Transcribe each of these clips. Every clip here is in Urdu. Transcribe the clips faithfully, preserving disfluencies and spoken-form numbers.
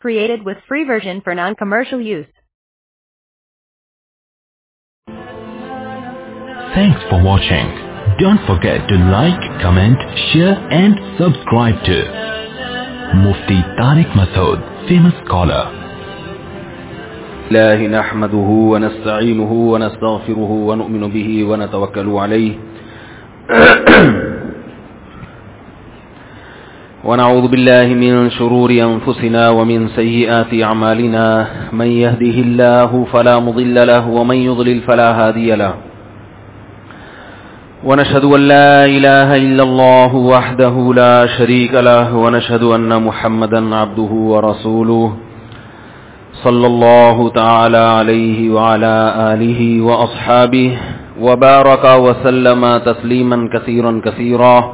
Created with free version for non-commercial use. Thanks for watching. Don't forget to like, comment, share and subscribe to Mufti Tariq Masood, famous scholar. الله نحمده ونستعينه ونستغفره ونؤمن به ونتوكل عليه ونعوذ بالله من شرور أنفسنا ومن سيئات أعمالنا من يهده الله فلا مضل له ومن يضلل فلا هادي له ونشهد أن لا إله إلا الله وحده لا شريك له ونشهد أن محمدا عبده ورسوله صلى الله تعالى عليه وعلى آله وأصحابه وبارك وسلم تسليما كثيرا كثيرا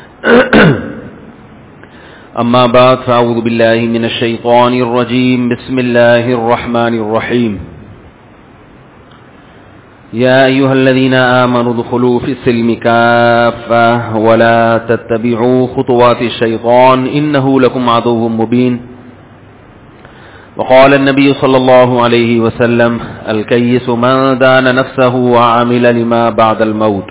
أما بعد فأعوذ بالله من الشيطان الرجيم بسم الله الرحمن الرحيم يا أيها الذين آمنوا ادخلوا في السلم كافة ولا تتبعوا خطوات الشيطان إنه لكم عدو مبين وقال النبي صلى الله عليه وسلم الكيس من دان نفسه وعمل لما بعد الموت.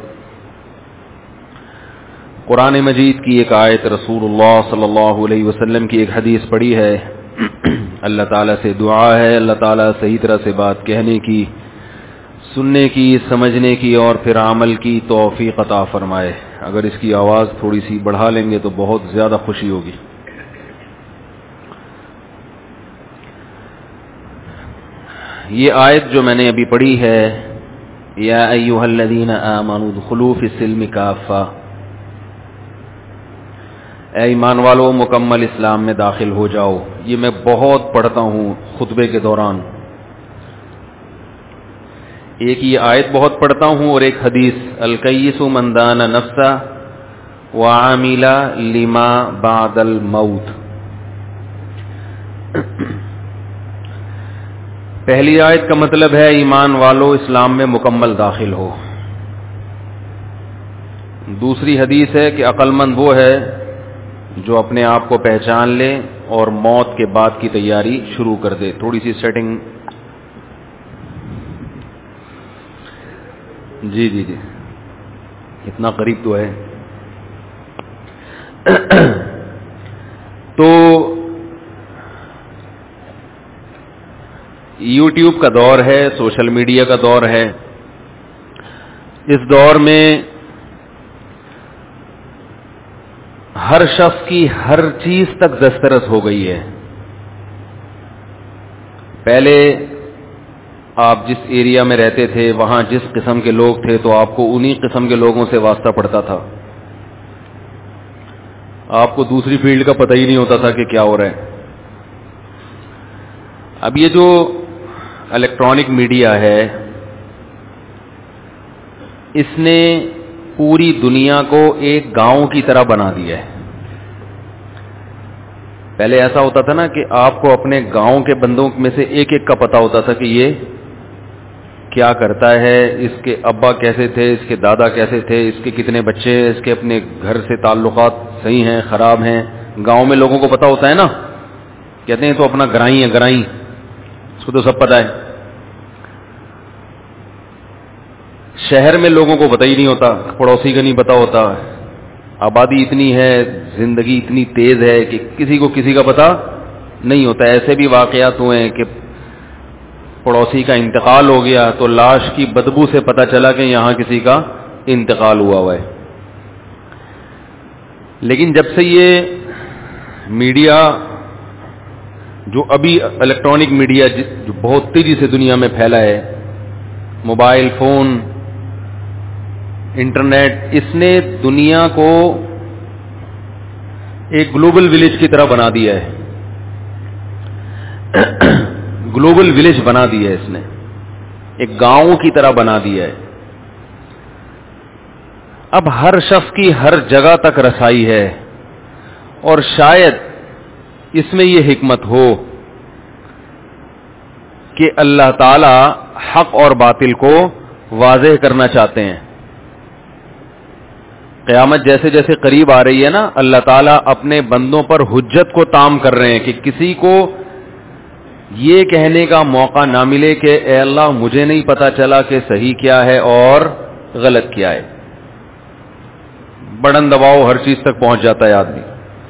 قرآن مجید کی ایک آیت، رسول اللہ صلی اللہ علیہ وسلم کی ایک حدیث پڑھی ہے. اللہ تعالیٰ سے دعا ہے اللہ تعالیٰ صحیح طرح سے بات کہنے کی، سننے کی، سمجھنے کی اور پھر عمل کی توفیق عطا فرمائے. اگر اس کی آواز تھوڑی سی بڑھا لیں گے تو بہت زیادہ خوشی ہوگی. یہ آیت جو میں نے ابھی پڑھی ہے، یا ایھا الذین آمنوا ادخلوا فی السلم کافہ، اے ایمان والو مکمل اسلام میں داخل ہو جاؤ. یہ میں بہت پڑھتا ہوں خطبے کے دوران. ایک یہ آیت بہت پڑھتا ہوں اور ایک حدیث، الکیس من دان نفسہ وعمل لما بعد الموت. پہلی آیت کا مطلب ہے ایمان والو اسلام میں مکمل داخل ہو. دوسری حدیث ہے کہ عقل مند وہ ہے جو اپنے آپ کو پہچان لے اور موت کے بعد کی تیاری شروع کر دے. تھوڑی سی سیٹنگ. جی جی جی اتنا قریب تو ہے. تو یوٹیوب کا دور ہے، سوشل میڈیا کا دور ہے. اس دور میں ہر شخص کی ہر چیز تک دسترس ہو گئی ہے. پہلے آپ جس ایریا میں رہتے تھے وہاں جس قسم کے لوگ تھے تو آپ کو انہی قسم کے لوگوں سے واسطہ پڑتا تھا. آپ کو دوسری فیلڈ کا پتہ ہی نہیں ہوتا تھا کہ کیا ہو رہا ہے. اب یہ جو الیکٹرانک میڈیا ہے اس نے پوری دنیا کو ایک گاؤں کی طرح بنا دیا ہے. پہلے ایسا ہوتا تھا نا کہ آپ کو اپنے گاؤں کے بندوں میں سے ایک ایک کا پتہ ہوتا تھا کہ یہ کیا کرتا ہے، اس کے ابا کیسے تھے، اس کے دادا کیسے تھے، اس کے کتنے بچے، اس کے اپنے گھر سے تعلقات صحیح ہیں خراب ہیں. گاؤں میں لوگوں کو پتہ ہوتا ہے نا، کہتے ہیں تو اپنا گرائی ہے گرائی، اس کو تو سب پتہ ہے. شہر میں لوگوں کو پتہ ہی نہیں ہوتا، پڑوسی کا نہیں پتہ ہوتا. آبادی اتنی ہے، زندگی اتنی تیز ہے کہ کسی کو کسی کا پتہ نہیں ہوتا. ایسے بھی واقعات ہوئے ہیں کہ پڑوسی کا انتقال ہو گیا تو لاش کی بدبو سے پتہ چلا کہ یہاں کسی کا انتقال ہوا ہوا ہے. لیکن جب سے یہ میڈیا جو ابھی الیکٹرانک میڈیا جو بہت تیزی سے دنیا میں پھیلا ہے، موبائل فون، انٹرنیٹ، اس نے دنیا کو ایک گلوبل ولیج کی طرح بنا دیا ہے. گلوبل ولیج بنا دیا ہے اس نے، ایک گاؤں کی طرح بنا دیا ہے. اب ہر شخص کی ہر جگہ تک رسائی ہے، اور شاید اس میں یہ حکمت ہو کہ اللہ تعالی حق اور باطل کو واضح کرنا چاہتے ہیں. قیامت جیسے جیسے قریب آ رہی ہے نا، اللہ تعالیٰ اپنے بندوں پر حجت کو تام کر رہے ہیں کہ کسی کو یہ کہنے کا موقع نہ ملے کہ اے اللہ مجھے نہیں پتا چلا کہ صحیح کیا ہے اور غلط کیا ہے. بٹن دباؤ ہر چیز تک پہنچ جاتا ہے آدمی.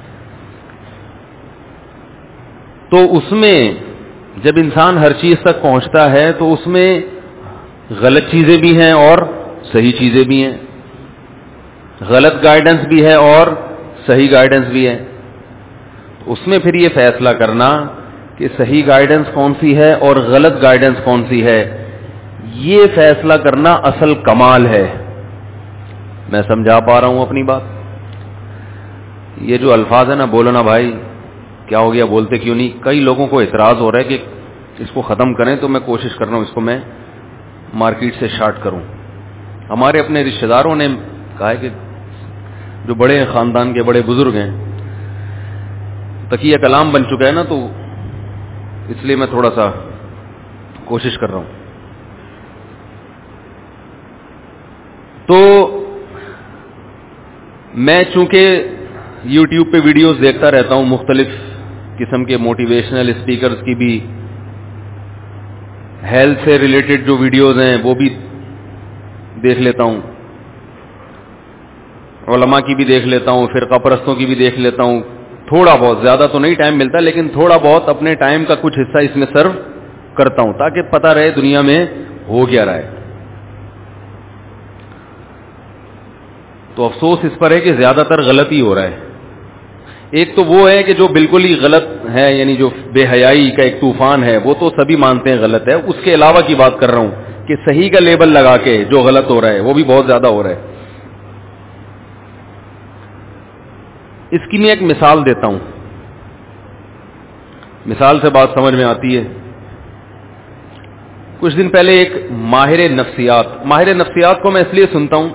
تو اس میں جب انسان ہر چیز تک پہنچتا ہے تو اس میں غلط چیزیں بھی ہیں اور صحیح چیزیں بھی ہیں, غلط گائیڈنس بھی ہے اور صحیح گائیڈنس بھی ہے. اس میں پھر یہ فیصلہ کرنا کہ صحیح گائیڈنس کون سی ہے اور غلط گائیڈنس کون سی ہے, یہ فیصلہ کرنا اصل کمال ہے. میں سمجھا پا رہا ہوں اپنی بات؟ یہ جو الفاظ ہے نا, بولو نا بھائی کیا ہو گیا, بولتے کیوں نہیں؟ کئی لوگوں کو اعتراض ہو رہا ہے کہ اس کو ختم کریں, تو میں کوشش کر رہا ہوں اس کو میں مارکیٹ سے شارٹ کروں. ہمارے اپنے رشتہ داروں نے کہا ہے کہ جو بڑے خاندان کے بڑے بزرگ ہیں, تقیہ کلام بن چکا ہے نا, تو اس لیے میں تھوڑا سا کوشش کر رہا ہوں. تو میں چونکہ یوٹیوب پہ ویڈیوز دیکھتا رہتا ہوں, مختلف قسم کے موٹیویشنل اسپیکرز کی بھی, ہیلتھ سے ریلیٹڈ جو ویڈیوز ہیں وہ بھی دیکھ لیتا ہوں, علماء کی بھی دیکھ لیتا ہوں, فرقہ پرستوں کی بھی دیکھ لیتا ہوں. تھوڑا بہت, زیادہ تو نہیں ٹائم ملتا, لیکن تھوڑا بہت اپنے ٹائم کا کچھ حصہ اس میں سرو کرتا ہوں تاکہ پتہ رہے دنیا میں ہو کیا رہا ہے. تو افسوس اس پر ہے کہ زیادہ تر غلط ہی ہو رہا ہے. ایک تو وہ ہے کہ جو بالکل ہی غلط ہے, یعنی جو بے حیائی کا ایک طوفان ہے, وہ تو سبھی مانتے ہیں غلط ہے. اس کے علاوہ کی بات کر رہا ہوں کہ صحیح کا لیبل لگا کے جو غلط ہو رہا ہے وہ بھی بہت زیادہ ہو رہا ہے. اس کی میں ایک مثال دیتا ہوں, مثال سے بات سمجھ میں آتی ہے. کچھ دن پہلے ایک ماہر نفسیات, ماہر نفسیات کو میں اس لیے سنتا ہوں,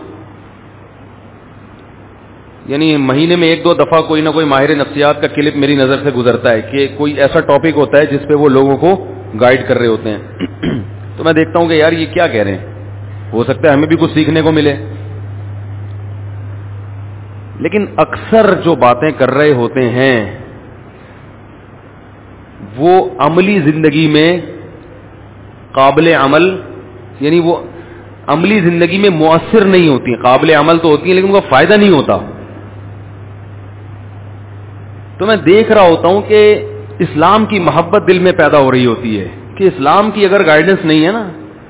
یعنی مہینے میں ایک دو دفعہ کوئی نہ کوئی ماہر نفسیات کا کلپ میری نظر سے گزرتا ہے کہ کوئی ایسا ٹاپک ہوتا ہے جس پہ وہ لوگوں کو گائیڈ کر رہے ہوتے ہیں. تو میں دیکھتا ہوں کہ یار یہ کیا کہہ رہے ہیں, ہو سکتا ہے ہمیں بھی کچھ سیکھنے کو ملے. لیکن اکثر جو باتیں کر رہے ہوتے ہیں وہ عملی زندگی میں قابل عمل, یعنی وہ عملی زندگی میں مؤثر نہیں ہوتی. قابل عمل تو ہوتی ہیں لیکن ان کا فائدہ نہیں ہوتا. تو میں دیکھ رہا ہوتا ہوں کہ اسلام کی محبت دل میں پیدا ہو رہی ہوتی ہے کہ اسلام کی اگر گائیڈنس نہیں ہے نا,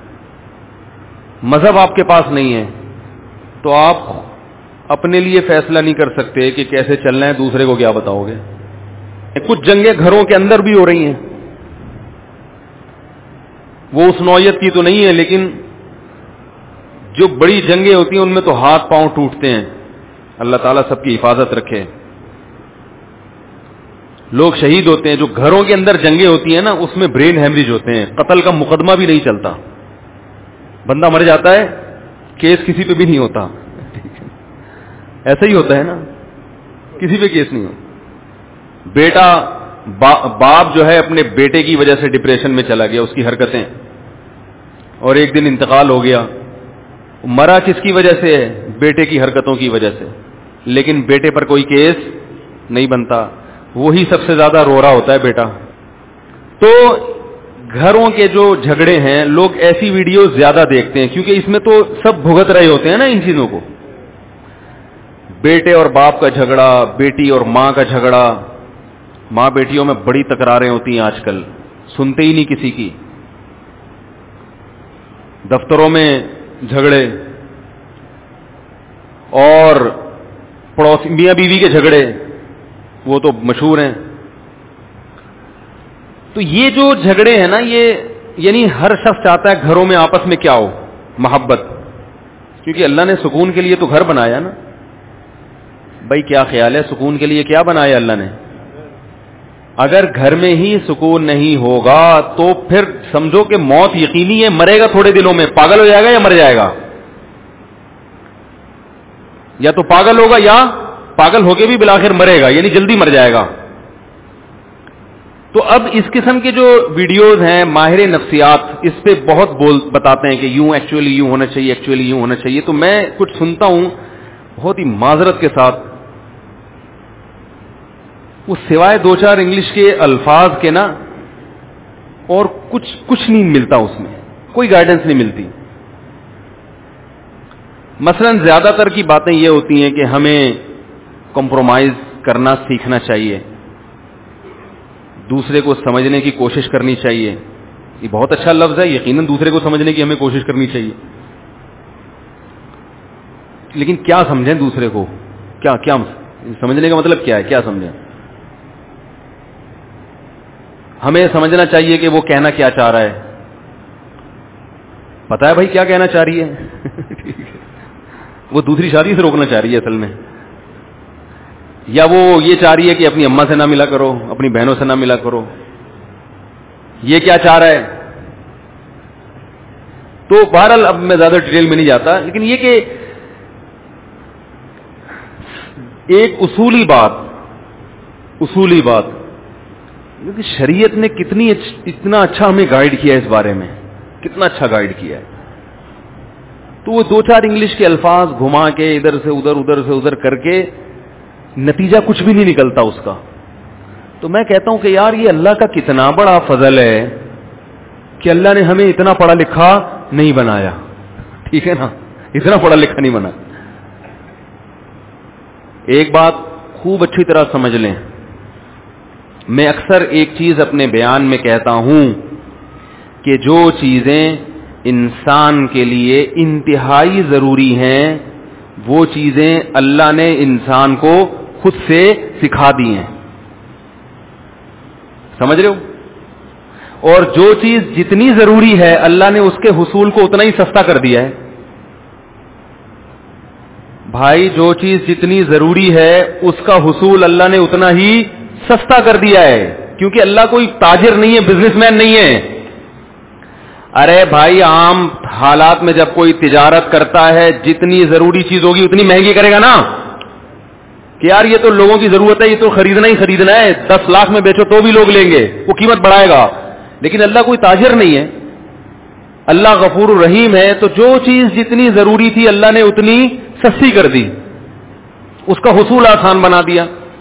مذہب آپ کے پاس نہیں ہے, تو آپ اپنے لیے فیصلہ نہیں کر سکتے کہ کیسے چلنا ہے, دوسرے کو کیا بتاؤ گے. کچھ جنگیں گھروں کے اندر بھی ہو رہی ہیں, وہ اس نوعیت کی تو نہیں ہے, لیکن جو بڑی جنگیں ہوتی ہیں ان میں تو ہاتھ پاؤں ٹوٹتے ہیں. اللہ تعالیٰ سب کی حفاظت رکھے. لوگ شہید ہوتے ہیں. جو گھروں کے اندر جنگیں ہوتی ہیں نا, اس میں برین ہیمریج ہوتے ہیں, قتل کا مقدمہ بھی نہیں چلتا, بندہ مر جاتا ہے, کیس کسی پہ بھی نہیں ہوتا. ایسا ہی ہوتا ہے نا, کسی پہ کیس نہیں ہوتا. بیٹا با, باپ جو ہے اپنے بیٹے کی وجہ سے ڈپریشن میں چلا گیا, اس کی حرکتیں, اور ایک دن انتقال ہو گیا. مرا کس کی وجہ سے ہے؟ بیٹے کی حرکتوں کی وجہ سے, لیکن بیٹے پر کوئی کیس نہیں بنتا. وہی سب سے زیادہ رو رہا ہوتا ہے بیٹا. تو گھروں کے جو جھگڑے ہیں, لوگ ایسی ویڈیوز زیادہ دیکھتے ہیں کیونکہ اس میں تو سب بھگت رہے ہوتے ہیں نا ان چیزوں کو. بیٹے اور باپ کا جھگڑا, بیٹی اور ماں کا جھگڑا, ماں بیٹیوں میں بڑی تکراریں ہوتی ہیں آج کل, سنتے ہی نہیں کسی کی. دفتروں میں جھگڑے, اور پڑوسی میاں بیوی کے جھگڑے, وہ تو مشہور ہیں. تو یہ جو جھگڑے ہیں نا, یہ یعنی ہر شخص چاہتا ہے گھروں میں آپس میں کیا ہو, محبت, کیونکہ اللہ نے سکون کے لیے تو گھر بنایا نا. بھائی کیا خیال ہے, سکون کے لیے کیا بنایا اللہ نے؟ اگر گھر میں ہی سکون نہیں ہوگا تو پھر سمجھو کہ موت یقینی ہے, مرے گا تھوڑے دنوں میں, پاگل ہو جائے گا یا مر جائے گا. یا تو پاگل ہوگا یا پاگل ہو کے بھی بالآخر مرے گا, یعنی جلدی مر جائے گا. تو اب اس قسم کے جو ویڈیوز ہیں ماہر نفسیات, اس پہ بہت بول بتاتے ہیں کہ یوں ایکچولی یوں ہونا چاہیے, ایکچولی یوں ہونا چاہیے. تو میں کچھ سنتا ہوں بہت ہی معذرت کے ساتھ, وہ سوائے دو چار انگلش کے الفاظ کے نا اور کچھ کچھ نہیں ملتا, اس میں کوئی گائیڈنس نہیں ملتی. مثلا زیادہ تر کی باتیں یہ ہوتی ہیں کہ ہمیں کمپرومائز کرنا سیکھنا چاہیے, دوسرے کو سمجھنے کی کوشش کرنی چاہیے. یہ بہت اچھا لفظ ہے, یقیناً دوسرے کو سمجھنے کی ہمیں کوشش کرنی چاہیے, لیکن کیا سمجھیں دوسرے کو, کیا کیا سمجھنے کا مطلب کیا ہے, کیا سمجھیں؟ ہمیں سمجھنا چاہیے کہ وہ کہنا کیا چاہ رہا ہے. پتا ہے بھائی کیا کہنا چاہ رہی ہے؟ وہ دوسری شادی سے روکنا چاہ رہی ہے اصل میں, یا وہ یہ چاہ رہی ہے کہ اپنی اماں سے نہ ملا کرو, اپنی بہنوں سے نہ ملا کرو. یہ کیا چاہ رہا ہے؟ تو بہرحال اب میں زیادہ ڈیٹیل میں نہیں جاتا, لیکن یہ کہ ایک اصولی بات اصولی بات شریعت نے کتنی اتنا اچھا ہمیں گائیڈ کیا ہے اس بارے میں, کتنا اچھا گائیڈ کیا ہے. تو وہ دو چار انگلش کے الفاظ گھما کے ادھر سے ادھر ادھر سے ادھر کر کے نتیجہ کچھ بھی نہیں نکلتا اس کا. تو میں کہتا ہوں کہ یار یہ اللہ کا کتنا بڑا فضل ہے کہ اللہ نے ہمیں اتنا پڑھا لکھا نہیں بنایا, ٹھیک ہے نا, اتنا پڑھا لکھا نہیں بنا. ایک بات خوب اچھی طرح سمجھ لیں, میں اکثر ایک چیز اپنے بیان میں کہتا ہوں کہ جو چیزیں انسان کے لیے انتہائی ضروری ہیں وہ چیزیں اللہ نے انسان کو خود سے سکھا دی ہیں, سمجھ رہے ہو؟ اور جو چیز جتنی ضروری ہے اللہ نے اس کے حصول کو اتنا ہی سستا کر دیا ہے. بھائی جو چیز جتنی ضروری ہے اس کا حصول اللہ نے اتنا ہی سستا کر دیا ہے, کیونکہ اللہ کوئی تاجر نہیں ہے, بزنس مین نہیں ہے. ارے بھائی عام حالات میں جب کوئی تجارت کرتا ہے جتنی ضروری چیز ہوگی اتنی مہنگی کرے گا نا, کہ یار یہ تو لوگوں کی ضرورت ہے, یہ تو خریدنا ہی خریدنا ہے, دس لاکھ میں بیچو تو بھی لوگ لیں گے, وہ قیمت بڑھائے گا. لیکن اللہ کوئی تاجر نہیں ہے, اللہ غفور الرحیم ہے. تو جو چیز جتنی ضروری تھی اللہ نے اتنی سستی کر دی, اس کا حصول آسان بنا دیا.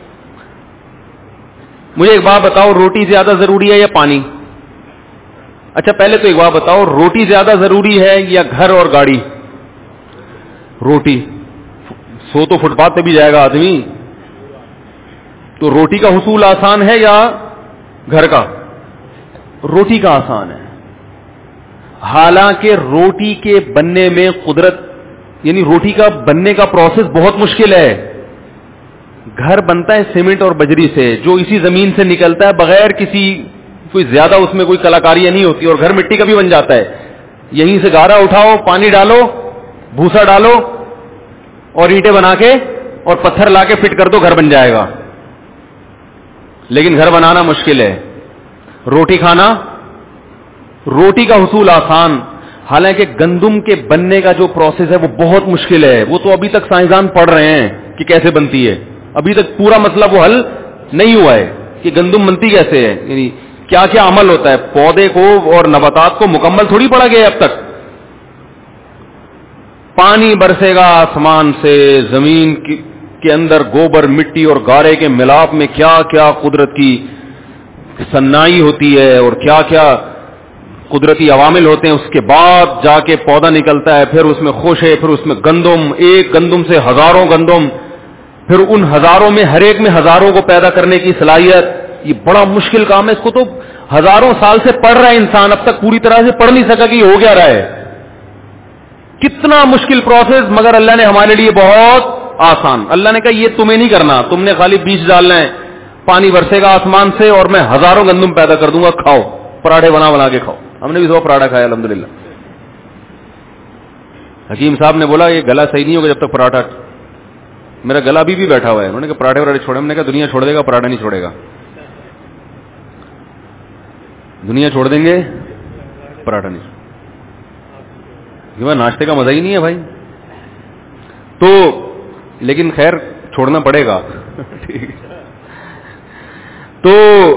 مجھے ایک بات بتاؤ, روٹی زیادہ ضروری ہے یا پانی؟ اچھا پہلے تو ایک بات بتاؤ, روٹی زیادہ ضروری ہے یا گھر اور گاڑی؟ روٹی. سو تو فٹ پاتھ پہ بھی جائے گا آدمی, تو روٹی کا حصول آسان ہے یا گھر کا؟ روٹی کا آسان ہے. حالانکہ روٹی کے بننے میں قدرت, یعنی روٹی کا بننے کا پروسیس بہت مشکل ہے. گھر بنتا ہے سیمنٹ اور بجری سے, جو اسی زمین سے نکلتا ہے بغیر کسی کوئی زیادہ اس میں کوئی کلاکاری نہیں ہوتی, اور گھر مٹی کا بھی بن جاتا ہے. یہیں سے گارا اٹھاؤ, پانی ڈالو, بھوسا ڈالو اور اینٹیں بنا کے اور پتھر لا کے فٹ کر دو, گھر بن جائے گا. لیکن گھر بنانا مشکل ہے. روٹی کھانا, روٹی کا حصول آسان. حالانکہ گندم کے بننے کا جو پروسیس ہے وہ بہت مشکل ہے, وہ تو ابھی تک سائنسدان پڑھ رہے ہیں کہ کیسے بنتی ہے. ابھی تک پورا مسئلہ وہ حل نہیں ہوا ہے کہ گندم بنتی کیسے ہے, یعنی کیا کیا عمل ہوتا ہے. پودے کو اور نباتات کو مکمل تھوڑی پڑھا گیا ہے اب تک. پانی برسے گا آسمان سے, زمین کے اندر گوبر مٹی اور گارے کے ملاپ میں کیا کیا قدرت کی صنائی ہوتی ہے اور کیا کیا قدرتی عوامل ہوتے ہیں. اس کے بعد جا کے پودا نکلتا ہے, پھر اس میں خوشے, پھر اس میں گندم, ایک گندم سے ہزاروں گندم, پھر ان ہزاروں میں ہر ایک میں ہزاروں کو پیدا کرنے کی صلاحیت. یہ بڑا مشکل کام ہے, اس کو تو ہزاروں سال سے پڑھ رہا ہے انسان, اب تک پوری طرح سے پڑھ نہیں سکا کہ یہ ہو کیا رہا ہے. کتنا مشکل پروسیس, مگر اللہ نے ہمارے لیے بہت آسان. اللہ نے کہا یہ تمہیں نہیں کرنا, تم نے خالی بیج ڈالنا ہے, پانی برسے گا آسمان سے اور میں ہزاروں گندم پیدا کر دوں گا, کھاؤ, پراٹھے بنا بنا کے کھاؤ. ہم نے بھی سو پراٹھا کھایا الحمدللہ. حکیم صاحب نے بولا یہ گلا صحیح نہیں ہوگا جب تک پراٹھا, میرا گلا ابھی بھی بیٹھا ہوا ہے. انہوں نے کہا پراٹھے وراٹھے چھوڑے, ہم نے کہا دنیا چھوڑ دے گا, پراٹھا نہیں چھوڑے گا. دنیا چھوڑ دیں گے, پراٹھا نہیں. ناشتے کا مزہ ہی نہیں ہے بھائی. تو لیکن خیر چھوڑنا پڑے گا. تو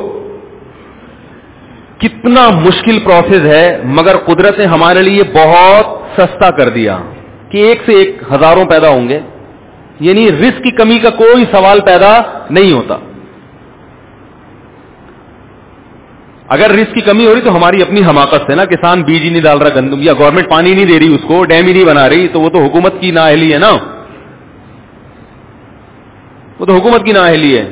کتنا مشکل پروسیس ہے, مگر قدرت نے ہمارے لیے بہت سستا کر دیا کہ ایک سے ایک ہزاروں پیدا ہوں گے, یعنی رزق کی کمی کا کوئی سوال پیدا نہیں ہوتا. اگر رزق کی کمی ہو رہی تو ہماری اپنی حماقت سے نا, کسان بیج ہی نہیں ڈال رہا گندم, یا گورنمنٹ پانی نہیں دے رہی اس کو, ڈیم ہی نہیں بنا رہی, تو وہ تو حکومت کی نااہلی ہے نا, وہ تو حکومت کی نااہلی ہے.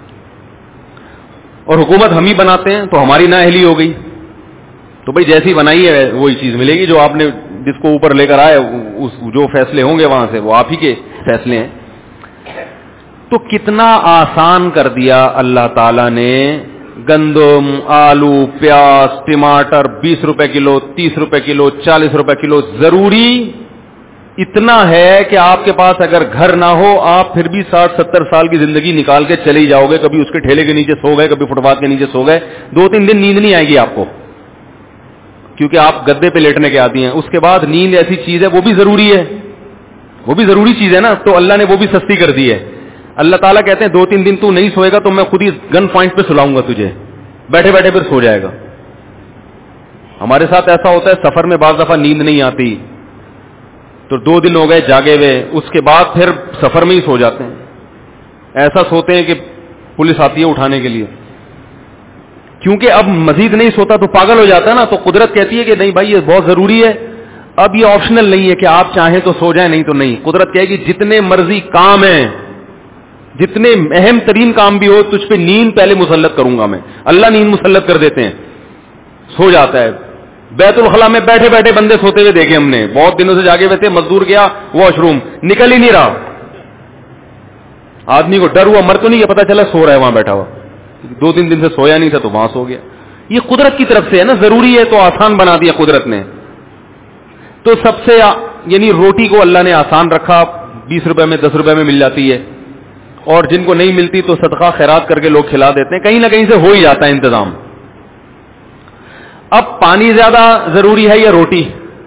اور حکومت ہم ہی بناتے ہیں تو ہماری نااہلی ہو گئی. تو بھائی جیسی بنائی ہے وہی چیز ملے گی, جو آپ نے جس کو اوپر لے کر آئے اس جو فیصلے ہوں گے وہاں سے وہ آپ ہی کے فیصلے ہیں. تو کتنا آسان کر دیا اللہ تعالی نے. گندم, آلو, پیاز, ٹماٹر بیس روپے کلو, تیس روپے کلو, چالیس روپے کلو. ضروری اتنا ہے کہ آپ کے پاس اگر گھر نہ ہو آپ پھر بھی ساٹھ ستر سال کی زندگی نکال کے چلے ہی جاؤ گے. کبھی اس کے ٹھیلے کے نیچے سو گئے, کبھی فٹ پاتھ کے نیچے سو گئے, دو تین دن نیند نہیں آئے گی آپ کو, کیونکہ آپ گدے پہ لیٹنے کے عادی ہیں. اس کے بعد نیند ایسی چیز ہے وہ بھی ضروری ہے, وہ بھی ضروری چیز ہے نا, تو اللہ نے وہ بھی سستی کر دی ہے. اللہ تعالیٰ کہتے ہیں دو تین دن تو نہیں سوئے گا تو میں خود ہی گن پوائنٹ پہ سلاؤں گا تجھے, بیٹھے بیٹھے پھر سو جائے گا. ہمارے ساتھ ایسا ہوتا ہے سفر میں بعض دفعہ نیند نہیں آتی تو دو دن ہو گئے جاگے ہوئے, اس کے بعد پھر سفر میں ہی سو جاتے ہیں. ایسا سوتے ہیں کہ پولیس آتی ہے اٹھانے کے لیے, کیونکہ اب مزید نہیں سوتا تو پاگل ہو جاتا ہے نا. تو قدرت کہتی ہے کہ نہیں بھائی یہ بہت ضروری ہے, اب یہ آپشنل نہیں ہے کہ آپ چاہیں تو سو جائیں نہیں تو نہیں. قدرت کہے گی جتنے مرضی کام ہیں, جتنے اہم ترین کام بھی ہو تجھ پہ نیند پہلے مسلط کروں گا میں. اللہ نیند مسلط کر دیتے ہیں, سو جاتا ہے. بیت الخلاء میں بیٹھے بیٹھے بندے سوتے ہوئے دیکھے ہم نے, بہت دنوں سے جاگے ہوئے تھے, مزدور گیا واش روم, نکل ہی نہیں رہا. آدمی کو ڈر ہوا, مر تو نہیں, پتا چلا سو رہا ہے وہاں بیٹھا ہوا, دو تین دن سے سویا نہیں تھا تو وہاں سو گیا. یہ قدرت کی طرف سے ہے نا, ضروری ہے تو آسان بنا دیا قدرت نے. تو سب سے یعنی روٹی کو اللہ نے آسان رکھا, بیس روپے میں دس روپے میں مل جاتی ہے, اور جن کو نہیں ملتی تو صدقہ خیرات کر کے لوگ کھلا دیتے ہیں, کہیں نہ کہیں سے ہو ہی جاتا ہے انتظام. اب پانی زیادہ ضروری ہے یا روٹی؟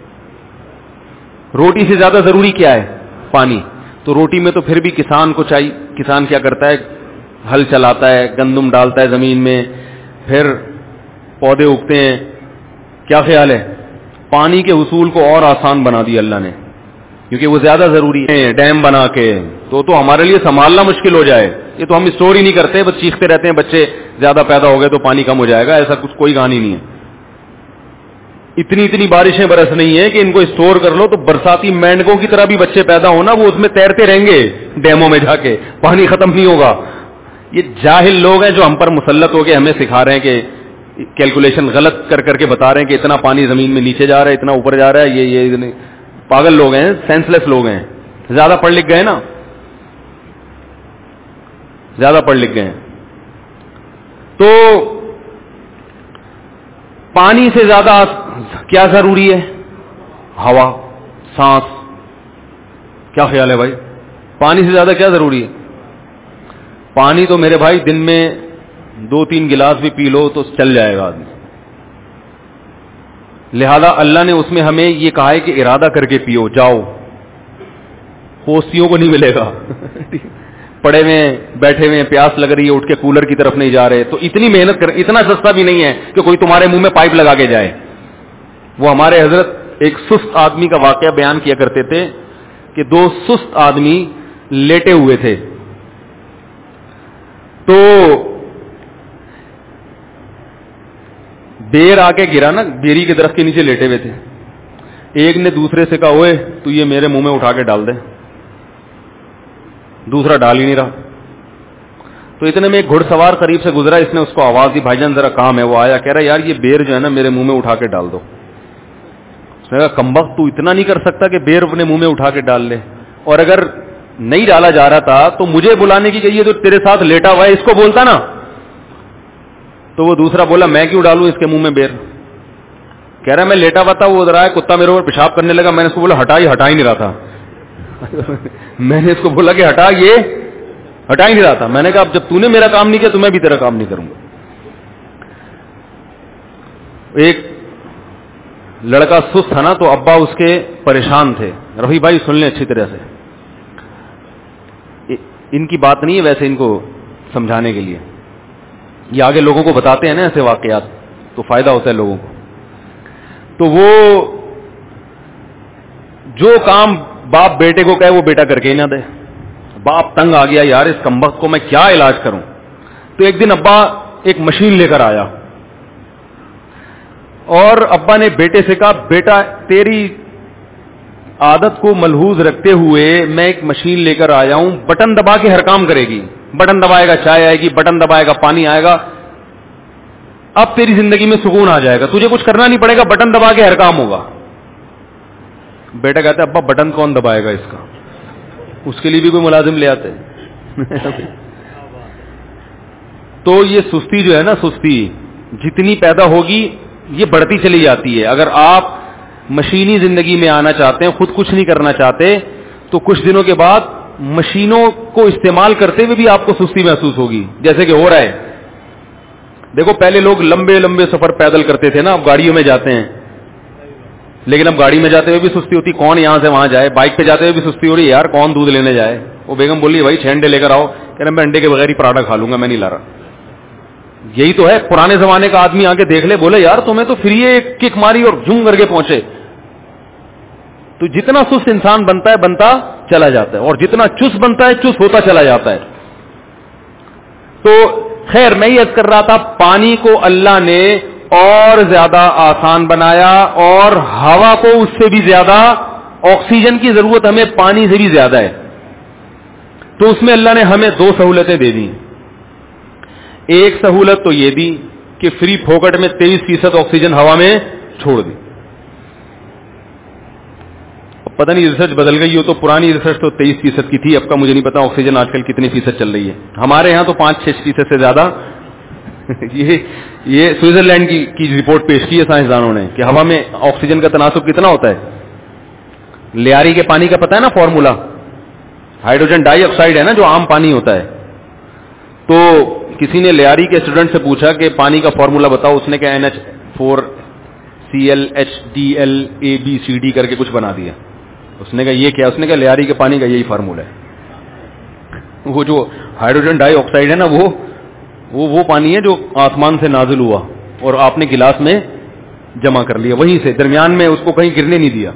روٹی سے زیادہ ضروری کیا ہے؟ پانی. تو روٹی میں تو پھر بھی کسان کو چاہیے. کسان کیا کرتا ہے؟ ہل چلاتا ہے, گندم ڈالتا ہے زمین میں, پھر پودے اگتے ہیں. کیا خیال ہے؟ پانی کے حصول کو اور آسان بنا دیا اللہ نے, کیونکہ وہ زیادہ ضروری ہے. ڈیم بنا کے تو تو ہمارے لیے سنبھالنا مشکل ہو جائے. یہ تو ہم اسٹور ہی نہیں کرتے, بس چیختے رہتے ہیں بچے زیادہ پیدا ہو گئے تو پانی کم ہو جائے گا, ایسا کچھ کوئی کہانی نہیں ہے. اتنی اتنی بارشیں برس نہیں ہے کہ ان کو اسٹور کر لو تو برساتی مینڈکوں کی طرح بھی بچے پیدا ہونا, وہ اس میں تیرتے رہیں گے ڈیموں میں جا کے, پانی ختم نہیں ہوگا. یہ جاہل لوگ ہیں جو ہم پر مسلط ہو کے ہمیں سکھا رہے ہیں کہ کیلکولیشن غلط کر کر کے بتا رہے ہیں کہ اتنا پانی زمین میں نیچے جا رہا ہے, اتنا اوپر جا رہا ہے. یہ یہ پاگل لوگ ہیں, سینس لیس لوگ ہیں, زیادہ پڑھ لکھ گئے نا, زیادہ پڑھ لکھ گئے. تو پانی سے زیادہ کیا ضروری ہے؟ ہوا, سانس. کیا خیال ہے بھائی؟ پانی سے زیادہ کیا ضروری ہے؟ پانی تو میرے بھائی دن میں دو تین گلاس بھی پی لو تو چل جائے گا آدمی. لہذا اللہ نے اس میں ہمیں یہ کہا ہے کہ ارادہ کر کے پیو. جاؤ, پوستیوں کو نہیں ملے گا. پڑے ہوئے بیٹھے ہوئے پیاس لگ رہی ہے, اٹھ کے کولر کی طرف نہیں جا رہے, تو اتنی محنت کر, اتنا سستا بھی نہیں ہے کہ کوئی تمہارے منہ میں پائپ لگا کے جائے. وہ ہمارے حضرت ایک سست آدمی کا واقعہ بیان کیا کرتے تھے کہ دو سست آدمی لیٹے ہوئے تھے, تو بیر آ کے گرا نا, بیری کے درخت کے نیچے لیٹے ہوئے تھے. ایک نے دوسرے سے کہا اوئے تو یہ میرے منہ میں اٹھا کے ڈال دے. دوسرا ڈال ہی نہیں رہا. تو اتنے میں ایک گھڑ سوار قریب سے گزرا, اس نے اس کو آواز دی, بھائی جان ذرا کام ہے. وہ آیا, کہہ رہا یار یہ بیر جو ہے نا میرے منہ میں اٹھا کے ڈال دو. اس نے کہا کمبخت تو اتنا نہیں کر سکتا کہ بیر اپنے منہ میں اٹھا کے ڈال لے, اور اگر نہیں ڈالا جا رہا تھا تو مجھے بلانے کی کہ یہ جو تیرے ساتھ لیٹا ہوا ہے اس کو بولتا نا. تو وہ دوسرا بولا میں کیوں ڈالوں اس کے منہ میں بیر؟ کہہ رہا میں لیٹا ہوا تھا, وہ ادھر آیا, کتا میرے اوپر پیشاب کرنے لگا, میں نے اس کو بولا ہٹا ہی ہٹا ہی نہیں رہا تھا. میں نے اس کو بولا کہ ہٹا, یہ ہٹا ہی نہیں رہا تھا. میں نے کہا اب جب تو نے میرا کام نہیں کیا تو میں بھی تیرا کام نہیں کروں گا. ایک لڑکا سست تھا نا, تو ابا اس کے پریشان تھے. رفیع بھائی سن لیں اچھی طرح سے, ان کی بات نہیں ہے ویسے, ان کو سمجھانے کے لیے. یہ آگے لوگوں کو بتاتے ہیں نا ایسے واقعات, تو فائدہ ہوتا ہے لوگوں کو. تو وہ جو کام باپ بیٹے کو کہے وہ بیٹا کر کے ہی نہ دے. باپ تنگ آ گیا, یار اس کمبخت کو میں کیا علاج کروں. تو ایک دن ابا ایک مشین لے کر آیا, اور ابا نے بیٹے سے کہا بیٹا تیری عادت کو ملحوظ رکھتے ہوئے میں ایک مشین لے کر آیا ہوں, بٹن دبا کے ہر کام کرے گی, بٹن دبائے گا چائے آئے گی, بٹن دبائے گا پانی آئے گا, اب تیری زندگی میں سکون آ جائے گا, تجھے کچھ کرنا نہیں پڑے گا, بٹن دبا کے ہر کام ہوگا. بیٹا کہتا ہے ابا بٹن کون دبائے گا اس کا, اس کے لیے بھی کوئی ملازم لے آتے. تو یہ سستی جو ہے نا, سستی جتنی پیدا ہوگی یہ بڑھتی چلی جاتی ہے. اگر آپ مشینی زندگی میں آنا چاہتے ہیں, خود کچھ نہیں کرنا چاہتے, تو کچھ دنوں کے بعد مشینوں کو استعمال کرتے ہوئے بھی آپ کو سستی محسوس ہوگی, جیسے کہ ہو رہا ہے. دیکھو پہلے لوگ لمبے لمبے سفر پیدل کرتے تھے نا, اب گاڑیوں میں جاتے ہیں, لیکن اب گاڑی میں جاتے ہوئے بھی سستی ہوتی, کون یہاں سے وہاں جائے. بائک پہ جاتے ہوئے بھی سستی ہو رہی ہے, یار کون دودھ لینے جائے. وہ بیگم بولی بھائی چھ انڈے لے کر آؤ, کہہ رہے میں انڈے کے بغیر ہی پراٹھا کھا لوں گا, میں نہیں لا رہا. یہی تو ہے, پرانے زمانے کا آدمی آ کے دیکھ لے, بولے یار تمہیں تو فری ایک کک ماری اور جم کر کے پہنچے. تو جتنا سست انسان بنتا ہے بنتا چلا جاتا ہے, اور جتنا چست بنتا ہے چست ہوتا چلا جاتا ہے. تو خیر میں یہ عرض کر رہا تھا, پانی کو اللہ نے اور زیادہ آسان بنایا, اور ہوا کو اس سے بھی زیادہ, آکسیجن کی ضرورت ہمیں پانی سے بھی زیادہ ہے. تو اس میں اللہ نے ہمیں دو سہولتیں دے دی. ایک سہولت تو یہ دی کہ فری پھوکٹ میں تیئیس فیصد آکسیجن ہوا میں چھوڑ دی. پتہ نہیں ریسرچ بدل گئی ہو, تو پرانی ریسرچ تو تیئیس فیصد کی تھی, اب کا مجھے نہیں پتا آکسیجن آج کل کتنی فیصد چل رہی ہے. ہمارے یہاں تو پانچ چھ فیصد سے زیادہ. یہ یہ سوئٹزرلینڈ کی کی رپورٹ پیش کی ہے سائنسدانوں نے کہ ہوا میں آکسیجن کا تناسب کتنا ہوتا ہے. لیاری کے پانی کا پتہ ہے نا فارمولا, ہائیڈروجن ڈائی آکسائڈ ہے نا جو عام پانی ہوتا ہے. تو کسی نے لیاری کے اسٹوڈنٹ سے پوچھا کہ پانی کا فارمولا بتاؤ, اس نے کہا N H four C L H D L A B C D کر کے کچھ بنا دیا. اس نے کہا یہ کیا, اس نے کہا لیاری کے پانی کا یہی فارمولا ہے. وہ جو ہائیڈروجن ڈائی آکسائڈ ہے نا, وہ وہ وہ پانی ہے جو آسمان سے نازل ہوا اور آپ نے گلاس میں جمع کر لیا, وہیں سے درمیان میں اس کو کہیں گرنے نہیں دیا.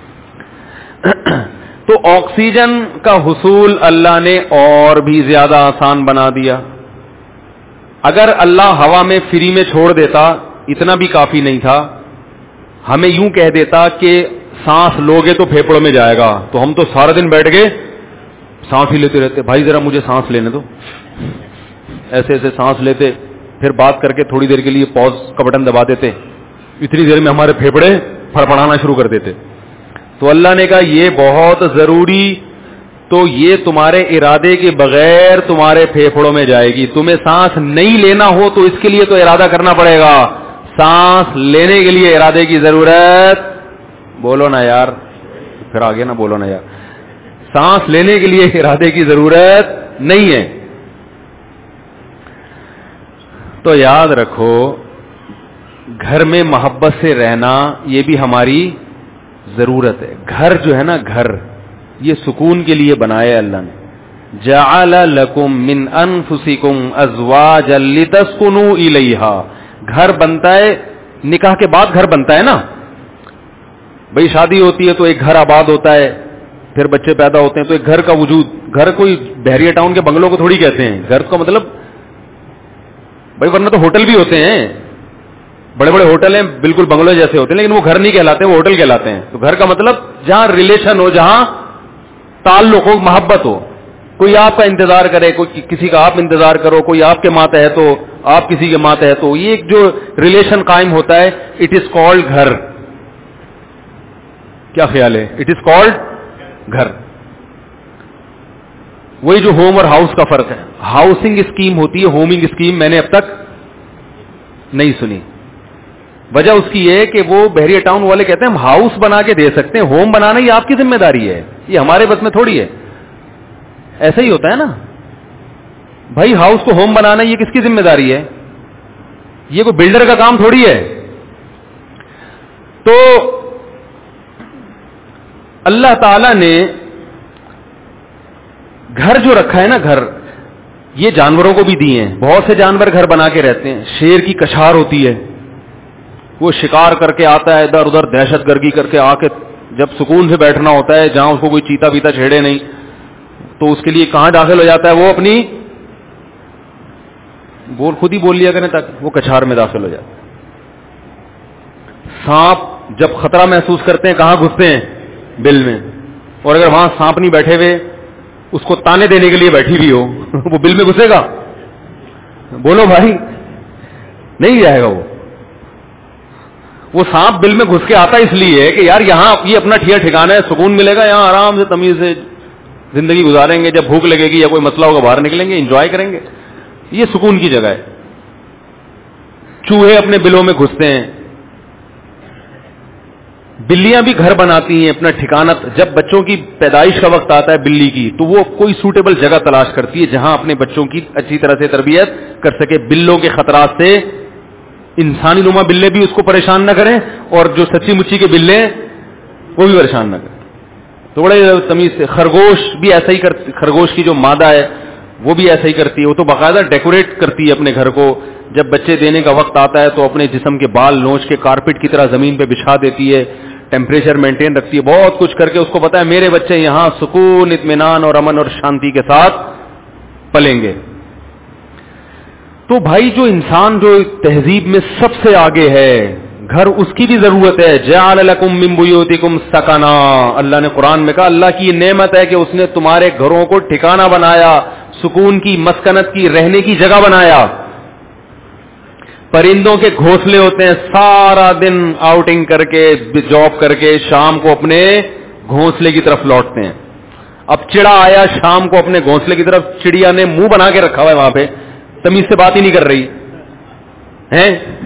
تو آکسیجن کا حصول اللہ نے اور بھی زیادہ آسان بنا دیا. اگر اللہ ہوا میں فری میں چھوڑ دیتا اتنا بھی کافی نہیں تھا, ہمیں یوں کہہ دیتا کہ سانس لوگے تو پھیپڑوں میں جائے گا, تو ہم تو سارا دن بیٹھ کے سانس ہی لیتے رہتے. بھائی ذرا مجھے سانس لینے دو, ایسے ایسے سانس لیتے, پھر بات کر کے تھوڑی دیر کے لیے پاز کا بٹن دبا دیتے, اتنی دیر میں ہمارے پھیپڑے پھڑپڑانا شروع کر دیتے. تو اللہ نے کہا یہ بہت ضروری, تو یہ تمہارے ارادے کے بغیر تمہارے پھیپڑوں میں جائے گی. تمہیں سانس نہیں لینا ہو تو اس کے لیے تو ارادہ کرنا پڑے گا, سانس لینے کے لیے ارادے کی ضرورت, بولو نا یار, پھر آگے نا بولو نا یار, سانس لینے کے لیے ارادے کی ضرورت نہیں ہے. تو یاد رکھو گھر میں محبت سے رہنا یہ بھی ہماری ضرورت ہے. گھر جو ہے نا, گھر یہ سکون کے لیے بنایا اللہ نے. جعل لکم من انفسکم ازواجا لتسکنوا الیہا. گھر بنتا ہے نکاح کے بعد, گھر بنتا ہے نا بھئی, شادی ہوتی ہے تو ایک گھر آباد ہوتا ہے, پھر بچے پیدا ہوتے ہیں تو ایک گھر کا وجود. گھر کوئی بحریہ ٹاؤن کے بنگلوں کو تھوڑی کہتے ہیں. گھر کا مطلب بھائی, ورنہ تو ہوٹل بھی ہوتے ہیں, بڑے بڑے ہوٹل ہیں بالکل بنگلوں جیسے ہوتے ہیں, لیکن وہ گھر نہیں کہلاتے, وہ ہوٹل کہلاتے ہیں. تو گھر کا مطلب جہاں ریلیشن ہو, جہاں تعلق ہو, محبت ہو. کوئی آپ کا انتظار کرے, کوئی کسی کا آپ انتظار کرو, کوئی آپ کے ماتحت ہو, آپ کسی کے ماتحت ہو, یہ ایک جو ریلیشن قائم ہوتا ہے, اٹ از کالڈ گھر. کیا خیال ہے؟ اٹ از کالڈ گھر. وہی جو ہوم اور ہاؤس کا فرق ہے. ہاؤسنگ اسکیم ہوتی ہے, ہومنگ اسکیم میں نے اب تک نہیں سنی. وجہ اس کی یہ کہ وہ بحریہ ٹاؤن والے کہتے ہیں ہم ہاؤس بنا کے دے سکتے ہیں, ہوم بنانا یہ آپ کی ذمہ داری ہے, یہ ہمارے بس میں تھوڑی ہے. ایسا ہی ہوتا ہے نا بھائی, ہاؤس کو ہوم بنانا یہ کس کی ذمہ داری ہے؟ یہ کوئی بلڈر کا کام تھوڑی ہے. تو اللہ تعالی نے گھر جو رکھا ہے نا, گھر یہ جانوروں کو بھی دیے ہیں. بہت سے جانور گھر بنا کے رہتے ہیں. شیر کی کچھار ہوتی ہے, وہ شکار کر کے آتا ہے, ادھر ادھر دہشت گردی کر کے آ کے جب سکون سے بیٹھنا ہوتا ہے, جہاں اس کو کوئی چیتا پیتا چھیڑے نہیں, تو اس کے لیے کہاں داخل ہو جاتا ہے؟ وہ اپنی بول خود ہی بول لیا کریں تاکہ وہ کچھار میں داخل ہو جاتا ہے. سانپ جب خطرہ محسوس کرتے ہیں کہاں گھستے ہیں؟ بل میں. اور اگر وہاں سانپ نہیں بیٹھے ہوئے, اس کو تانے دینے کے لیے بیٹھی بھی ہو, وہ بل میں گھسے گا؟ بولو بھائی, نہیں جائے گا. وہ وہ سانپ بل میں گھس کے آتا اس لیے کہ یار یہاں یہ اپنا ٹھیا ٹھکانا ہے, سکون ملے گا, یہاں آرام سے تمیز سے زندگی گزاریں گے, جب بھوک لگے گی یا کوئی مسئلہ ہوگا باہر نکلیں گے, انجوائے کریں گے, یہ سکون کی جگہ ہے. چوہے اپنے بلوں میں گھستے ہیں, بلیاں بھی گھر بناتی ہیں اپنا ٹھکانہ. جب بچوں کی پیدائش کا وقت آتا ہے بلی کی, تو وہ کوئی سوٹیبل جگہ تلاش کرتی ہے جہاں اپنے بچوں کی اچھی طرح سے تربیت کر سکے, بلوں کے خطرات سے انسانی نما بلے بھی اس کو پریشان نہ کریں, اور جو سچی مچی کے بلے وہ بھی پریشان نہ کریں. تو بڑے تمیز سے. خرگوش بھی ایسا ہی کرتی, خرگوش کی جو مادہ ہے وہ بھی ایسا ہی کرتی ہے, وہ تو باقاعدہ ڈیکوریٹ کرتی ہے اپنے گھر کو. جب بچے دینے کا وقت آتا ہے تو اپنے جسم کے بال نوچ کے کارپیٹ کی طرح زمین پہ بچھا دیتی ہے, ٹیمپریچر مینٹین رکھتی ہے, بہت کچھ کر کے اس کو پتا ہے میرے بچے یہاں سکون, اطمینان اور امن اور شانتی کے ساتھ پلیں گے. تو بھائی جو انسان جو تہذیب میں سب سے آگے ہے, گھر اس کی بھی ضرورت ہے. جعل لکم من بیوتکم سکنا, اللہ نے قرآن میں کہا اللہ کی یہ نعمت ہے کہ اس نے تمہارے گھروں کو ٹھکانہ بنایا, سکون کی, مسکنت کی, رہنے کی جگہ بنایا. پرندوں کے گھونسلے ہوتے ہیں, سارا دن آؤٹنگ کر کے جاب کر کے شام کو اپنے گھونسلے کی طرف لوٹتے ہیں. اب چڑا آیا شام کو اپنے گھونسلے کی طرف, چڑیا نے منہ بنا کے رکھا ہوا ہے وہاں پہ, تمیز سے بات ہی نہیں کر رہی ہے.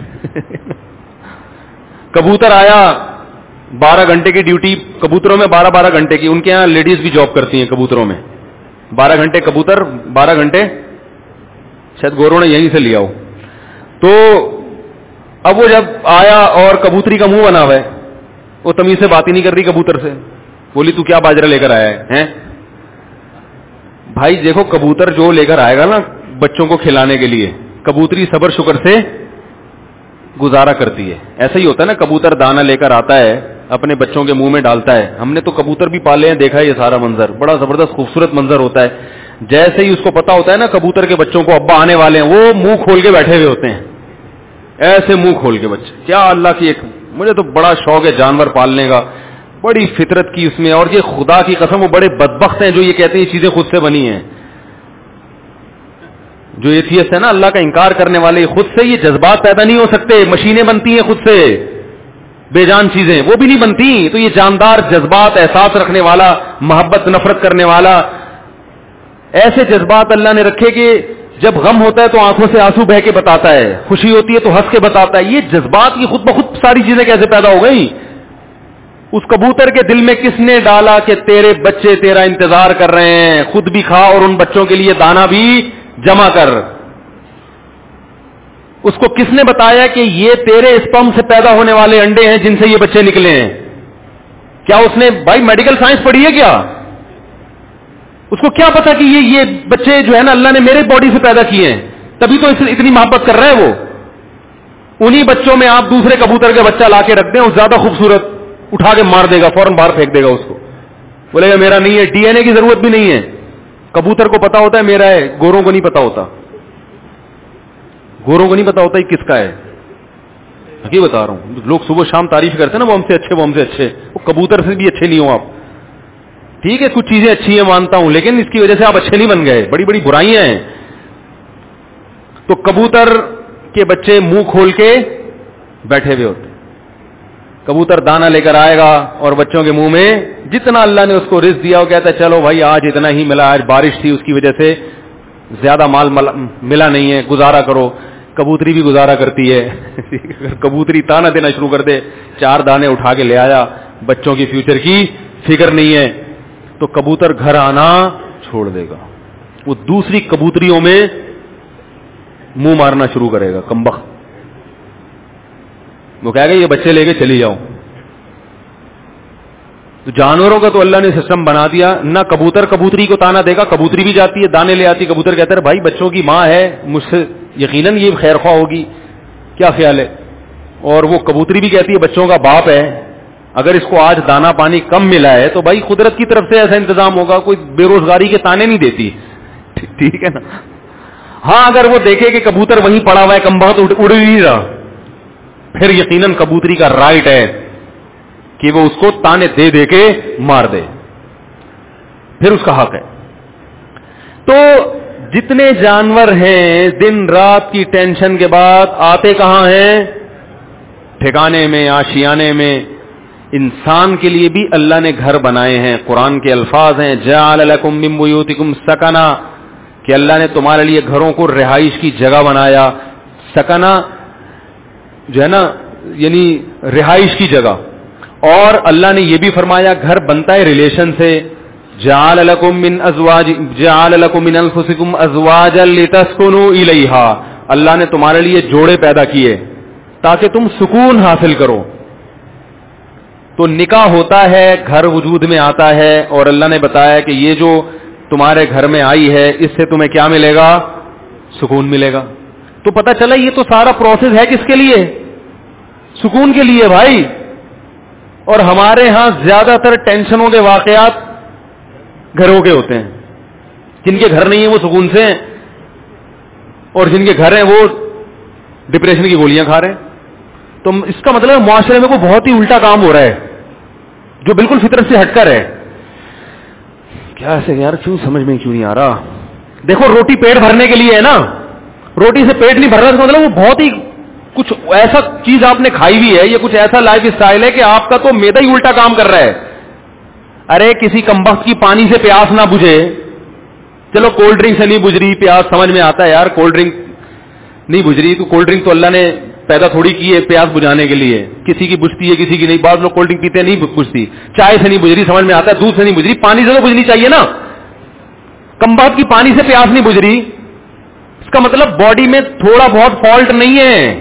کبوتر آیا, بارہ گھنٹے کی ڈیوٹی کبوتروں میں, بارہ بارہ گھنٹے کی. ان کے یہاں لیڈیز بھی جاب کرتی ہیں کبوتروں میں, بارہ گھنٹے کبوتر, بارہ گھنٹے شاید گوروں نے یہیں سے لیا ہو. تو اب وہ جب آیا اور کبوتری کا منہ بنا ہوا ہے, وہ تمیز سے بات ہی نہیں کر رہی کبوتر سے, بولی تو کیا باجرہ لے کر آیا ہے؟ بھائی دیکھو کبوتر جو لے کر آئے گا نا بچوں کو کھلانے کے لیے, کبوتری صبر شکر سے گزارا کرتی ہے. ایسا ہی ہوتا ہے نا, کبوتر دانا لے کر آتا ہے اپنے بچوں کے منہ میں ڈالتا ہے. ہم نے تو کبوتر بھی پالے ہیں, دیکھا ہے یہ سارا منظر, بڑا زبردست خوبصورت منظر ہوتا ہے. جیسے ہی اس کو پتا ہوتا ہے نا کبوتر کے بچوں کو ابا آنے والے ہیں, وہ منہ کھول کے بیٹھے ہوئے ہوتے ہیں, ایسے منہ کھول کے بچے. کیا اللہ کی ایک, مجھے تو بڑا شوق ہے جانور پالنے کا, بڑی فطرت کی اس میں. اور یہ خدا کی قسم وہ بڑے بدبخت ہیں جو یہ کہتے ہیں یہ چیزیں خود سے بنی ہیں. جو ایتھیسٹ ہے نا, اللہ کا انکار کرنے والے, خود سے یہ جذبات پیدا نہیں ہو سکتے. مشینیں بنتی ہیں خود سے, بے جان چیزیں وہ بھی نہیں بنتی. تو یہ جاندار جذبات, احساس رکھنے والا, محبت نفرت کرنے والا, ایسے جذبات اللہ نے رکھے کہ جب غم ہوتا ہے تو آنکھوں سے آنسو بہ کے بتاتا ہے, خوشی ہوتی ہے تو ہنس کے بتاتا ہے. یہ جذبات کی خود بخود ساری چیزیں کیسے پیدا ہو گئی؟ اس کبوتر کے دل میں کس نے ڈالا کہ تیرے بچے تیرا انتظار کر رہے ہیں, خود بھی کھا اور ان بچوں کے لیے دانا بھی جمع کر. اس کو کس نے بتایا کہ یہ تیرے اسپرم سے پیدا ہونے والے انڈے ہیں جن سے یہ بچے نکلے ہیں؟ کیا اس نے بھائی میڈیکل سائنس پڑھی ہے کیا؟ اس کو کیا پتا کہ یہ یہ بچے جو ہے نا اللہ نے میرے باڈی سے پیدا کیے ہیں, تبھی تو اتنی محبت کر رہا ہے وہ. انہی بچوں میں آپ دوسرے کبوتر کے بچہ لا کے رکھ دیں, اس زیادہ خوبصورت, اٹھا کے مار دے گا, فوراً باہر پھینک دے گا اس کو, بولے گا میرا نہیں ہے. ڈی این اے کی ضرورت بھی نہیں ہے, کبوتر کو پتا ہوتا ہے میرا ہے, گوروں کو نہیں پتا ہوتا. گوروں کو نہیں پتا ہوتا یہ کس کا ہے. حقیقت بتا رہا ہوں, لوگ صبح شام تعریف کرتے ہیں نا وہ ہم سے اچھے, وہ ہم سے اچھے, وہ کبوتر سے بھی اچھے نہیں ہو آپ. ٹھیک ہے کچھ چیزیں اچھی ہیں مانتا ہوں, لیکن اس کی وجہ سے آپ اچھے نہیں بن گئے, بڑی بڑی برائیاں ہیں. تو کبوتر کے بچے منہ کھول کے بیٹھے ہوئے ہوتے. کبوتر دانا لے کر آئے گا اور بچوں کے منہ میں جتنا اللہ نے اس کو رزق دیا وہ کہتا ہے چلو بھائی آج اتنا ہی ملا, آج بارش تھی اس کی وجہ سے زیادہ مال ملا نہیں ہے, گزارا کرو. کبوتری بھی گزارا کرتی ہے. کبوتری تانا دینا شروع کر دے, چار دانے اٹھا کے لے آیا, بچوں کی فیوچر کی فکر نہیں ہے, تو کبوتر گھر آنا چھوڑ دے گا. وہ دوسری کبوتریوں میں منہ مارنا شروع کرے گا کمبخت. وہ کہے گا یہ بچے لے کے چلی جاؤ. تو جانوروں کا تو اللہ نے سسٹم بنا دیا, نہ کبوتر کبوتری کو تانا دے گا, کبوتری بھی جاتی ہے دانے لے آتی, کبوتر کہتا ہے بھائی بچوں کی ماں ہے, مجھ سے یقیناً یہ خیر خواہ ہوگی, کیا خیال ہے. اور وہ کبوتری بھی کہتی ہے بچوں کا باپ ہے, اگر اس کو آج دانا پانی کم ملا ہے تو بھائی قدرت کی طرف سے ایسا انتظام ہوگا, کوئی بے روزگاری کے تانے نہیں دیتی. ٹھیک ہے نا. ہاں اگر وہ دیکھے کہ کبوتر وہیں پڑا ہوا ہے, کمبخت اڑ ہی نہیں رہا, پھر یقیناً کبوتری کا رائٹ ہے کہ وہ اس کو تانے دے دے کے مار دے, پھر اس کا حق ہے. تو جتنے جانور ہیں دن رات کی ٹینشن کے بعد آتے کہاں ہیں؟ ٹھکانے میں, آشیانے میں. انسان کے لیے بھی اللہ نے گھر بنائے ہیں. قرآن کے الفاظ ہیں جعل لکم من بیوتکم سکنا, کہ اللہ نے تمہارے لیے گھروں کو رہائش کی جگہ بنایا. سکنا جو ہے نا یعنی رہائش کی جگہ. اور اللہ نے یہ بھی فرمایا گھر بنتا ہے ریلیشن سے. جعل لکم من ازواج جعل لکم من انفسکم ازواجا لتسکنوا الیہا, اللہ نے تمہارے لیے جوڑے پیدا کیے تاکہ تم سکون حاصل کرو. تو نکاح ہوتا ہے, گھر وجود میں آتا ہے, اور اللہ نے بتایا کہ یہ جو تمہارے گھر میں آئی ہے اس سے تمہیں کیا ملے گا؟ سکون ملے گا. تو پتہ چلا یہ تو سارا پروسیس ہے کس کے لیے؟ سکون کے لیے بھائی. اور ہمارے ہاں زیادہ تر ٹینشنوں کے واقعات گھروں کے ہوتے ہیں. جن کے گھر نہیں ہیں وہ سکون سے ہیں, اور جن کے گھر ہیں وہ ڈپریشن کی گولیاں کھا رہے ہیں. تو اس کا مطلب معاشرے میں کوئی بہت ہی الٹا کام ہو رہا ہے جو بالکل فطرت سے ہٹ کر ہے. کیا ایسے یار کیوں سمجھ میں کیوں نہیں آ رہا؟ دیکھو روٹی پیٹ بھرنے کے لیے ہے نا, روٹی سے پیٹ نہیں بھر رہا, مطلب وہ بہت ہی کچھ ایسا چیز آپ نے کھائی ہوئی ہے, یہ کچھ ایسا لائف اسٹائل ہے کہ آپ کا تو میدا ہی الٹا کام کر رہا ہے. ارے کسی کمبخت کی پانی سے پیاس نہ بجھے, چلو کولڈ ڈرنک سے نہیں بجھ رہی پیاس, سمجھ میں آتا ہے یار کولڈ ڈرنک نہیں بجھ رہی, تو کولڈ ڈرنک تو اللہ نے پیدا تھوڑی کی ہے پیاس بجھانے کے لیے. کسی کی بجھتی ہے کسی کی نہیں. بعض لوگ کولڈ ڈرنک پیتے ہیں نہیں بجھتی, چائے سے نہیں بجھ رہی, سمجھ میں آتا ہے, دودھ سے نہیں بجھ رہی, پانی سے تو بجھنی چاہیے نا. کمبخت کی پانی سے پیاس نہیں بجھ رہی, اس کا مطلب باڈی میں تھوڑا بہت فالٹ نہیں ہے.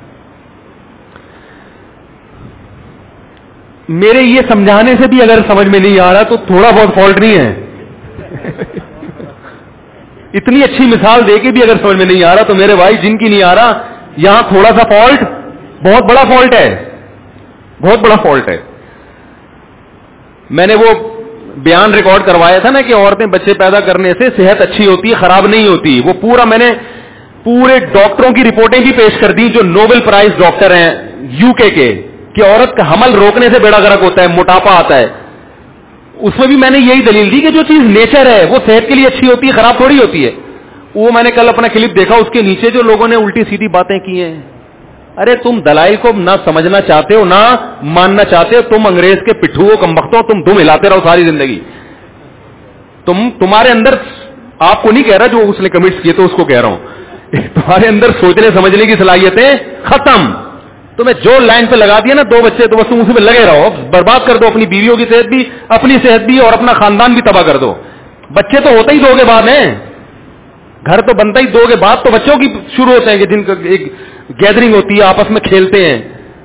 میرے یہ سمجھانے سے بھی اگر سمجھ میں نہیں آ رہا تو تھوڑا بہت فالٹ نہیں ہے. اتنی اچھی مثال دے کے بھی اگر سمجھ میں نہیں آ رہا تو میرے بھائی جن کی نہیں آ رہا, یہاں تھوڑا سا فالٹ بہت بڑا فالٹ ہے, بہت بڑا فالٹ ہے. میں نے وہ بیان ریکارڈ کروایا تھا نا کہ عورتیں بچے پیدا کرنے سے صحت اچھی ہوتی ہے, خراب نہیں ہوتی. وہ پورا میں نے پورے ڈاکٹروں کی رپورٹیں بھی پیش کر دی جو نوبل پرائز ڈاکٹر ہیں یو کے کے, کہ عورت کا حمل روکنے سے بیڑا غرق ہوتا ہے, موٹاپا آتا ہے. اس میں بھی میں نے یہی دلیل دی کہ جو چیز نیچر ہے وہ صحت کے لیے اچھی ہوتی ہے, خراب تھوڑی ہوتی ہے. وہ میں نے کل اپنا کلپ دیکھا, اس کے نیچے جو لوگوں نے الٹی سیدھی باتیں کی ہیں. ارے تم دلائل کو نہ سمجھنا چاہتے ہو نہ ماننا چاہتے ہو, تم انگریز کے پٹھو ہو, کمبختوں, تم دم ہلاتے رہو ساری زندگی. تم تمہارے اندر, آپ کو نہیں کہہ رہا جو اس نے کمنٹس کیے تو اس کو کہہ رہا ہوں, تمہارے اندر سوچنے سمجھنے کی صلاحیتیں ختم. تمہیں جو لائن پہ لگا دیا نا دو بچے, تو بس تم اسی پہ لگے رہو, برباد کر دو اپنی بیویوں کی صحت بھی, اپنی صحت بھی, اور اپنا خاندان بھی تباہ کر دو. بچے تو ہوتے ہی دو کے بعد ہیں, گھر تو بنتا ہی دو کے بعد تو بچوں کی شروع ہوتے ہیں کہ جن کا ایک گیدرنگ ہوتی ہے, آپس میں کھیلتے ہیں.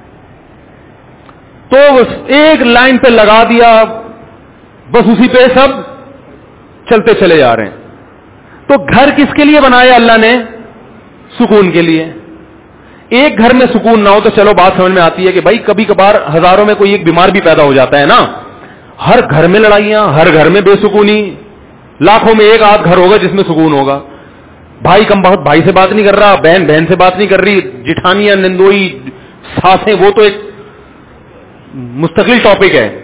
تو ایک لائن پہ لگا دیا, بس اسی پہ سب چلتے چلے جا رہے ہیں. تو گھر کس کے لیے بنایا اللہ نے؟ سکون کے لیے. ایک گھر میں سکون نہ ہو تو چلو بات سمجھ میں آتی ہے کہ بھائی کبھی کبھار ہزاروں میں کوئی ایک بیمار بھی پیدا ہو جاتا ہے نا. ہر گھر میں لڑائیاں, ہر گھر میں بے سکونی, لاکھوں میں ایک آدھ گھر ہوگا جس میں سکون ہوگا. بھائی کم بہت بھائی سے بات نہیں کر رہا, بہن بہن سے بات نہیں کر رہی, جٹھانیاں, نندوئی, ساسیں, وہ تو ایک مستقل ٹاپک ہے.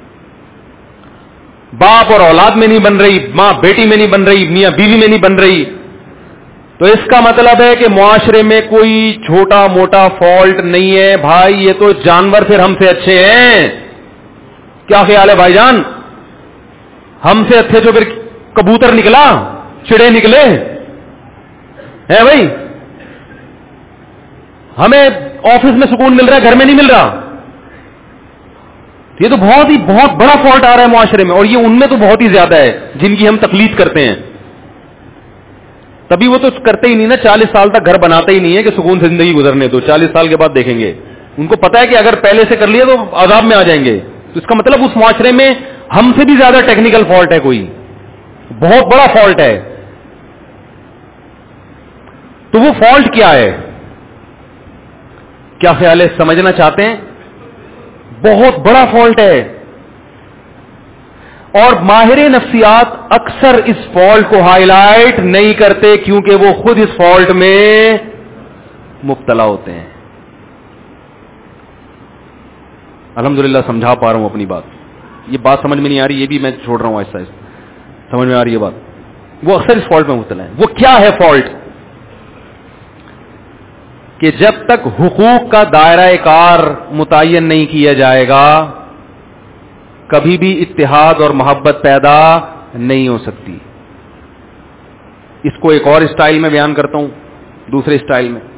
باپ اور اولاد میں نہیں بن رہی, ماں بیٹی میں نہیں بن رہی, میاں بیوی میں نہیں بن رہی. تو اس کا مطلب ہے کہ معاشرے میں کوئی چھوٹا موٹا فالٹ نہیں ہے بھائی, یہ تو جانور پھر ہم سے اچھے ہیں. کیا خیال ہے بھائی جان؟ ہم سے اچھے جو پھر کبوتر نکلا, چڑے نکلے ہے بھائی. ہمیں آفس میں سکون مل رہا ہے, گھر میں نہیں مل رہا. یہ تو بہت ہی بہت بڑا فالٹ آ رہا ہے معاشرے میں, اور یہ ان میں تو بہت ہی زیادہ ہے جن کی ہم تقلید کرتے ہیں. تبھی وہ تو کرتے ہی نہیں نا, چالیس سال تک گھر بناتے ہی نہیں ہے کہ سکون سے زندگی گزرنے دو, چالیس سال کے بعد دیکھیں گے. ان کو پتا ہے کہ اگر پہلے سے کر لیا تو عذاب میں آ جائیں گے. تو اس کا مطلب اس معاشرے میں ہم سے بھی زیادہ ٹیکنیکل فالٹ ہے, کوئی بہت بڑا فالٹ ہے. تو وہ فالٹ کیا ہے؟ کیا خیال ہے, سمجھنا چاہتے ہیں؟ بہت بڑا فالٹ ہے. اور ماہر نفسیات اکثر اس فالٹ کو ہائی لائٹ نہیں کرتے کیونکہ وہ خود اس فالٹ میں مبتلا ہوتے ہیں. الحمدللہ سمجھا پا رہا ہوں اپنی بات. یہ بات سمجھ میں نہیں آ رہی, یہ بھی میں چھوڑ رہا ہوں آہستہ آہستہ. سمجھ میں آ رہی ہے بات. وہ اکثر اس فالٹ میں مبتلا ہے. وہ کیا ہے فالٹ؟ کہ جب تک حقوق کا دائرہ کار متعین نہیں کیا جائے گا کبھی بھی اتحاد اور محبت پیدا نہیں ہو سکتی. اس کو ایک اور اسٹائل میں بیان کرتا ہوں, دوسرے اسٹائل میں.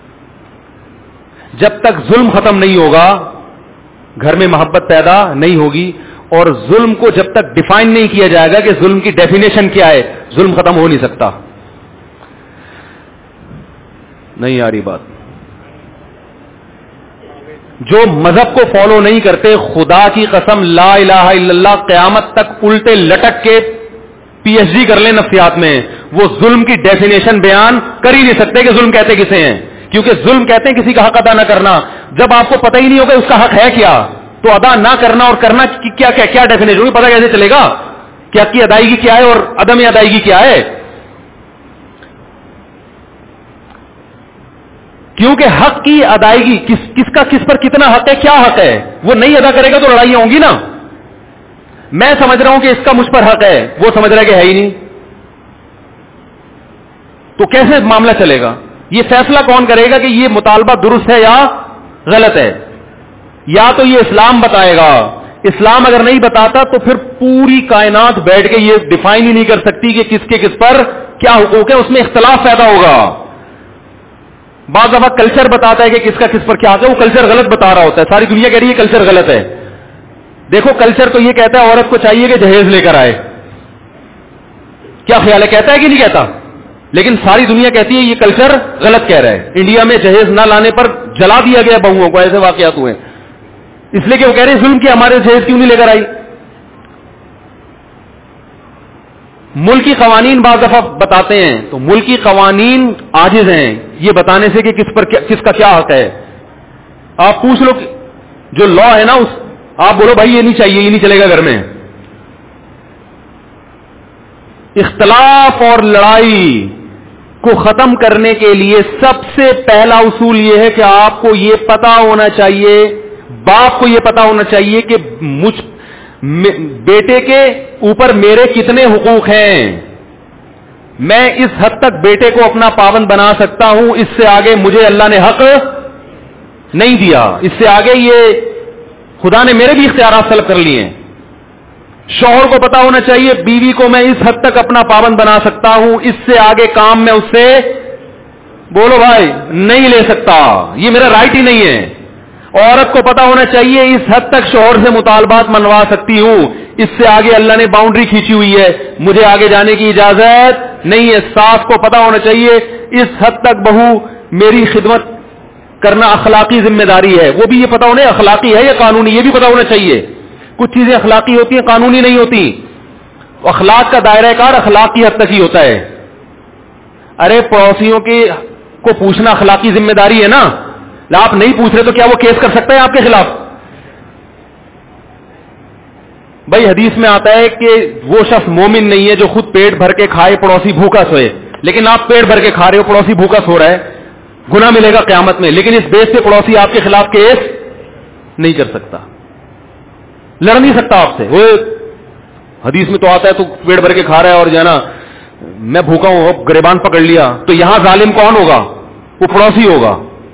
جب تک ظلم ختم نہیں ہوگا گھر میں محبت پیدا نہیں ہوگی, اور ظلم کو جب تک ڈیفائن نہیں کیا جائے گا کہ ظلم کی ڈیفینیشن کیا ہے, ظلم ختم ہو نہیں سکتا. نہیں آ رہی بات. جو مذہب کو فالو نہیں کرتے, خدا کی قسم لا الہ الا اللہ قیامت تک الٹے لٹک کے پی ایچ ڈی کر لیں نفسیات میں, وہ ظلم کی ڈیفینیشن بیان کر ہی نہیں سکتے کہ ظلم کہتے کسے ہیں. کیونکہ ظلم کہتے ہیں کسی کا حق ادا نہ کرنا. جب آپ کو پتہ ہی نہیں ہوگا اس کا حق ہے کیا, تو ادا نہ کرنا اور کرنا کیا کیا کیا ڈیفینیشن ہوگی, پتہ کیسے چلے گا کہ حق کی ادائیگی کیا ہے اور عدم ادائیگی کیا ہے. کیونکہ حق کی ادائیگی کس کس کا کس پر کتنا حق ہے, کیا حق ہے, وہ نہیں ادا کرے گا تو لڑائیاں ہوں گی نا. میں سمجھ رہا ہوں کہ اس کا مجھ پر حق ہے, وہ سمجھ رہا ہے کہ ہے ہی نہیں, تو کیسے معاملہ چلے گا؟ یہ فیصلہ کون کرے گا کہ یہ مطالبہ درست ہے یا غلط ہے؟ یا تو یہ اسلام بتائے گا. اسلام اگر نہیں بتاتا تو پھر پوری کائنات بیٹھ کے یہ ڈیفائن ہی نہیں کر سکتی کہ کس کے کس پر کیا حقوق ہے, اس میں اختلاف پیدا ہوگا. بعض دفعہ کلچر بتاتا ہے کہ کس کا کس پر کیا حق ہے, وہ کلچر غلط بتا رہا ہوتا ہے. ساری دنیا کہہ رہی ہے کلچر غلط ہے. دیکھو کلچر تو یہ کہتا ہے عورت کو چاہیے کہ جہیز لے کر آئے. کیا خیال ہے, کہتا ہے کہ نہیں کہتا؟ لیکن ساری دنیا کہتی ہے یہ کلچر غلط کہہ رہا ہے. انڈیا میں جہیز نہ لانے پر جلا دیا گیا بہوؤں کو, ایسے واقعات ہوئے, اس لیے کہ وہ کہہ رہے ہیں ظلم کیا, ہمارے جہیز کیوں نہیں لے کر آئی. ملکی قوانین بعض دفعہ بتاتے ہیں تو ملکی قوانین عاجز ہیں یہ بتانے سے کہ کس پر کس کا کیا حق ہے. آپ پوچھ لو جو لا ہے نا, اس آپ بولو بھائی یہ نہیں چاہیے, یہ نہیں چلے گا گھر میں. اختلاف اور لڑائی کو ختم کرنے کے لیے سب سے پہلا اصول یہ ہے کہ آپ کو یہ پتا ہونا چاہیے, باپ کو یہ پتا ہونا چاہیے کہ مجھ بیٹے کے اوپر میرے کتنے حقوق ہیں. میں اس حد تک بیٹے کو اپنا پابند بنا سکتا ہوں, اس سے آگے مجھے اللہ نے حق نہیں دیا, اس سے آگے یہ خدا نے میرے بھی اختیارات طلب کر لیے ہیں. شوہر کو پتا ہونا چاہیے بیوی کو میں اس حد تک اپنا پابند بنا سکتا ہوں, اس سے آگے کام میں اس سے بولو بھائی نہیں لے سکتا, یہ میرا رائٹ ہی نہیں ہے. عورت کو پتا ہونا چاہیے اس حد تک شوہر سے مطالبات منوا سکتی ہوں, اس سے آگے اللہ نے باؤنڈری کھینچی ہوئی ہے, مجھے آگے جانے کی اجازت نہیں ہے. ساس کو پتا ہونا چاہیے اس حد تک بہو میری خدمت کرنا اخلاقی ذمہ داری ہے, وہ بھی یہ پتا ہونا اخلاقی ہے یا قانونی, یہ بھی پتا ہونا چاہیے. کچھ چیزیں اخلاقی ہوتی ہیں, قانونی نہیں ہوتی. اخلاق کا دائرہ کار اخلاق کی حد تک ہی ہوتا ہے. ارے پڑوسیوں کی کو پوچھنا اخلاقی ذمہ داری ہے نا, آپ نہیں پوچھ رہے تو کیا وہ کیس کر سکتا ہے آپ کے خلاف؟ بھائی حدیث میں آتا ہے کہ وہ شخص مومن نہیں ہے جو خود پیٹ بھر کے کھائے پڑوسی بھوکا سوئے. لیکن آپ پیٹ بھر کے کھا رہے ہو, پڑوسی بھوکا سو رہا ہے, گناہ ملے گا قیامت میں. لیکن اس بیس سے پڑوسی آپ کے خلاف کیس نہیں کر سکتا, لڑ نہیں سکتا آپ سے. وہ حدیث میں تو آتا ہے تو پیٹ بھر کے کھا رہا ہے اور جو ہے نا میں بھوکا ہوں, گریبان پکڑ لیا, تو یہاں ظالم کون ہوگا؟ وہ پڑوسی ہوگا.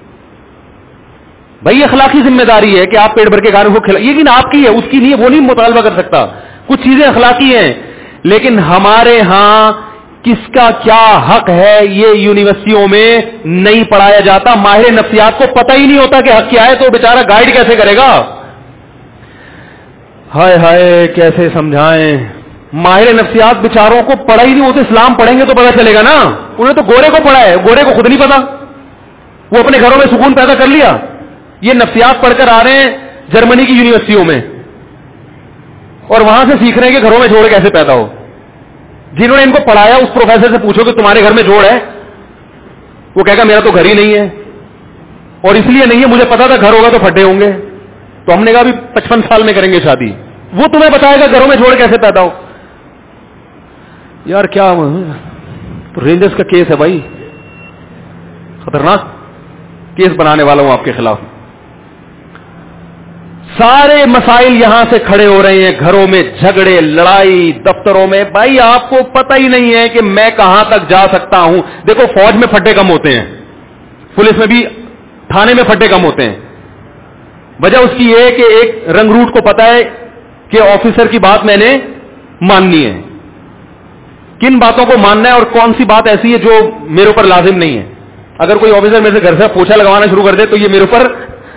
بھائی اخلاقی ذمہ داری ہے کہ آپ پیٹ بھر کے کھا رہے ہو, کھلا, یہ آپ کی ہے, اس کی نہیں ہے, وہ نہیں مطالبہ کر سکتا. کچھ چیزیں اخلاقی ہیں, لیکن ہمارے ہاں کس کا کیا حق ہے یہ یونیورسٹیوں میں نہیں پڑھایا جاتا. ماہر نفسیات کو پتہ ہی نہیں ہوتا کہ حق کیا ہے, تو بیچارہ گائیڈ کیسے کرے گا؟ ہائے ہائے کیسے سمجھائیں. ماہر نفسیات بیچاروں کو پڑھا ہی نہیں ہوتا. اسلام پڑھیں گے تو پتا چلے گا نا. انہیں تو گورے کو پڑھا ہے, گورے کو خود نہیں پتا, وہ اپنے گھروں میں سکون پیدا کر لیا. یہ نفسیات پڑھ کر آ رہے ہیں جرمنی کی یونیورسٹیوں میں, اور وہاں سے سیکھ رہے ہیں کہ گھروں میں جوڑ کیسے پیدا ہو. جنہوں نے ان کو پڑھایا اس پروفیسر سے پوچھو کہ تمہارے گھر میں جوڑ ہے, وہ کہے گا میرا تو گھر ہی نہیں ہے, اور اس لیے نہیں ہے مجھے پتا تھا گھر ہوگا تو پھٹے ہوں گے. تو ہم نے کہا بھی پچپن سال میں کریں گے شادی, وہ تمہیں بتائے گا گھروں میں جوڑ کیسے پیدا ہو. یار کیا رینجرز کا کیس ہے بھائی, خطرناک کیس بنانے والا ہوں آپ کے خلاف. سارے مسائل یہاں سے کھڑے ہو رہے ہیں, گھروں میں جھگڑے, لڑائی, دفتروں میں. بھائی آپ کو پتہ ہی نہیں ہے کہ میں کہاں تک جا سکتا ہوں. دیکھو فوج میں پھٹے کم ہوتے ہیں, پولیس میں بھی, تھانے میں پھٹے کم ہوتے ہیں. وجہ اس کی یہ ہے کہ ایک رنگ روٹ کو پتا ہے کہ آفیسر کی بات میں نے ماننی ہے, کن باتوں کو ماننا ہے اور کون سی بات ایسی ہے جو میرے اوپر لازم نہیں ہے. اگر کوئی آفیسر میرے سے گھر سے پوچھا لگوانا شروع کر دے تو یہ میرے اوپر,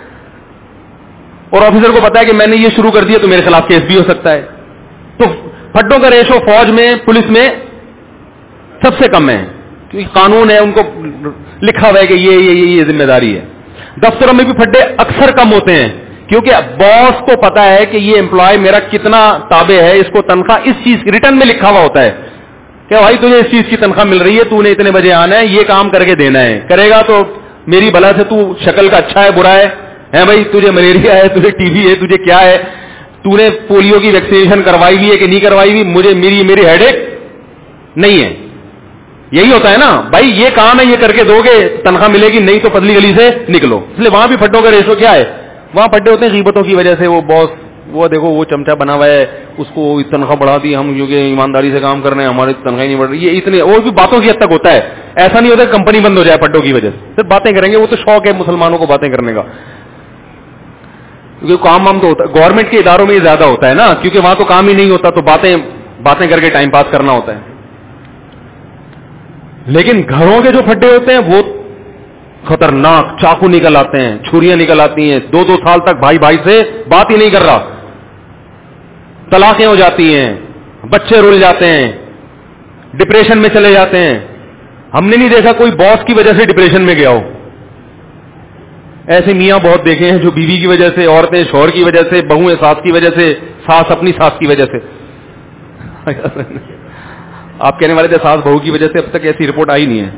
اور آفیسر کو پتا ہے کہ میں نے یہ شروع کر دیا تو میرے خلاف کیس بھی ہو سکتا ہے. تو پھٹوں کا ریشو فوج میں, پولیس میں سب سے کم ہے, کیونکہ قانون ہے, ان کو لکھا ہوا ہے کہ یہ یہ یہ ذمہ داری ہے. دفتروں میں بھی پھٹے اکثر کم ہوتے ہیں کیونکہ باس کو پتا ہے کہ یہ امپلائی میرا کتنا تابع ہے, اس کو تنخواہ اس چیز ریٹرن میں لکھا ہوا ہوتا ہے کہ بھائی تجھے اس چیز کی تنخواہ مل رہی ہے, تو نے اتنے بجے آنا ہے, یہ کام کر کے دینا ہے, کرے گا تو میری بھلا سے, تو شکل کا اچھا ہے برا ہے, ہے بھائی تجھے ملیریا ہے, تجھے ٹی بی ہے, تجھے کیا ہے, تو نے پولیو کی ویکسینیشن کروائی ہوئی ہے کہ نہیں کروائی ہوئی, مجھے میری میری ہیڈ ایک نہیں ہے. یہی ہوتا ہے نا بھائی, یہ کام ہے, یہ کر کے دو گے تنخواہ ملے گی, نہیں تو پتلی گلی سے نکلو. اس لیے وہاں بھی پھٹوں کا ریشو کیا ہے, وہاں پھٹے ہوتے ہیں غیبتوں کی وجہ سے. وہ باس, وہ دیکھو وہ چمچا بنا ہوا ہے, اس کو تنخواہ بڑھا دی, ہم کیونکہ ایمانداری سے کام کر رہے ہیں, ہماری تنخواہ نہیں بڑھ رہی. یہ اتنے اور بھی باتوں کی حد تک ہوتا ہے. ایسا نہیں ہوتا کہ کمپنی بند ہو جائے پھٹوں کی وجہ سے, صرف باتیں کریں گے. وہ تو شوق ہے مسلمانوں کو باتیں کرنے کا, کیونکہ کام وام تو ہوتا ہے گورنمنٹ کے اداروں میں یہ زیادہ ہوتا ہے نا, کیونکہ وہاں تو کام ہی نہیں ہوتا, تو باتیں باتیں کر کے ٹائم پاس کرنا ہوتا ہے. لیکن گھروں کے جو پھٹے ہوتے ہیں وہ خطرناک, چاقو نکل آتے ہیں, چھریاں نکل آتی ہیں, دو دو سال تک بھائی بھائی سے بات ہی نہیں کر رہا, طلاقیں ہو جاتی ہیں, بچے رول جاتے ہیں, ڈپریشن میں چلے جاتے ہیں. ہم نے نہیں دیکھا کوئی باس کی وجہ سے ڈپریشن میں گیا ہو. ایسے میاں بہت دیکھے ہیں جو بیوی کی وجہ سے, عورتیں شوہر کی وجہ سے, بہویں ساس کی وجہ سے, ساس اپنی ساس کی وجہ سے. آپ کہنے والے تھے ساس بہو کی وجہ سے, اب تک ایسی رپورٹ آئی نہیں ہے,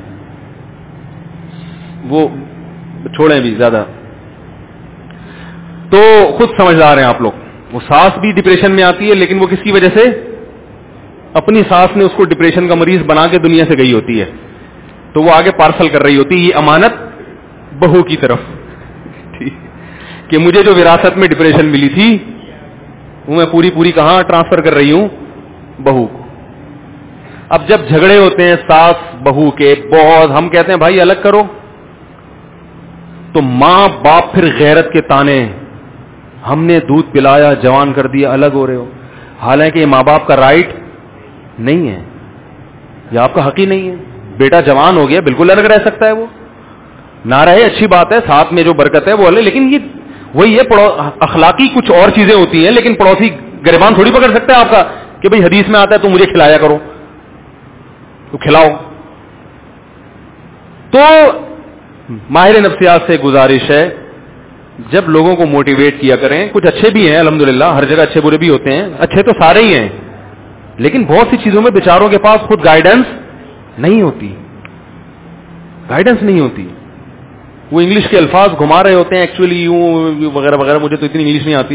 وہ چھوڑیں بھی زیادہ. تو خود سمجھدار ہیں آپ لوگ. وہ ساس بھی ڈپریشن میں آتی ہے, لیکن وہ کس کی وجہ سے, اپنی ساس نے اس کو ڈپریشن کا مریض بنا کے دنیا سے گئی ہوتی ہے, تو وہ آگے پارسل کر رہی ہوتی ہے یہ امانت بہو کی طرف کہ مجھے جو وراثت میں ڈپریشن ملی تھی وہ میں پوری پوری کہاں ٹرانسفر کر رہی ہوں, بہو کو. اب جب جھگڑے ہوتے ہیں ساس بہو کے بہت, ہم کہتے ہیں بھائی الگ کرو, تو ماں باپ پھر غیرت کے تانے, ہم نے دودھ پلایا جوان کر دیا, الگ ہو رہے ہو. حالانکہ یہ ماں باپ کا رائٹ نہیں ہے, یہ آپ کا حق ہی نہیں ہے. بیٹا جوان ہو گیا, بالکل الگ رہ سکتا ہے, وہ نہ رہے اچھی بات ہے, ساتھ میں جو برکت ہے وہ الگ, لیکن یہ وہی ہے اخلاقی کچھ اور چیزیں ہوتی ہیں. لیکن پڑوسی گریبان تھوڑی پکڑ سکتا ہے آپ کا کہ بھئی حدیث میں آتا ہے تو مجھے کھلایا کرو, تو کھلاؤ. تو ماہر نفسیات سے گزارش ہے, جب لوگوں کو موٹیویٹ کیا کریں. کچھ اچھے بھی ہیں الحمدللہ, ہر جگہ اچھے برے بھی ہوتے ہیں, اچھے تو سارے ہی ہیں, لیکن بہت سی چیزوں میں بیچاروں کے پاس خود گائیڈنس نہیں ہوتی, گائیڈنس نہیں ہوتی. وہ انگلش کے الفاظ گھما رہے ہوتے ہیں ایکچولی یوں وغیرہ وغیرہ, مجھے تو اتنی انگلش نہیں آتی.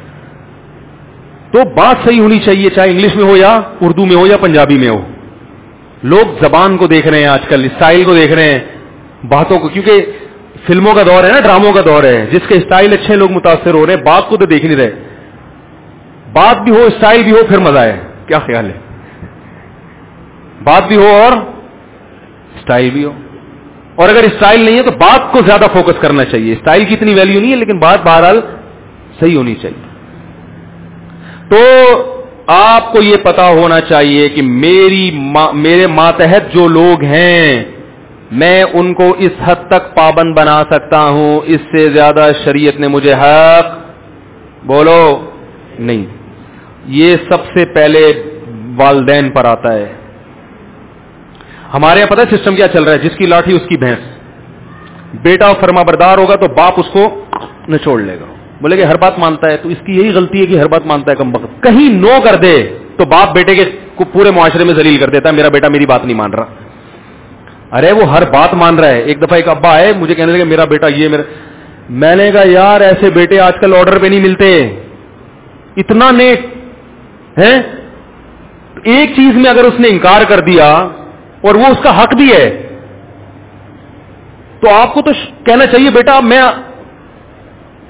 تو بات صحیح ہونی چاہیے, چاہے انگلش میں ہو یا اردو میں ہو یا پنجابی میں ہو. لوگ زبان کو دیکھ رہے ہیں آج کل, اسٹائل کو دیکھ رہے ہیں, باتوں کو, کیونکہ فلموں کا دور ہے نا, ڈراموں کا دور ہے, جس کے اسٹائل اچھے لوگ متاثر ہو رہے ہیں, بات کو تو دیکھ نہیں رہے. بات بھی ہو اسٹائل بھی ہو پھر مزہ ہے. کیا خیال ہے, بات بھی ہو اور اسٹائل بھی ہو, اور اگر اسٹائل نہیں ہے تو بات کو زیادہ فوکس کرنا چاہیے. اسٹائل کی اتنی ویلیو نہیں ہے, لیکن بات بہرحال صحیح ہونی چاہیے. تو آپ کو یہ پتا ہونا چاہیے کہ میری ما میرے ماتحت جو لوگ ہیں میں ان کو اس حد تک پابند بنا سکتا ہوں, اس سے زیادہ شریعت نے مجھے حق بولو نہیں. یہ سب سے پہلے والدین پر آتا ہے. ہمارے یہاں پتہ ہے سسٹم کیا چل رہا ہے, جس کی لاٹھی اس کی بھینس. بیٹا فرما بردار ہوگا تو باپ اس کو نچوڑ لے گا, بولے کہ ہر بات مانتا ہے, تو اس کی یہی غلطی ہے کہ ہر بات مانتا ہے کم وقت. کہیں نو کر دے تو باپ بیٹے کے کو پورے معاشرے میں ذلیل کر دیتا ہے, میرا بیٹا میری بات نہیں مان رہا. ارے وہ ہر بات مان رہا ہے. ایک دفعہ ایک ابا آئے مجھے کہنے لگے میرا بیٹا یہ میرا, میں نے کہا یار ایسے بیٹے آج کل آرڈر پہ نہیں ملتے, اتنا نیک ہے. ایک چیز میں اگر اس نے انکار کر دیا اور وہ اس کا حق بھی ہے تو آپ کو تو کہنا چاہیے بیٹا میں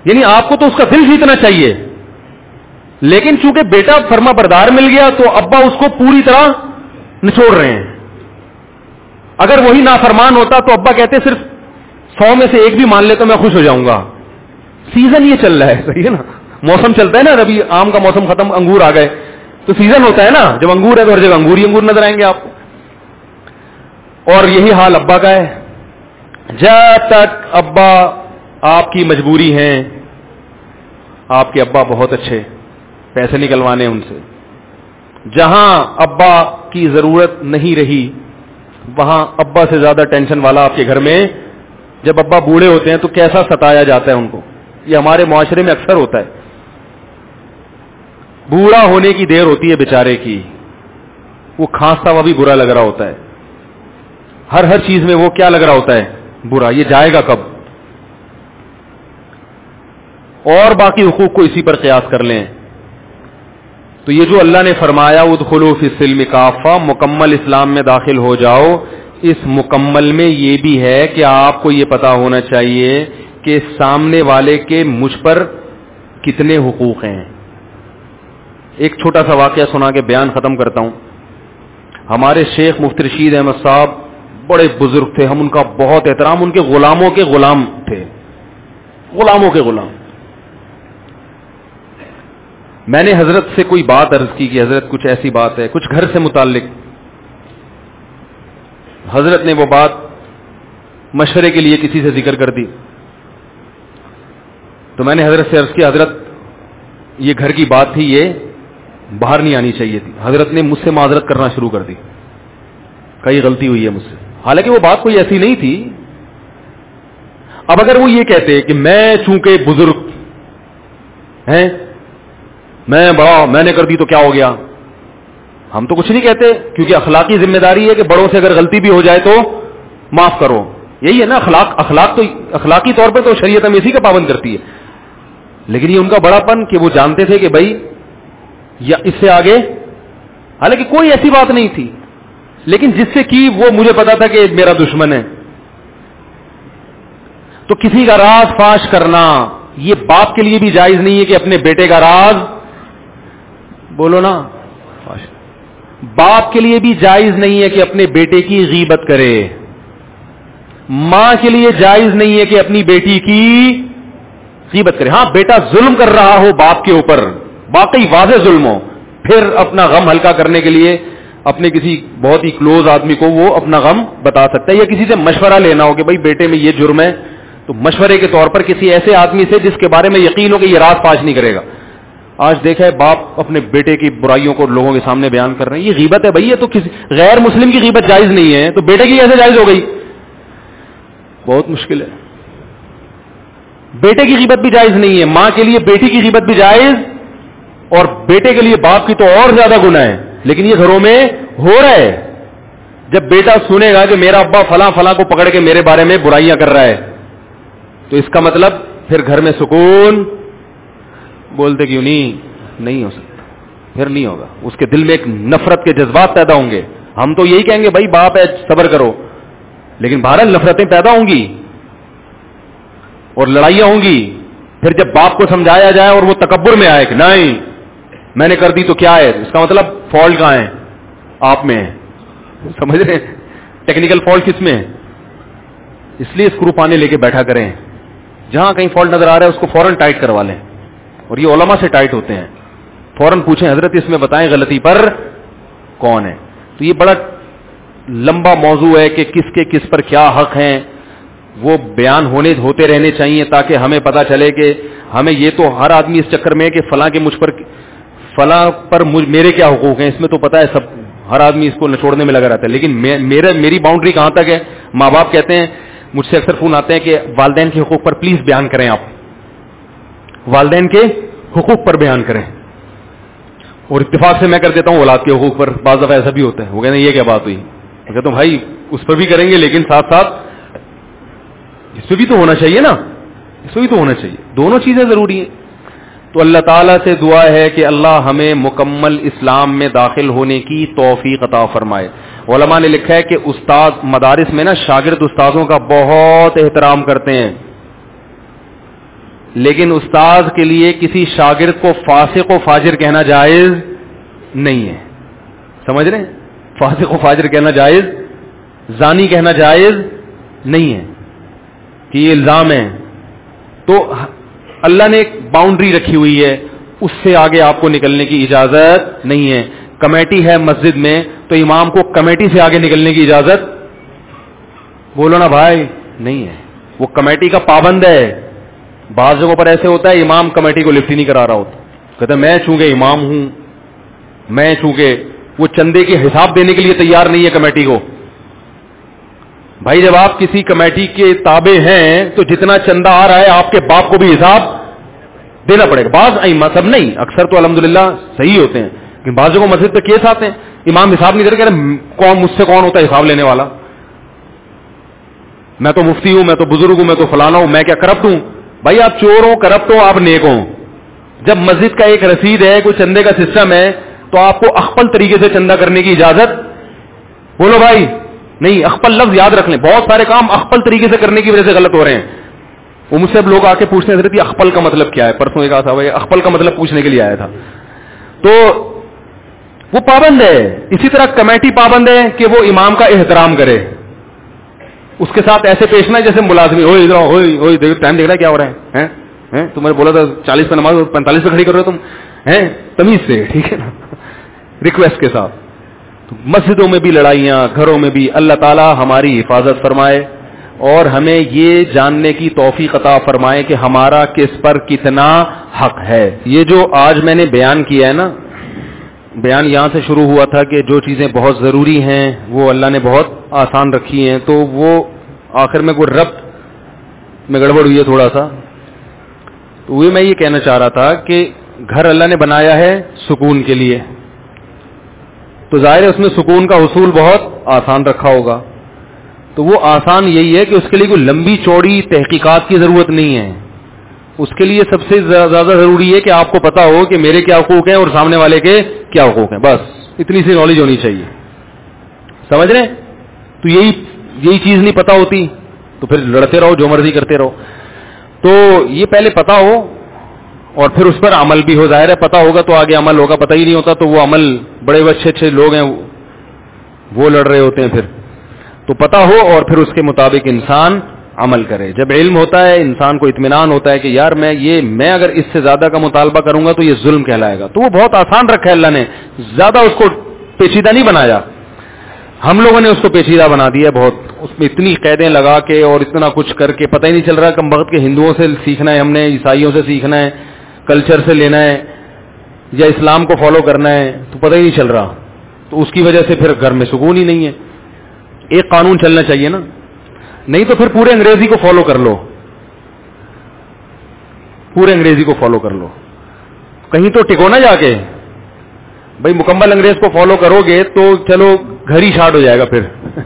یعنی آپ کو تو اس کا دل جیتنا چاہیے, لیکن چونکہ بیٹا فرما بردار مل گیا تو ابا اس کو پوری طرح نچوڑ رہے ہیں. اگر وہی نافرمان ہوتا تو ابا کہتے صرف سو میں سے ایک بھی مان لے تو میں خوش ہو جاؤں گا. سیزن یہ چل رہا ہے, صحیح ہے نا, موسم چلتا ہے نا, ابھی آم کا موسم ختم, انگور آ گئے, تو سیزن ہوتا ہے نا, جب انگور ہے تو ہر جگہ انگور ہی انگور نظر آئیں گے آپ کو. اور یہی حال ابا کا ہے. جب تک ابا آپ کی مجبوری ہے, آپ کے ابا بہت اچھے, پیسے نکلوانے ان سے, جہاں ابا کی ضرورت نہیں رہی وہاں ابا سے زیادہ ٹینشن والا آپ کے گھر میں. جب ابا بوڑھے ہوتے ہیں تو کیسا ستایا جاتا ہے ان کو, یہ ہمارے معاشرے میں اکثر ہوتا ہے. بوڑھا ہونے کی دیر ہوتی ہے بیچارے کی, وہ کھانستا ہوا بھی برا لگ رہا ہوتا ہے, ہر ہر چیز میں وہ کیا لگ رہا ہوتا ہے, برا, یہ جائے گا کب. اور باقی حقوق کو اسی پر قیاس کر لیں تو یہ جو اللہ نے فرمایا ادخلوا فی السلم کافہ, مکمل اسلام میں داخل ہو جاؤ, اس مکمل میں یہ بھی ہے کہ آپ کو یہ پتا ہونا چاہیے کہ سامنے والے کے مجھ پر کتنے حقوق ہیں. ایک چھوٹا سا واقعہ سنا کے بیان ختم کرتا ہوں. ہمارے شیخ مفتی رشید احمد صاحب بڑے بزرگ تھے, ہم ان کا بہت احترام, ان کے غلاموں کے غلام تھے, غلاموں کے غلام. میں نے حضرت سے کوئی بات عرض کی کہ حضرت کچھ ایسی بات ہے, کچھ گھر سے متعلق. حضرت نے وہ بات مشورے کے لیے کسی سے ذکر کر دی, تو میں نے حضرت سے عرض کی حضرت یہ گھر کی بات تھی, یہ باہر نہیں آنی چاہیے تھی. حضرت نے مجھ سے معذرت کرنا شروع کر دی, کئی غلطی ہوئی ہے مجھ سے, حالانکہ وہ بات کوئی ایسی نہیں تھی. اب اگر وہ یہ کہتے کہ میں چونکہ بزرگ ہیں, میں بڑا, میں نے کر دی تو کیا ہو گیا, ہم تو کچھ نہیں کہتے, کیونکہ اخلاقی ذمہ داری ہے کہ بڑوں سے اگر غلطی بھی ہو جائے تو معاف کرو. یہی ہے نا اخلاق. اخلاق تو اخلاقی طور پہ تو شریعت ہمیں اسی کا پابند کرتی ہے. لیکن یہ ان کا بڑا پن کہ وہ جانتے تھے کہ بھائی یا اس سے آگے, حالانکہ کوئی ایسی بات نہیں تھی, لیکن جس سے کی وہ مجھے پتا تھا کہ میرا دشمن ہے. تو کسی کا راز فاش کرنا یہ باپ کے لیے بھی جائز نہیں ہے کہ اپنے بیٹے کا راز, بولو نا, باپ کے لیے بھی جائز نہیں ہے کہ اپنے بیٹے کی غیبت کرے, ماں کے لیے جائز نہیں ہے کہ اپنی بیٹی کی غیبت کرے. ہاں بیٹا ظلم کر رہا ہو باپ کے اوپر, واقعی واضح ظلم ہو, پھر اپنا غم ہلکا کرنے کے لیے اپنے کسی بہت ہی کلوز آدمی کو وہ اپنا غم بتا سکتا ہے, یا کسی سے مشورہ لینا ہو کہ بھائی بیٹے میں یہ جرم ہے, تو مشورے کے طور پر کسی ایسے آدمی سے جس کے بارے میں یقین ہو کہ یہ راز فاش نہیں کرے گا. آج دیکھا ہے باپ اپنے بیٹے کی برائیوں کو لوگوں کے سامنے بیان کر رہے ہیں, یہ غیبت ہے بھائی. یہ تو کسی غیر مسلم کی غیبت جائز نہیں ہے, تو بیٹے کی کیسے جائز ہو گئی, بہت مشکل ہے. بیٹے کی غیبت بھی جائز نہیں ہے, ماں کے لیے بیٹی کی غیبت بھی جائز, اور بیٹے کے لیے باپ کی تو اور زیادہ گناہ ہے. لیکن یہ گھروں میں ہو رہا ہے. جب بیٹا سنے گا کہ میرا ابا فلاں فلاں کو پکڑ کے میرے بارے میں برائیاں کر رہا ہے, تو اس کا مطلب پھر گھر میں سکون, بولتے کیوں نہیں, نہیں ہو سکتا, پھر نہیں ہوگا. اس کے دل میں ایک نفرت کے جذبات پیدا ہوں گے. ہم تو یہی کہیں گے بھائی باپ ہے صبر کرو, لیکن بہرحال نفرتیں پیدا ہوں گی اور لڑائیاں ہوں گی. پھر جب باپ کو سمجھایا جائے اور وہ تکبر میں آئے کہ نہیں میں نے کر دی تو کیا ہے, اس کا مطلب فالٹ کہاں ہے, آپ میں ہے. سمجھ رہے ہیں ٹیکنیکل فالٹ کس میں ہے. اس لیے اسکرو پانے لے کے بیٹھا کریں, جہاں کہیں فالٹ نظر آ رہا ہے اس کو فوراً ٹائٹ کروا لیں, اور یہ علماء سے ٹائٹ ہوتے ہیں. فوراً پوچھیں حضرت اس میں بتائیں غلطی پر کون ہے. تو یہ بڑا لمبا موضوع ہے کہ کس کے کس پر کیا حق ہیں, وہ بیان ہونے ہوتے رہنے چاہیے تاکہ ہمیں پتا چلے کہ ہمیں یہ تو ہر آدمی اس چکر میں کہ فلاں کے مجھ پر فلاں پر مجھ میرے کیا حقوق ہیں, اس میں تو پتا ہے سب, ہر آدمی اس کو نچوڑنے میں لگا رہتا ہے. لیکن میرے میری باؤنڈری کہاں تک ہے. ماں باپ کہتے ہیں, مجھ سے اکثر فون آتے ہیں کہ والدین کے حقوق پر پلیز بیان کریں, آپ والدین کے حقوق پر بیان کریں, اور اتفاق سے میں کر دیتا ہوں اولاد کے حقوق پر. بعض دفعہ ایسا بھی ہوتا ہے, وہ کہتے ہیں یہ کیا بات ہوئی, میں کہتا ہوں بھائی اس پر بھی کریں گے لیکن ساتھ ساتھ اس پہ بھی تو ہونا چاہیے نا, اس پہ بھی تو ہونا چاہیے, دونوں چیزیں ضروری ہیں. تو اللہ تعالیٰ سے دعا ہے کہ اللہ ہمیں مکمل اسلام میں داخل ہونے کی توفیق عطا فرمائے. علماء نے لکھا ہے کہ استاد مدارس میں نا شاگرد استاذوں کا بہت احترام کرتے ہیں, لیکن استاد کے لیے کسی شاگرد کو فاسق و فاجر کہنا جائز نہیں ہے. سمجھ رہے ہیں؟ فاسق و فاجر کہنا جائز, زانی کہنا جائز نہیں ہے کہ یہ الزام ہے. تو اللہ نے ایک باؤنڈری رکھی ہوئی ہے, اس سے آگے آپ کو نکلنے کی اجازت نہیں ہے. کمیٹی ہے مسجد میں تو امام کو کمیٹی سے آگے نکلنے کی اجازت, بولو نا بھائی, نہیں ہے. وہ کمیٹی کا پابند ہے. بعض جگہوں پر ایسے ہوتا ہے امام کمیٹی کو لفٹ ہی نہیں کرا رہا ہوتا, کہتا میں چونکہ امام ہوں, میں چونکہ, وہ چندے کے حساب دینے کے لیے تیار نہیں ہے کمیٹی کو. بھائی جب آپ کسی کمیٹی کے تابع ہیں تو جتنا چندہ آ رہا ہے آپ کے باپ کو بھی حساب دینا پڑے گا. بعض ائمہ, سب نہیں, اکثر تو الحمدللہ صحیح ہوتے ہیں, لیکن بعض جگہوں مسجد پہ کیس آتے ہیں امام حساب نہیں کرے, کون مجھ سے کون ہوتا ہے حساب لینے والا, میں تو مفتی ہوں, میں تو بزرگ ہوں, میں تو فلانا ہوں, میں کیا کرپٹ ہوں. بھائی آپ چور ہو, کرپٹ ہو, آپ نیک ہوں. جب مسجد کا ایک رسید ہے, کوئی چندے کا سسٹم ہے, تو آپ کو اخپل طریقے سے چندہ کرنے کی اجازت, بولو بھائی, نہیں. اخپل لفظ یاد رکھ لیں, بہت سارے کام اخپل طریقے سے کرنے کی وجہ سے غلط ہو رہے ہیں. وہ مجھ سے اب لوگ آ کے پوچھنے حضرت اخپل کا مطلب کیا ہے, پرسوں ایک آتا ہے اخپل کا مطلب پوچھنے کے لیے آیا تھا. تو وہ پابند ہے. اسی طرح کمیٹی پابند ہے کہ وہ امام کا احترام کرے, اس کے ساتھ ایسے پیش نہ جیسے ملازمی, ہوئے ادھر ہوئے ہوئے ٹائم دیکھ رہا ہے کیا ہو رہا ہے, تم نے بولا تھا چالیس پہ نماز پینتالیس پہ کھڑی کر رہے ہو تم, ہیں تمیز سے, ٹھیک ہے نا, ریکویسٹ کے ساتھ. تو مسجدوں میں بھی لڑائیاں, گھروں میں بھی, اللہ تعالی ہماری حفاظت فرمائے اور ہمیں یہ جاننے کی توفیق عطا فرمائے کہ ہمارا کس پر کتنا حق ہے. یہ جو آج میں نے بیان کیا ہے نا, بیان یہاں سے شروع ہوا تھا کہ جو چیزیں بہت ضروری ہیں وہ اللہ نے بہت آسان رکھی ہیں, تو وہ آخر میں کوئی ربط میں گڑبڑ ہوئی ہے تھوڑا سا. تو وہ میں یہ کہنا چاہ رہا تھا کہ گھر اللہ نے بنایا ہے سکون کے لیے, تو ظاہر ہے اس میں سکون کا حصول بہت آسان رکھا ہوگا. تو وہ آسان یہی ہے کہ اس کے لیے کوئی لمبی چوڑی تحقیقات کی ضرورت نہیں ہے. اس کے لیے سب سے زیادہ ضروری ہے کہ آپ کو پتا ہو کہ میرے کیا حقوق ہیں اور سامنے والے کے کیا حقوق ہیں, بس اتنی سی نالج ہونی چاہیے. سمجھ رہے ہیں؟ تو یہی یہی چیز نہیں پتا ہوتی تو پھر لڑتے رہو, جو مرضی کرتے رہو. تو یہ پہلے پتا ہو اور پھر اس پر عمل بھی ہو. ظاہر ہے پتا ہوگا تو آگے عمل ہوگا, پتہ ہی نہیں ہوتا تو وہ عمل, بڑے اچھے اچھے لوگ ہیں وہ لڑ رہے ہوتے ہیں. پھر تو پتا ہو اور پھر اس کے مطابق انسان عمل کرے. جب علم ہوتا ہے انسان کو اطمینان ہوتا ہے کہ یار میں یہ میں اگر اس سے زیادہ کا مطالبہ کروں گا تو یہ ظلم کہلائے گا. تو وہ بہت آسان رکھا ہے اللہ نے, زیادہ اس کو پیچیدہ نہیں بنایا. ہم لوگوں نے اس کو پیچیدہ بنا دیا بہت, اس میں اتنی قیدیں لگا کے اور اتنا کچھ کر کے پتہ ہی نہیں چل رہا کم وقت کے ہندوؤں سے سیکھنا ہے ہم نے, عیسائیوں سے سیکھنا ہے, کلچر سے لینا ہے یا اسلام کو فالو کرنا ہے, تو پتہ ہی نہیں چل رہا. تو اس کی وجہ سے پھر گھر میں سکون ہی نہیں ہے. ایک قانون چلنا چاہیے نا, نہیں تو پھر پورے انگریزی کو فالو کر لو, پورے انگریزی کو فالو کر لو, کہیں تو ٹکو نا جا کے. بھائی مکمل انگریز کو فالو کرو گے تو چلو گھر ہی شارٹ ہو جائے گا, پھر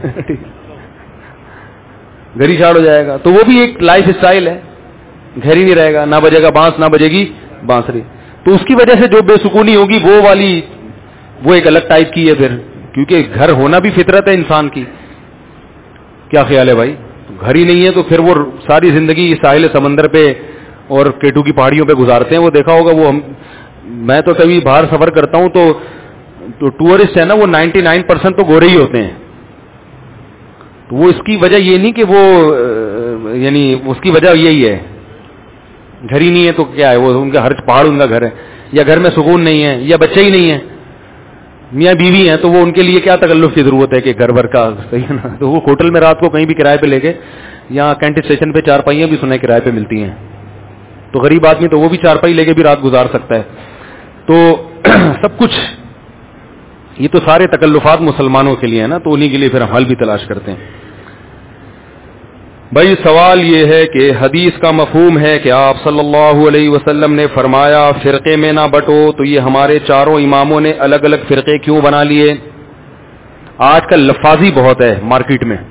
گھر ہی شارٹ ہو جائے گا. تو وہ بھی ایک لائف اسٹائل ہے, گھر ہی نہیں رہے گا, نہ بجے گا بانس نہ بجے گی بانسری. تو اس کی وجہ سے جو بے سکونی ہوگی وہ والی وہ ایک الگ ٹائپ کی ہے پھر, کیونکہ گھر ہونا بھی فطرت ہے انسان کی. کیا خیال ہے بھائی؟ گھر ہی نہیں ہے تو پھر وہ ساری زندگی ساحل سمندر پہ اور کیٹو کی پہاڑیوں پہ گزارتے ہیں. وہ دیکھا ہوگا, وہ ہم میں تو کبھی باہر سفر کرتا ہوں تو تو ٹورسٹ ہے نا وہ نائنٹی نائن پرسینٹ تو گورے ہی ہوتے ہیں. تو وہ اس کی وجہ یہ نہیں کہ وہ یعنی اس کی وجہ یہی ہے, گھر ہی نہیں ہے تو کیا ہے, وہ ان کا ہر پہاڑ ان کا گھر ہے, یا گھر میں سکون نہیں ہے, یا بچے ہی نہیں ہیں, میاں بیوی ہیں, تو وہ ان کے لیے کیا تکلف کی ضرورت ہے کہ گھر بھر کا, صحیح ہے نا. تو وہ ہوٹل میں رات کو کہیں بھی کرائے پہ لے کے, یہاں کینٹ اسٹیشن پہ چار پائیاں بھی سنے کرائے پہ ملتی ہیں, تو غریب آدمی تو وہ بھی چار پائی لے کے بھی رات گزار سکتا ہے. تو سب کچھ یہ تو سارے تکلفات مسلمانوں کے لیے ہے نا, تو انہی کے لیے پھر ہم حل بھی تلاش کرتے ہیں. بھائی سوال یہ ہے کہ حدیث کا مفہوم ہے کہ آپ صلی اللہ علیہ وسلم نے فرمایا فرقے میں نہ بٹو, تو یہ ہمارے چاروں اماموں نے الگ الگ فرقے کیوں بنا لیے؟ آج کل لفاظی بہت ہے مارکیٹ میں,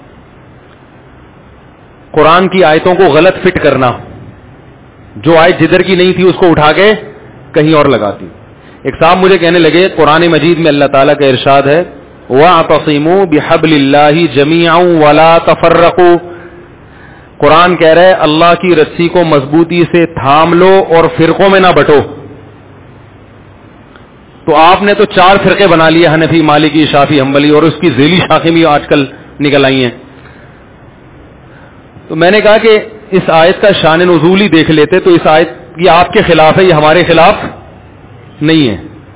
قرآن کی آیتوں کو غلط فٹ کرنا, جو آیت جدھر کی نہیں تھی اس کو اٹھا کے کہیں اور لگاتی. ایک صاحب مجھے کہنے لگے قرآن مجید میں اللہ تعالیٰ کا ارشاد ہے وَاعْتَصِمُوا بِحَبْلِ اللَّهِ جَمِيعًا وَلَا تَفَرَّقُوا, قرآن کہہ رہا ہے اللہ کی رسی کو مضبوطی سے تھام لو اور فرقوں میں نہ بٹو. تو آپ نے تو چار فرقے بنا لیے, حنفی, مالکی, شافعی, حنبلی, اور اس کی ذیلی شاخیں بھی آج کل نکل آئی ہیں. تو میں نے کہا کہ اس آیت کا شان نزول ہی دیکھ لیتے تو اس آیت یہ آپ کے خلاف ہے, یہ ہمارے خلاف نہیں ہے.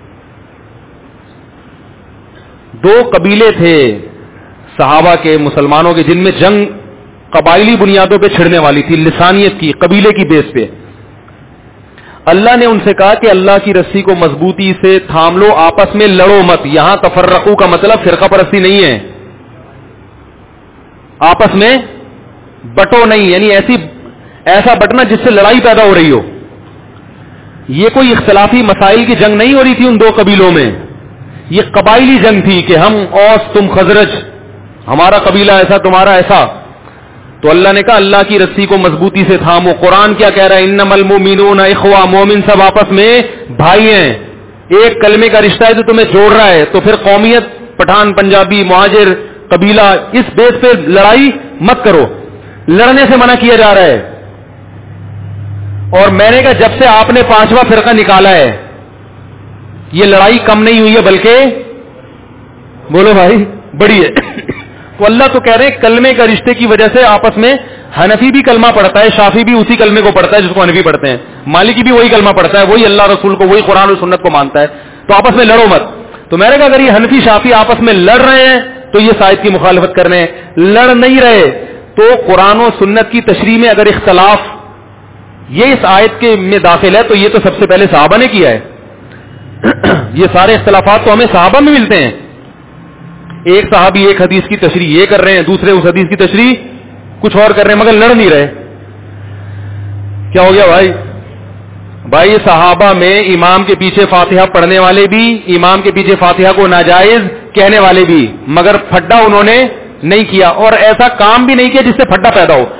دو قبیلے تھے صحابہ کے, مسلمانوں کے, جن میں جنگ قبائلی بنیادوں پہ چھڑنے والی تھی, لسانیت کی, قبیلے کی بیس پہ. اللہ نے ان سے کہا کہ اللہ کی رسی کو مضبوطی سے تھام لو, آپس میں لڑو مت. یہاں تفرقو کا مطلب فرقہ پرستی نہیں ہے, آپس میں بٹو نہیں, یعنی ایسی ایسا بٹنا جس سے لڑائی پیدا ہو رہی ہو. یہ کوئی اختلافی مسائل کی جنگ نہیں ہو رہی تھی ان دو قبیلوں میں, یہ قبائلی جنگ تھی کہ ہم اوس تم خزرج, ہمارا قبیلہ ایسا تمہارا ایسا. تو اللہ نے کہا اللہ کی رسی کو مضبوطی سے تھامو. قرآن کیا کہہ رہا ہے, انما المؤمنون اخوہ, مومن سب آپس میں بھائی ہیں. ایک کلمے کا رشتہ ہے جو تمہیں جوڑ رہا ہے. تو پھر قومیت, پٹھان, پنجابی, مہاجر, قبیلہ, اس بیس پہ لڑائی مت کرو. لڑنے سے منع کیا جا رہا ہے. اور میں نے کہا جب سے آپ نے پانچواں فرقہ نکالا ہے یہ لڑائی کم نہیں ہوئی ہے بلکہ بولو بھائی بڑی ہے. تو اللہ تو کہہ رہے ہیں کلمے کا رشتے کی وجہ سے آپس میں حنفی بھی کلمہ پڑھتا ہے, شافی بھی اسی کلمے کو پڑھتا ہے جس کو حنفی پڑھتے ہیں, مالکی بھی وہی کلمہ پڑھتا ہے, وہی اللہ رسول کو, وہی قرآن و سنت کو مانتا ہے. تو آپس میں لڑو مت. تو میں نے کہا اگر یہ حنفی شافی آپس میں لڑ رہے ہیں تو یہ شاید کی مخالفت کر رہے ہیں. لڑ نہیں رہے تو قرآن و سنت کی تشریح میں اگر اختلاف یہ اس آیت کے میں داخل ہے تو یہ تو سب سے پہلے صحابہ نے کیا ہے. یہ سارے اختلافات تو ہمیں صحابہ میں ملتے ہیں. ایک صحابی ایک حدیث کی تشریح یہ کر رہے ہیں, دوسرے اس حدیث کی تشریح کچھ اور کر رہے ہیں, مگر لڑ نہیں رہے. کیا ہو گیا بھائی؟ بھائی صحابہ میں امام کے پیچھے فاتحہ پڑھنے والے بھی, امام کے پیچھے فاتحہ کو ناجائز کہنے والے بھی, مگر پھڈا انہوں نے نہیں کیا, اور ایسا کام بھی نہیں کیا جس سے پھڈا پیدا ہو.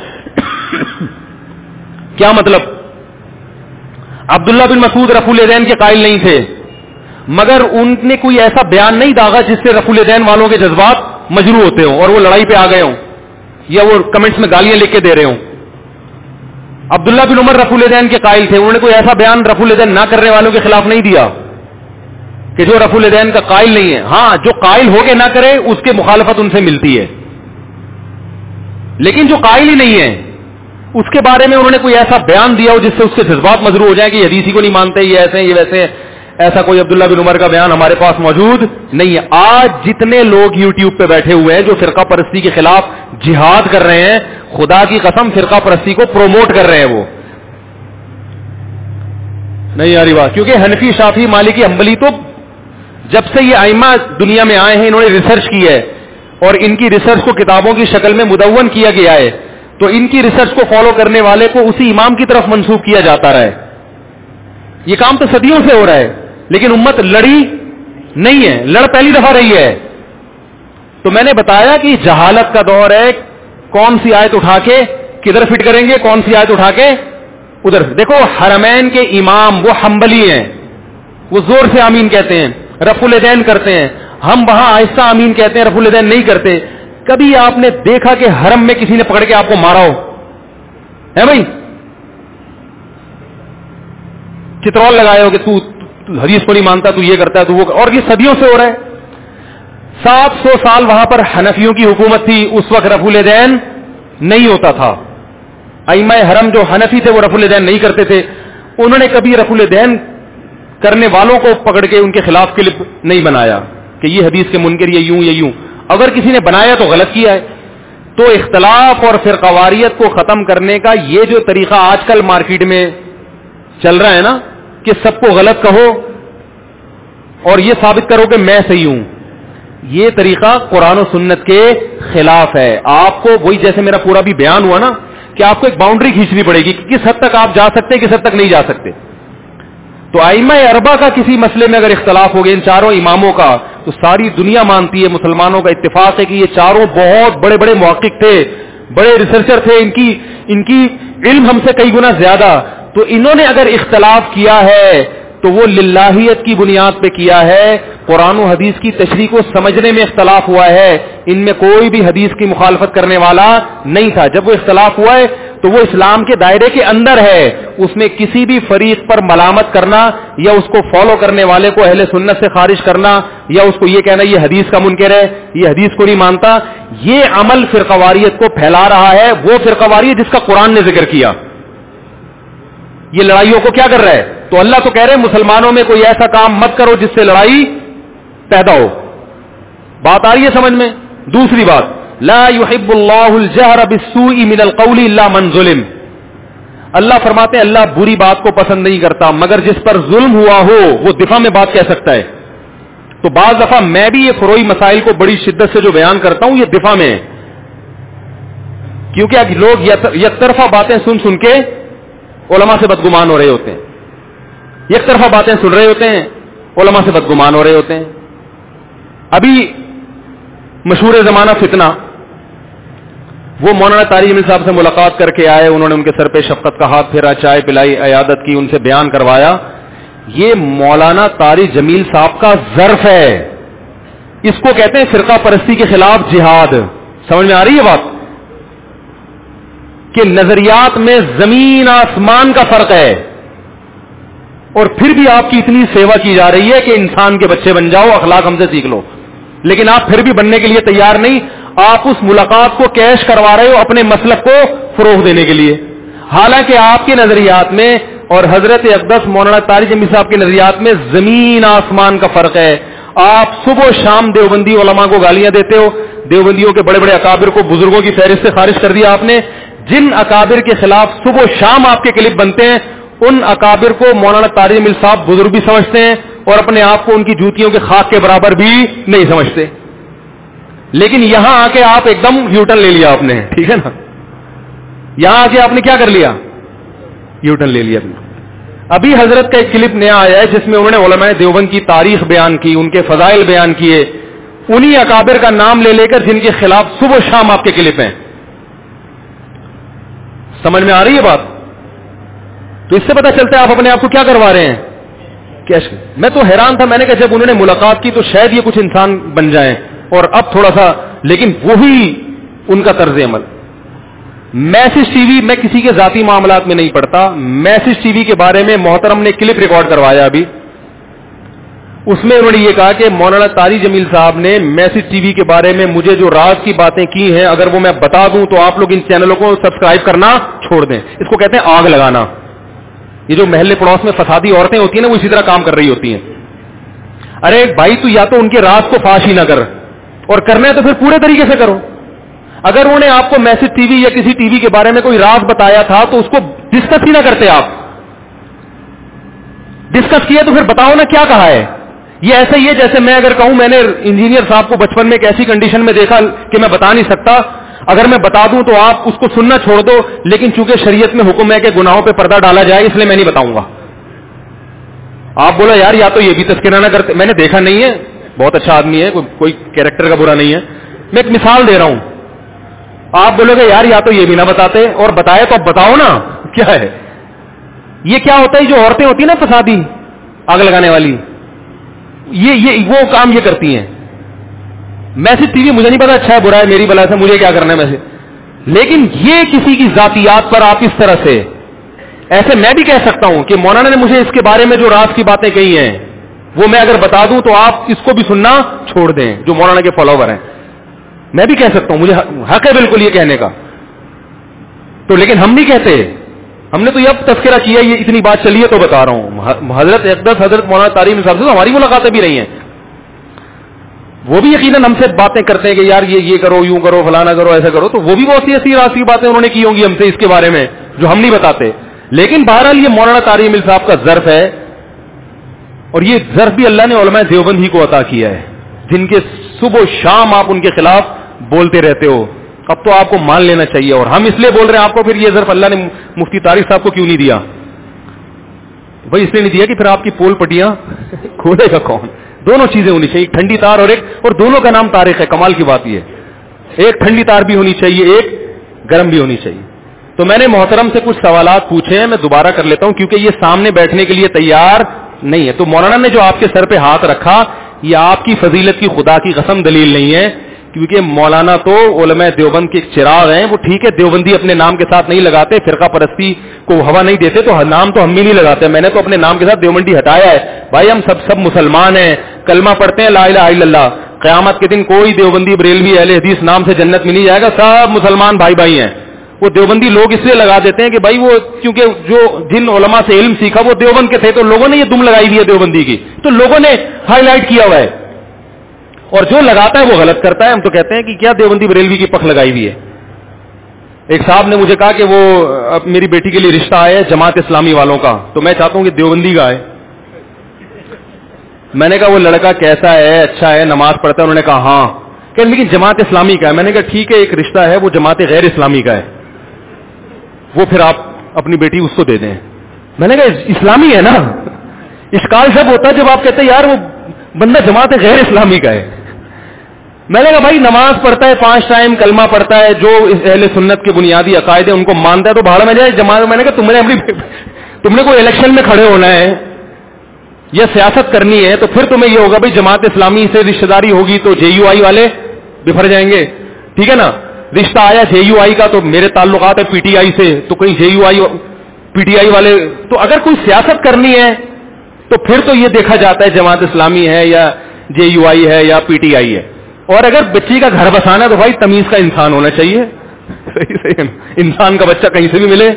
کیا مطلب؟ عبداللہ بن مسعود رفع الیدین کے قائل نہیں تھے, مگر ان نے کوئی ایسا بیان نہیں داغا جس سے رفع الیدین والوں کے جذبات مجروح ہوتے ہوں اور وہ لڑائی پہ آ گئے ہوں یا وہ کمنٹس میں گالیاں لکھ کے دے رہے ہوں. عبداللہ بن عمر رفع الیدین کے قائل تھے, انہوں نے کوئی ایسا بیان رفع الیدین نہ کرنے والوں کے خلاف نہیں دیا کہ جو رفع الیدین کا قائل نہیں ہے. ہاں جو قائل ہو کے نہ کرے اس کے مخالفت ان سے ملتی ہے, لیکن جو قائل ہی نہیں ہے اس کے بارے میں انہوں نے کوئی ایسا بیان دیا ہو جس سے اس کے جذبات مجروح ہو جائیں کہ یہ حدیث ہی کو نہیں مانتے, یہ ایسے ہیں, یہ ویسے ہیں. ایسا کوئی عبداللہ بن عمر کا بیان ہمارے پاس موجود نہیں ہے. آج جتنے لوگ یوٹیوب پہ بیٹھے ہوئے ہیں جو فرقہ پرستی کے خلاف جہاد کر رہے ہیں, خدا کی قسم فرقہ پرستی کو پروموٹ کر رہے ہیں. وہ نہیں آ رہی بات, کیونکہ حنفی, شافعی, مالکی, حنبلی تو جب سے یہ ائمہ دنیا میں آئے ہیں انہوں نے ریسرچ کی ہے اور ان کی ریسرچ کو کتابوں کی شکل میں مدون کیا گیا ہے. تو ان کی ریسرچ کو فالو کرنے والے کو اسی امام کی طرف منسوب کیا جاتا رہا ہے. یہ کام تو صدیوں سے ہو رہا ہے, لیکن امت لڑی نہیں ہے, لڑ پہلی دفعہ رہی ہے. تو میں نے بتایا کہ جہالت کا دور ہے, کون سی آیت اٹھا کے کدھر فٹ کریں گے, کون سی آیت اٹھا کے ادھر. دیکھو حرمین کے امام وہ حنبلی ہیں, وہ زور سے آمین کہتے ہیں, رفع الیدین کرتے ہیں. ہم وہاں آہستہ آمین کہتے ہیں, رفع الیدین نہیں کرتے. کبھی آپ نے دیکھا کہ حرم میں کسی نے پکڑ کے آپ کو مارا ہو؟ ہے بھائی, چترول لگائے ہو کہ تو حدیث کو نہیں مانتا, تو یہ کرتا ہے, تو وہ, اور یہ صدیوں سے ہو رہا ہے. سات سو سال وہاں پر حنفیوں کی حکومت تھی, اس وقت رفع الیدین نہیں ہوتا تھا. ائمہ حرم جو حنفی تھے وہ رفع الیدین نہیں کرتے تھے. انہوں نے کبھی رفع الیدین کرنے والوں کو پکڑ کے ان کے خلاف کلپ نہیں بنایا کہ یہ حدیث کے منکر یہ یوں یہ یوں. اگر کسی نے بنایا تو غلط کیا ہے. تو اختلاف اور فرقواریت کو ختم کرنے کا یہ جو طریقہ آج کل مارکیٹ میں چل رہا ہے نا, کہ سب کو غلط کہو اور یہ ثابت کرو کہ میں صحیح ہوں, یہ طریقہ قرآن و سنت کے خلاف ہے. آپ کو وہی جیسے میرا پورا بھی بیان ہوا نا کہ آپ کو ایک باؤنڈری کھینچنی پڑے گی کہ کس حد تک آپ جا سکتے ہیں, کس حد تک نہیں جا سکتے. تو ائمہ اربعہ کا کسی مسئلے میں اگر اختلاف ہو گیا, ان چاروں اماموں کا, تو ساری دنیا مانتی ہے, مسلمانوں کا اتفاق ہے کہ یہ چاروں بہت بڑے بڑے محقق تھے, بڑے ریسرچر تھے, ان کی ان کی علم ہم سے کئی گنا زیادہ. تو انہوں نے اگر اختلاف کیا ہے تو وہ للہیت کی بنیاد پہ کیا ہے, قرآن و حدیث کی تشریح کو سمجھنے میں اختلاف ہوا ہے, ان میں کوئی بھی حدیث کی مخالفت کرنے والا نہیں تھا. جب وہ اختلاف ہوا ہے تو وہ اسلام کے دائرے کے اندر ہے. اس میں کسی بھی فریق پر ملامت کرنا یا اس کو فالو کرنے والے کو اہل سنت سے خارج کرنا یا اس کو یہ کہنا یہ حدیث کا منکر ہے, یہ حدیث کو نہیں مانتا, یہ عمل فرقواریت کو پھیلا رہا ہے. وہ فرقواریت جس کا قرآن نے ذکر کیا, یہ لڑائیوں کو کیا کر رہا ہے؟ تو اللہ تو کہہ رہے ہیں مسلمانوں میں کوئی ایسا کام مت کرو جس سے لڑائی پیدا ہو. بات آ رہی ہے سمجھ میں؟ دوسری بات, لا يحب اللہ الجہر بالسوء من القول الا من ظلم. اللہ فرماتے ہیں اللہ بری بات کو پسند نہیں کرتا مگر جس پر ظلم ہوا ہو وہ دفاع میں بات کہہ سکتا ہے. تو بعض دفعہ میں بھی یہ فروعی مسائل کو بڑی شدت سے جو بیان کرتا ہوں یہ دفاع میں ہے, کیونکہ لوگ یک طرفہ باتیں سن سن کے علماء سے بدگمان ہو رہے ہوتے ہیں, یک طرفہ باتیں سن رہے ہوتے ہیں, علماء سے بدگمان ہو رہے ہوتے ہیں. ابھی مشہور زمانہ فتنہ, وہ مولانا طارق جمیل صاحب سے ملاقات کر کے آئے, انہوں نے ان کے سر پہ شفقت کا ہاتھ پھیرا, چائے پلائی, عیادت کی, ان سے بیان کروایا. یہ مولانا طارق جمیل صاحب کا ظرف ہے, اس کو کہتے ہیں فرقہ پرستی کے خلاف جہاد. سمجھ میں آ رہی ہے بات؟ کہ نظریات میں زمین آسمان کا فرق ہے, اور پھر بھی آپ کی اتنی سیوا کی جا رہی ہے کہ انسان کے بچے بن جاؤ, اخلاق ہم سے سیکھ لو, لیکن آپ پھر بھی بننے کے لیے تیار نہیں. آپ اس ملاقات کو کیش کروا رہے ہو اپنے مسلک کو فروغ دینے کے لیے, حالانکہ آپ کے نظریات میں اور حضرت اقدس مولانا طارق جمیل صاحب کے نظریات میں زمین آسمان کا فرق ہے. آپ صبح و شام دیوبندی علماء کو گالیاں دیتے ہو, دیوبندیوں کے بڑے بڑے اکابر کو بزرگوں کی فہرست سے خارج کر دیا آپ نے. جن اکابر کے خلاف صبح و شام آپ کے کلپ بنتے ہیں ان اکابر کو مولانا طارق جمیل صاحب بزرگ بھی سمجھتے ہیں اور اپنے آپ کو ان کی جوتیوں کے خاک کے برابر بھی نہیں سمجھتے. لیکن یہاں آ کے آپ ایک دم یوٹن لے لیا آپ نے, ٹھیک ہے نا, یہاں آ کے آپ نے کیا کر لیا؟ یوٹن لے لیا اپنا. ابھی حضرت کا ایک کلپ نیا آیا ہے جس میں انہوں نے علماء دیوبند کی تاریخ بیان کی, ان کے فضائل بیان کیے, انہی اکابر کا نام لے لے کر جن کے خلاف صبح و شام آپ کے کلپ ہیں. سمجھ میں آ رہی ہے بات؟ تو اس سے پتہ چلتا ہے آپ اپنے آپ کو کیا کروا رہے ہیں. میں تو حیران تھا, میں نے کہا جب انہوں نے ملاقات کی تو شاید یہ کچھ انسان بن جائیں, اور اب تھوڑا سا, لیکن وہی ان کا طرز عمل. میسج ٹی وی, میں کسی کے ذاتی معاملات میں نہیں پڑتا, میسج ٹی وی کے بارے میں محترم نے کلپ ریکارڈ کروایا ابھی, اس میں انہوں نے یہ کہا کہ مولانا طارق جمیل صاحب نے میسج ٹی وی کے بارے میں مجھے جو راز کی باتیں کی ہیں اگر وہ میں بتا دوں تو آپ لوگ ان چینلوں کو سبسکرائب کرنا چھوڑ دیں. اس کو کہتے ہیں آگ لگانا. یہ جو محلے پڑوس میں فسادی عورتیں ہوتی ہیں نا, وہ اسی طرح کام کر رہی ہوتی ہیں. ارے بھائی تو یا تو ان کے راز کو فاش ہی نہ کر, اور کرنا ہے تو پھر پورے طریقے سے کرو. اگر انہوں نے آپ کو میسج ٹی وی یا کسی ٹی وی کے بارے میں کوئی راز بتایا تھا تو اس کو ڈسکس ہی نہ کرتے. آپ ڈسکس کیا تو پھر بتاؤ نا کیا کہا ہے. یہ ایسا ہی ہے جیسے میں اگر کہوں میں نے انجینئر صاحب کو بچپن میں ایک ایسی کنڈیشن میں دیکھا کہ میں بتا نہیں سکتا, اگر میں بتا دوں تو آپ اس کو سننا چھوڑ دو, لیکن چونکہ شریعت میں حکم ہے کہ گناہوں پہ پردہ ڈالا جائے اس لیے میں نہیں بتاؤں گا. آپ بولا یار یا تو یہ بھی تذکرہ نہ کرتے, میں نے دیکھا نہیں ہے, بہت اچھا آدمی ہے, کوئی کیریکٹر کا برا نہیں ہے, میں ایک مثال دے رہا ہوں. آپ بولو گے یار یا تو یہ بھی نہ بتاتے, اور بتائے تو اب بتاؤ نا کیا ہے. یہ کیا ہوتا ہے, جو عورتیں ہوتی ہیں نا فسادی آگ لگانے والی, یہ یہ وہ کام یہ کرتی ہیں. میسج ٹی وی مجھے نہیں پتا اچھا ہے برا ہے, میری بلا سے مجھے کیا کرنا ہے میسج, لیکن یہ کسی کی ذاتیات پر آپ اس طرح سے, ایسے میں بھی کہہ سکتا ہوں کہ مولانا نے مجھے اس کے بارے میں جو راز کی باتیں کہی ہیں وہ میں اگر بتا دوں تو آپ اس کو بھی سننا چھوڑ دیں جو مولانا کے فالوور ہیں. میں بھی کہہ سکتا ہوں, مجھے حق ہے بالکل یہ کہنے کا, تو لیکن ہم نہیں کہتے. ہم نے تو یہ تذکرہ کیا, یہ اتنی بات چلی ہے تو بتا رہا ہوں. حضرت اقدس حضرت مولانا طارق جمیل صاحب سے ہماری ملاقاتیں بھی رہی ہیں, وہ بھی یقیناً ہم سے باتیں کرتے ہیں کہ یار یہ یہ کرو, یوں کرو, فلانا کرو, ایسا کرو, تو وہ بھی بہت سی ایسی راز کی باتیں انہوں نے کی ہوں گی ہم سے اس کے بارے میں جو ہم نہیں بتاتے. لیکن بہرحال یہ مولانا طارق جمیل صاحب کا ظرف ہے, اور یہ ظرف بھی اللہ نے علماء دیوبند ہی کو عطا کیا ہے جن کے صبح و شام آپ ان کے خلاف بولتے رہتے ہو. اب تو آپ کو مان لینا چاہیے, اور ہم اس لیے بول رہے ہیں آپ کو, پھر یہ ظرف اللہ نے مفتی طارق صاحب کو کیوں نہیں دیا بھائی؟ اس لیے نہیں دیا کہ پھر آپ کی پول پٹیاں کھولے گا کون. دونوں چیزیں ہونی چاہیے, ایک ٹھنڈی تار اور ایک, اور دونوں کا نام طارق ہے. کمال کی بات یہ, ایک ٹھنڈی تار بھی ہونی چاہیے, ایک گرم بھی ہونی چاہیے. تو میں نے محترم سے کچھ سوالات پوچھے ہیں, میں دوبارہ کر لیتا ہوں کیونکہ یہ سامنے بیٹھنے کے لیے تیار نہیں ہے. تو مولانا نے جو آپ کے سر پہ ہاتھ رکھا, یہ آپ کی فضیلت کی خدا کی قسم دلیل نہیں ہے کیونکہ مولانا تو علماء دیوبند کے ایک چراغ ہیں. وہ ٹھیک ہے دیوبندی اپنے نام کے ساتھ نہیں لگاتے, فرقہ پرستی کو ہوا نہیں دیتے, تو نام تو ہم بھی نہیں لگاتے. میں نے تو اپنے نام کے ساتھ دیوبندی ہٹایا ہے. بھائی ہم سب سب مسلمان ہیں, کلمہ پڑھتے ہیں لا الہ الا اللہ. قیامت کے دن کوئی دیوبندی بریلوی اہل حدیث نام سے جنت میں نہیں جائے گا, سب مسلمان بھائی بھائی ہیں. وہ دیوبندی لوگ اس لیے لگا دیتے ہیں کہ بھائی وہ کیونکہ جو جن علماء سے علم سیکھا وہ دیوبند کے تھے, تو لوگوں نے یہ دم لگائی ہوئی ہے دیوبندی کی, تو لوگوں نے ہائی لائٹ کیا ہوا ہے. اور جو لگاتا ہے وہ غلط کرتا ہے. ہم تو کہتے ہیں کہ کیا دیوبندی بریلوی کی پکھ لگائی ہوئی ہے. ایک صاحب نے مجھے کہا کہ وہ اب میری بیٹی کے لیے رشتہ آیا ہے جماعت اسلامی والوں کا, تو میں چاہتا ہوں کہ دیوبندی کا ہے. میں نے کہا وہ لڑکا کیسا ہے, اچھا ہے, نماز پڑھتا ہے؟ انہوں نے کہا ہاں. کہ لیکن جماعت اسلامی کا ہے. میں نے کہا ٹھیک ہے, ایک رشتہ ہے وہ جماعت غیر اسلامی کا ہے, وہ پھر آپ اپنی بیٹی اس کو دے دیں. میں نے کہا اسلامی ہے نا. اشکال جب ہوتا ہے جب آپ کہتے ہیں یار وہ بندہ جماعت غیر اسلامی کا ہے. میں نے کہا بھائی نماز پڑھتا ہے, پانچ ٹائم کلمہ پڑھتا ہے, جو اہل سنت کے بنیادی عقائد ہیں ان کو مانتا ہے, تو بھاڑ میں جائے جماعت. میں نے کہا تم نے اپنی تم نے کوئی الیکشن میں کھڑے ہونا ہے یا سیاست کرنی ہے, تو پھر تمہیں یہ ہوگا بھائی جماعت اسلامی سے رشتہ داری ہوگی تو جے یو آئی والے بفر جائیں گے, ٹھیک ہے نا. رشتہ آیا جے یو آئی کا تو میرے تعلقات ہے پی ٹی آئی سے, تو کہیں جے you I P T I والے. تو اگر کوئی سیاست کرنی ہے تو پھر تو یہ دیکھا جاتا ہے جماعت اسلامی ہے یا جے یو آئی ہے یا پی ٹی آئی ہے. اور اگر بچی کا گھر بسانا ہے تو بھائی تمیز کا انسان ہونا چاہیے. صحیح صحیح ہے نا, انسان کا بچہ کہیں سے بھی ملے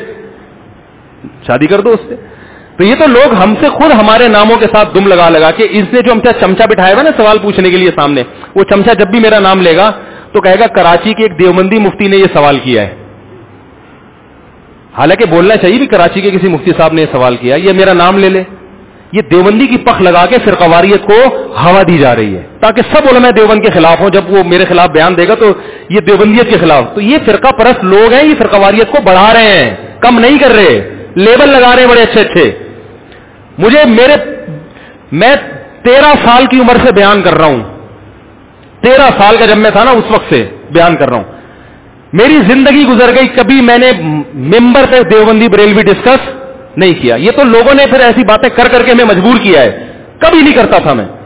شادی کر دو اس سے. تو یہ تو لوگ ہم سے خود ہمارے ناموں کے ساتھ دم لگا لگا کے, اس نے جو ہم سے چمچا بٹھایا ہوا نا سوال پوچھنے کے لیے سامنے, وہ چمچا جب بھی میرا نام لے گا تو کہے گا کراچی کے ایک دیوبندی مفتی نے یہ سوال کیا ہے. حالانکہ بولنا چاہیے بھی کراچی کے کسی مفتی صاحب نے یہ سوال کیا, یہ میرا نام لے لے. یہ دیوبندی کی پخ لگا کے فرقواریت کو ہوا دی جا رہی ہے تاکہ سب علماء دیوبند کے خلاف ہوں. جب وہ میرے خلاف بیان دے گا تو یہ دیوبندیت کے خلاف. تو یہ فرقہ پرست لوگ ہیں, یہ فرقواریت کو بڑھا رہے ہیں, کم نہیں کر رہے, لیبل لگا رہے ہیں بڑے اچھے اچھے. مجھے میرے میں تیرہ سال کی عمر سے بیان کر رہا ہوں, تیرہ سال کا جب میں تھا نا اس وقت سے بیان کر رہا ہوں. میری زندگی گزر گئی, کبھی میں نے ممبر پہ دیوبندی بریلوی ڈسکس نہیں کیا. یہ تو لوگوں نے پھر ایسی باتیں کر کر کے ہمیں مجبور کیا ہے, کبھی نہیں کرتا تھا میں.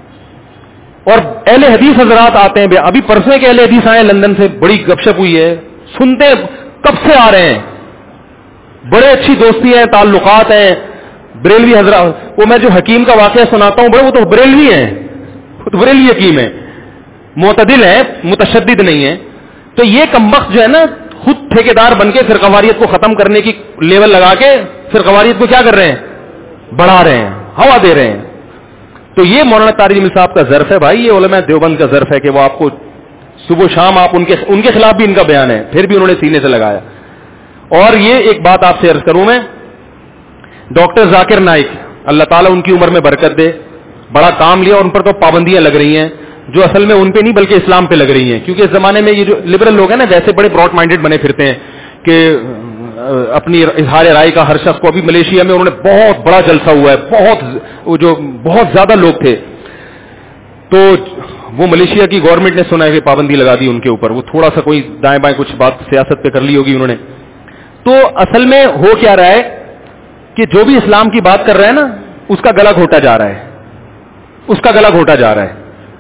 اور اہل حدیث حضرات آتے ہیں, ابھی پرسوں کے اہل حدیث آئے لندن سے, بڑی گپ شپ ہوئی ہے, سنتے کب سے آ رہے ہیں, بڑے اچھی دوستی ہیں, تعلقات ہیں. بریلوی حضرات, وہ میں جو حکیم کا واقعہ سناتا ہوں بڑے, وہ تو بریلوی ہیں, وہ تو بریلوی حکیم ہے, معتدل ہے, متشدد نہیں ہے. تو یہ کمبخت جو ہے نا خود ٹھیکیدار بن کے فرقواریت کو ختم کرنے کی لیول لگا کے فرقواریت کو کیا کر رہے ہیں, بڑھا رہے ہیں, ہوا دے رہے ہیں. تو یہ مولانا طارق جمیل صاحب کا ظرف ہے بھائی, یہ علماء دیوبند کا ظرف ہے کہ وہ آپ کو صبح شام آپ ان کے ان کے خلاف بھی ان کا بیان ہے, پھر بھی انہوں نے سینے سے لگایا. اور یہ ایک بات آپ سے عرض کروں میں, ڈاکٹر ذاکر نائک اللہ تعالیٰ ان کی عمر میں برکت دے, بڑا کام لیا, اور ان پر تو پابندیاں لگ رہی ہیں جو اصل میں ان پہ نہیں بلکہ اسلام پہ لگ رہی ہیں. کیونکہ اس زمانے میں یہ جو لبرل لوگ ہیں نا ویسے بڑے براڈ مائنڈیڈ بنے پھرتے ہیں کہ اپنی اظہار رائے کا ہر شخص کو, ابھی ملیشیا میں انہوں نے بہت بڑا جلسہ ہوا ہے, بہت جو بہت زیادہ لوگ تھے, تو وہ ملیشیا کی گورنمنٹ نے سنا ہے کہ پابندی لگا دی ان کے اوپر. وہ تھوڑا سا کوئی دائیں بائیں کچھ بات سیاست پہ کر لی ہوگی انہوں نے. تو اصل میں ہو کیا رہا ہے کہ جو بھی اسلام کی بات کر رہا ہے نا اس کا گلا گھوٹا جا رہا ہے, اس کا گلا گھوٹا جا رہا ہے.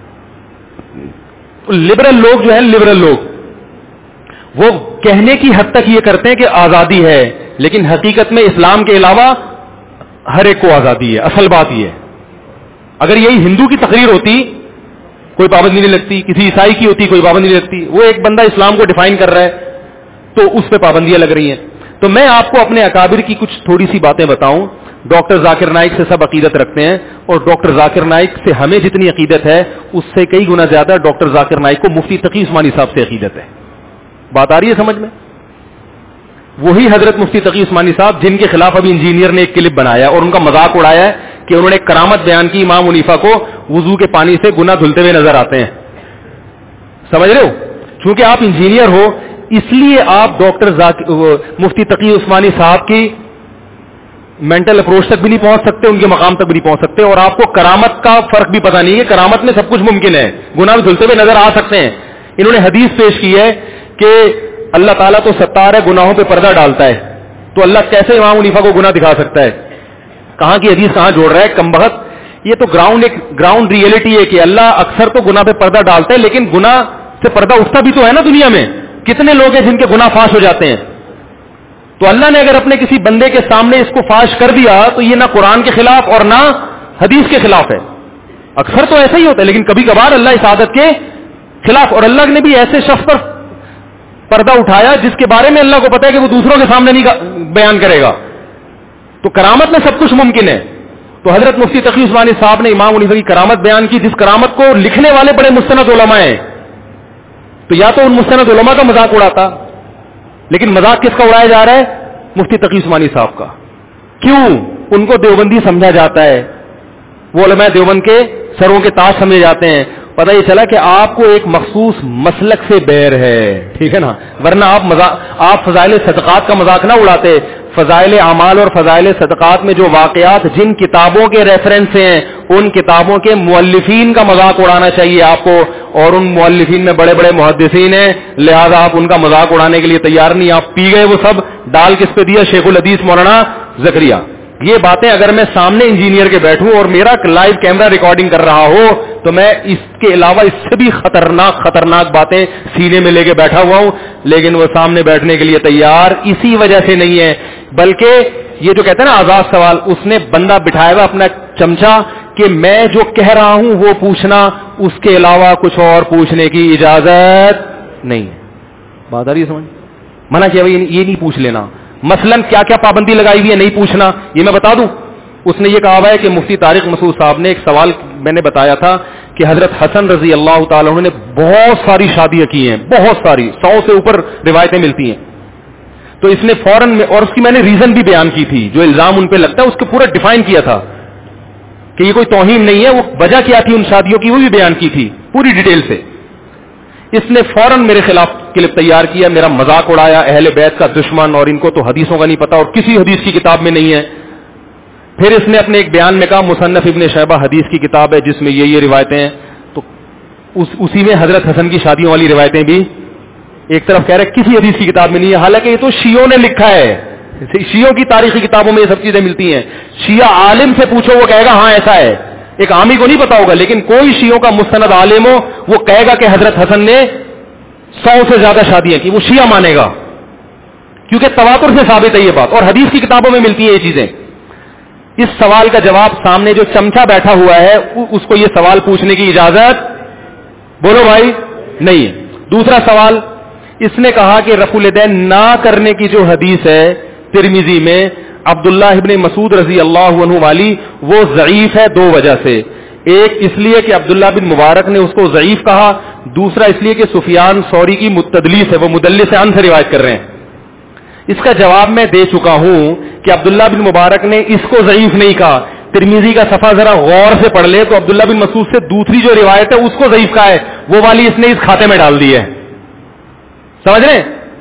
لبرل لوگ جو ہیں, لبرل لوگ وہ کہنے کی حد تک یہ کرتے ہیں کہ آزادی ہے, لیکن حقیقت میں اسلام کے علاوہ ہر ایک کو آزادی ہے. اصل بات یہ ہے, اگر یہی ہندو کی تقریر ہوتی کوئی پابندی نہیں لگتی, کسی عیسائی کی ہوتی کوئی پابندی نہیں لگتی. وہ ایک بندہ اسلام کو ڈیفائن کر رہا ہے تو اس پہ پابندیاں لگ رہی ہیں. تو میں آپ کو اپنے اکابر کی کچھ تھوڑی سی باتیں بتاؤں. ڈاکٹر ذاکر نائک سے سب عقیدت رکھتے ہیں, اور ڈاکٹر ذاکر نائک سے ہمیں جتنی عقیدت ہے اس سے کئی گنا زیادہ ڈاکٹر ذاکر نائک کو مفتی تقی عثمانی صاحب سے عقیدت ہے. بات آ رہی ہے سمجھ میں؟ وہی حضرت مفتی تقی عثمانی صاحب جن کے خلاف ابھی انجینئر نے ایک کلپ بنایا اور ان کا مذاق اڑایا ہے کہ انہوں نے ایک کرامت بیان کی, امام حنیفہ کو وضو کے پانی سے گناہ دھلتے ہوئے نظر آتے ہیں. سمجھ رہے ہو؟ چونکہ آپ انجینئر ہو اس لیے آپ ڈاکٹر مفتی تقی عثمانی صاحب کی مینٹل اپروچ تک بھی نہیں پہنچ سکتے, ان کے مقام تک بھی نہیں پہنچ سکتے, اور آپ کو کرامت کا فرق بھی پتہ نہیں ہے. کرامت میں سب کچھ ممکن ہے, گناہ بھی دھلتے ہوئے نظر آ سکتے ہیں. انہوں نے حدیث پیش کی ہے کہ اللہ تعالیٰ تو ستار ہے, گناہوں پہ پردہ ڈالتا ہے, تو اللہ کیسے امام حنیفہ کو گناہ دکھا سکتا ہے؟ کہاں کی حدیث کہاں جوڑ رہا ہے کمبخت. یہ تو گراؤنڈ ایک گراؤنڈ ریئلٹی ہے کہ اللہ اکثر تو گناہ پہ پردہ ڈالتا ہے, لیکن گناہ سے پردہ اٹھتا بھی تو ہے نا دنیا میں. کتنے لوگ ہیں جن کے گناہ فاش ہو جاتے ہیں. تو اللہ نے اگر اپنے کسی بندے کے سامنے اس کو فاش کر دیا تو یہ نہ قرآن کے خلاف اور نہ حدیث کے خلاف ہے. اکثر تو ایسا ہی ہوتا ہے, لیکن کبھی کبھار اللہ اس عادت کے خلاف. اور اللہ نے بھی ایسے شخص پر پردہ اٹھایا جس کے بارے میں اللہ کو پتا ہے کہ وہ دوسروں کے سامنے نہیں بیان کرے گا. تو کرامت میں سب کچھ ممکن ہے. تو حضرت مفتی تقی عثمانی صاحب نے امام حنیفہ کی کرامت بیان کی, جس کرامت کو لکھنے والے بڑے مستند علماء ہیں. تو یا تو ان مستند علماء کا مذاق اڑاتا, لیکن مذاق کس کا اڑایا جا رہا ہے؟ مفتی تقی عثمانی صاحب کا. کیوں؟ ان کو دیوبندی سمجھا جاتا ہے, وہ علماء دیوبند کے سروں کے تاج سمجھے جاتے ہیں. پتہ یہ چلا کہ آپ کو ایک مخصوص مسلک سے بیر ہے, ٹھیک ہے نا, ورنہ آپ مذاق آپ فضائل صدقات کا مذاق نہ اڑاتے. فضائل اعمال اور فضائل صدقات میں جو واقعات جن کتابوں کے ریفرنس سے ہیں ان کتابوں کے مؤلفین کا مذاق اڑانا چاہیے آپ کو, اور ان مؤلفین میں بڑے بڑے محدثین ہیں, لہذا آپ ان کا مذاق اڑانے کے لیے تیار نہیں. آپ پی گئے وہ سب, ڈال کس پہ دیا؟ شیخ الحدیث مولانا زکریا. یہ باتیں اگر میں سامنے انجینئر کے بیٹھوں اور میرا لائیو کیمرہ ریکارڈنگ کر رہا ہو تو میں اس کے علاوہ اس سے بھی خطرناک خطرناک باتیں سینے میں لے کے بیٹھا ہوا ہوں, لیکن وہ سامنے بیٹھنے کے لیے تیار اسی وجہ سے نہیں ہے. بلکہ یہ جو کہتے ہیں نا آزاد سوال, اس نے بندہ بٹھایا ہوا اپنا چمچا کہ میں جو کہہ رہا ہوں وہ پوچھنا, اس کے علاوہ کچھ اور پوچھنے کی اجازت نہیں ہے. بات آ رہی ہے سمجھ؟ منع کیا بھائی یہ نہیں پوچھ لینا. مثلاً کیا کیا پابندی لگائی ہوئی ہے نہیں پوچھنا, یہ میں بتا دوں. اس نے یہ کہا ہوا ہے کہ مفتی طارق مسعود صاحب نے ایک سوال میں نے بتایا تھا کہ حضرت حسن رضی اللہ تعالیٰ عنہ نے بہت ساری شادیاں کی ہیں, بہت ساری, سو سے اوپر روایتیں ملتی ہیں. تو اس نے فوراً میں, اور اس کی میں نے ریزن بھی بیان کی تھی, جو الزام ان پہ لگتا ہے اس کو پورا ڈیفائن کیا تھا کہ یہ کوئی توہین نہیں ہے, وہ وجہ کیا تھی ان شادیوں کی وہ بھی بیان کی تھی پوری ڈیٹیل سے. اس نے فوراً میرے خلاف کلپ تیار کیا, میرا مذاق اڑایا, اہل بیت کا دشمن, اور ان کو تو حدیثوں کا نہیں پتا اور کسی حدیث کی کتاب میں نہیں ہے. پھر اس نے اپنے ایک بیان میں کہا مصنف ابن شیبہ حدیث کی کتاب ہے جس میں یہ یہ روایتیں ہیں, تو اس اسی میں حضرت حسن کی شادیوں والی روایتیں بھی ایک طرف کہہ رہے کسی حدیث کی کتاب میں نہیں ہے, حالانکہ یہ تو شیعوں نے لکھا ہے. شیعوں کی تاریخی کتابوں میں یہ سب چیزیں ملتی ہیں. شیعہ عالم سے پوچھو وہ کہے گا ہاں ایسا ہے, ایک عامی کو نہیں پتا ہوگا, لیکن کوئی شیعوں کا مستند عالم ہو وہ کہے گا کہ حضرت حسن نے سو سے زیادہ شادیاں کی, وہ شیعہ مانے گا, کیونکہ تواتر سے ثابت ہے یہ بات, اور حدیث کی کتابوں میں ملتی ہیں یہ چیزیں. اس سوال کا جواب سامنے جو چمچا بیٹھا ہوا ہے اس کو یہ سوال پوچھنے کی اجازت بولو بھائی نہیں ہے. دوسرا سوال, اس نے کہا کہ رفع الیدین نہ کرنے کی جو حدیث ہے ترمذی میں عبداللہ ابن مسعود رضی اللہ عنہ والی, وہ ضعیف ہے دو وجہ سے. ایک اس لیے کہ عبداللہ بن مبارک نے اس کو ضعیف کہا, دوسرا اس لیے کہ سفیان ثوری کی متدلیس ہے, وہ مدلس عن سے روایت کر رہے ہیں. اس کا جواب میں دے چکا ہوں کہ عبداللہ بن مبارک نے اس کو ضعیف نہیں کہا. ترمذی کا صفحہ ذرا غور سے پڑھ لے تو عبداللہ بن مسعود سے دوسری جو روایت ہے اس کو ضعیف کہا ہے, وہ والی اس نے اس کھاتے میں ڈال دی ہے. سمجھ رہے ہیں؟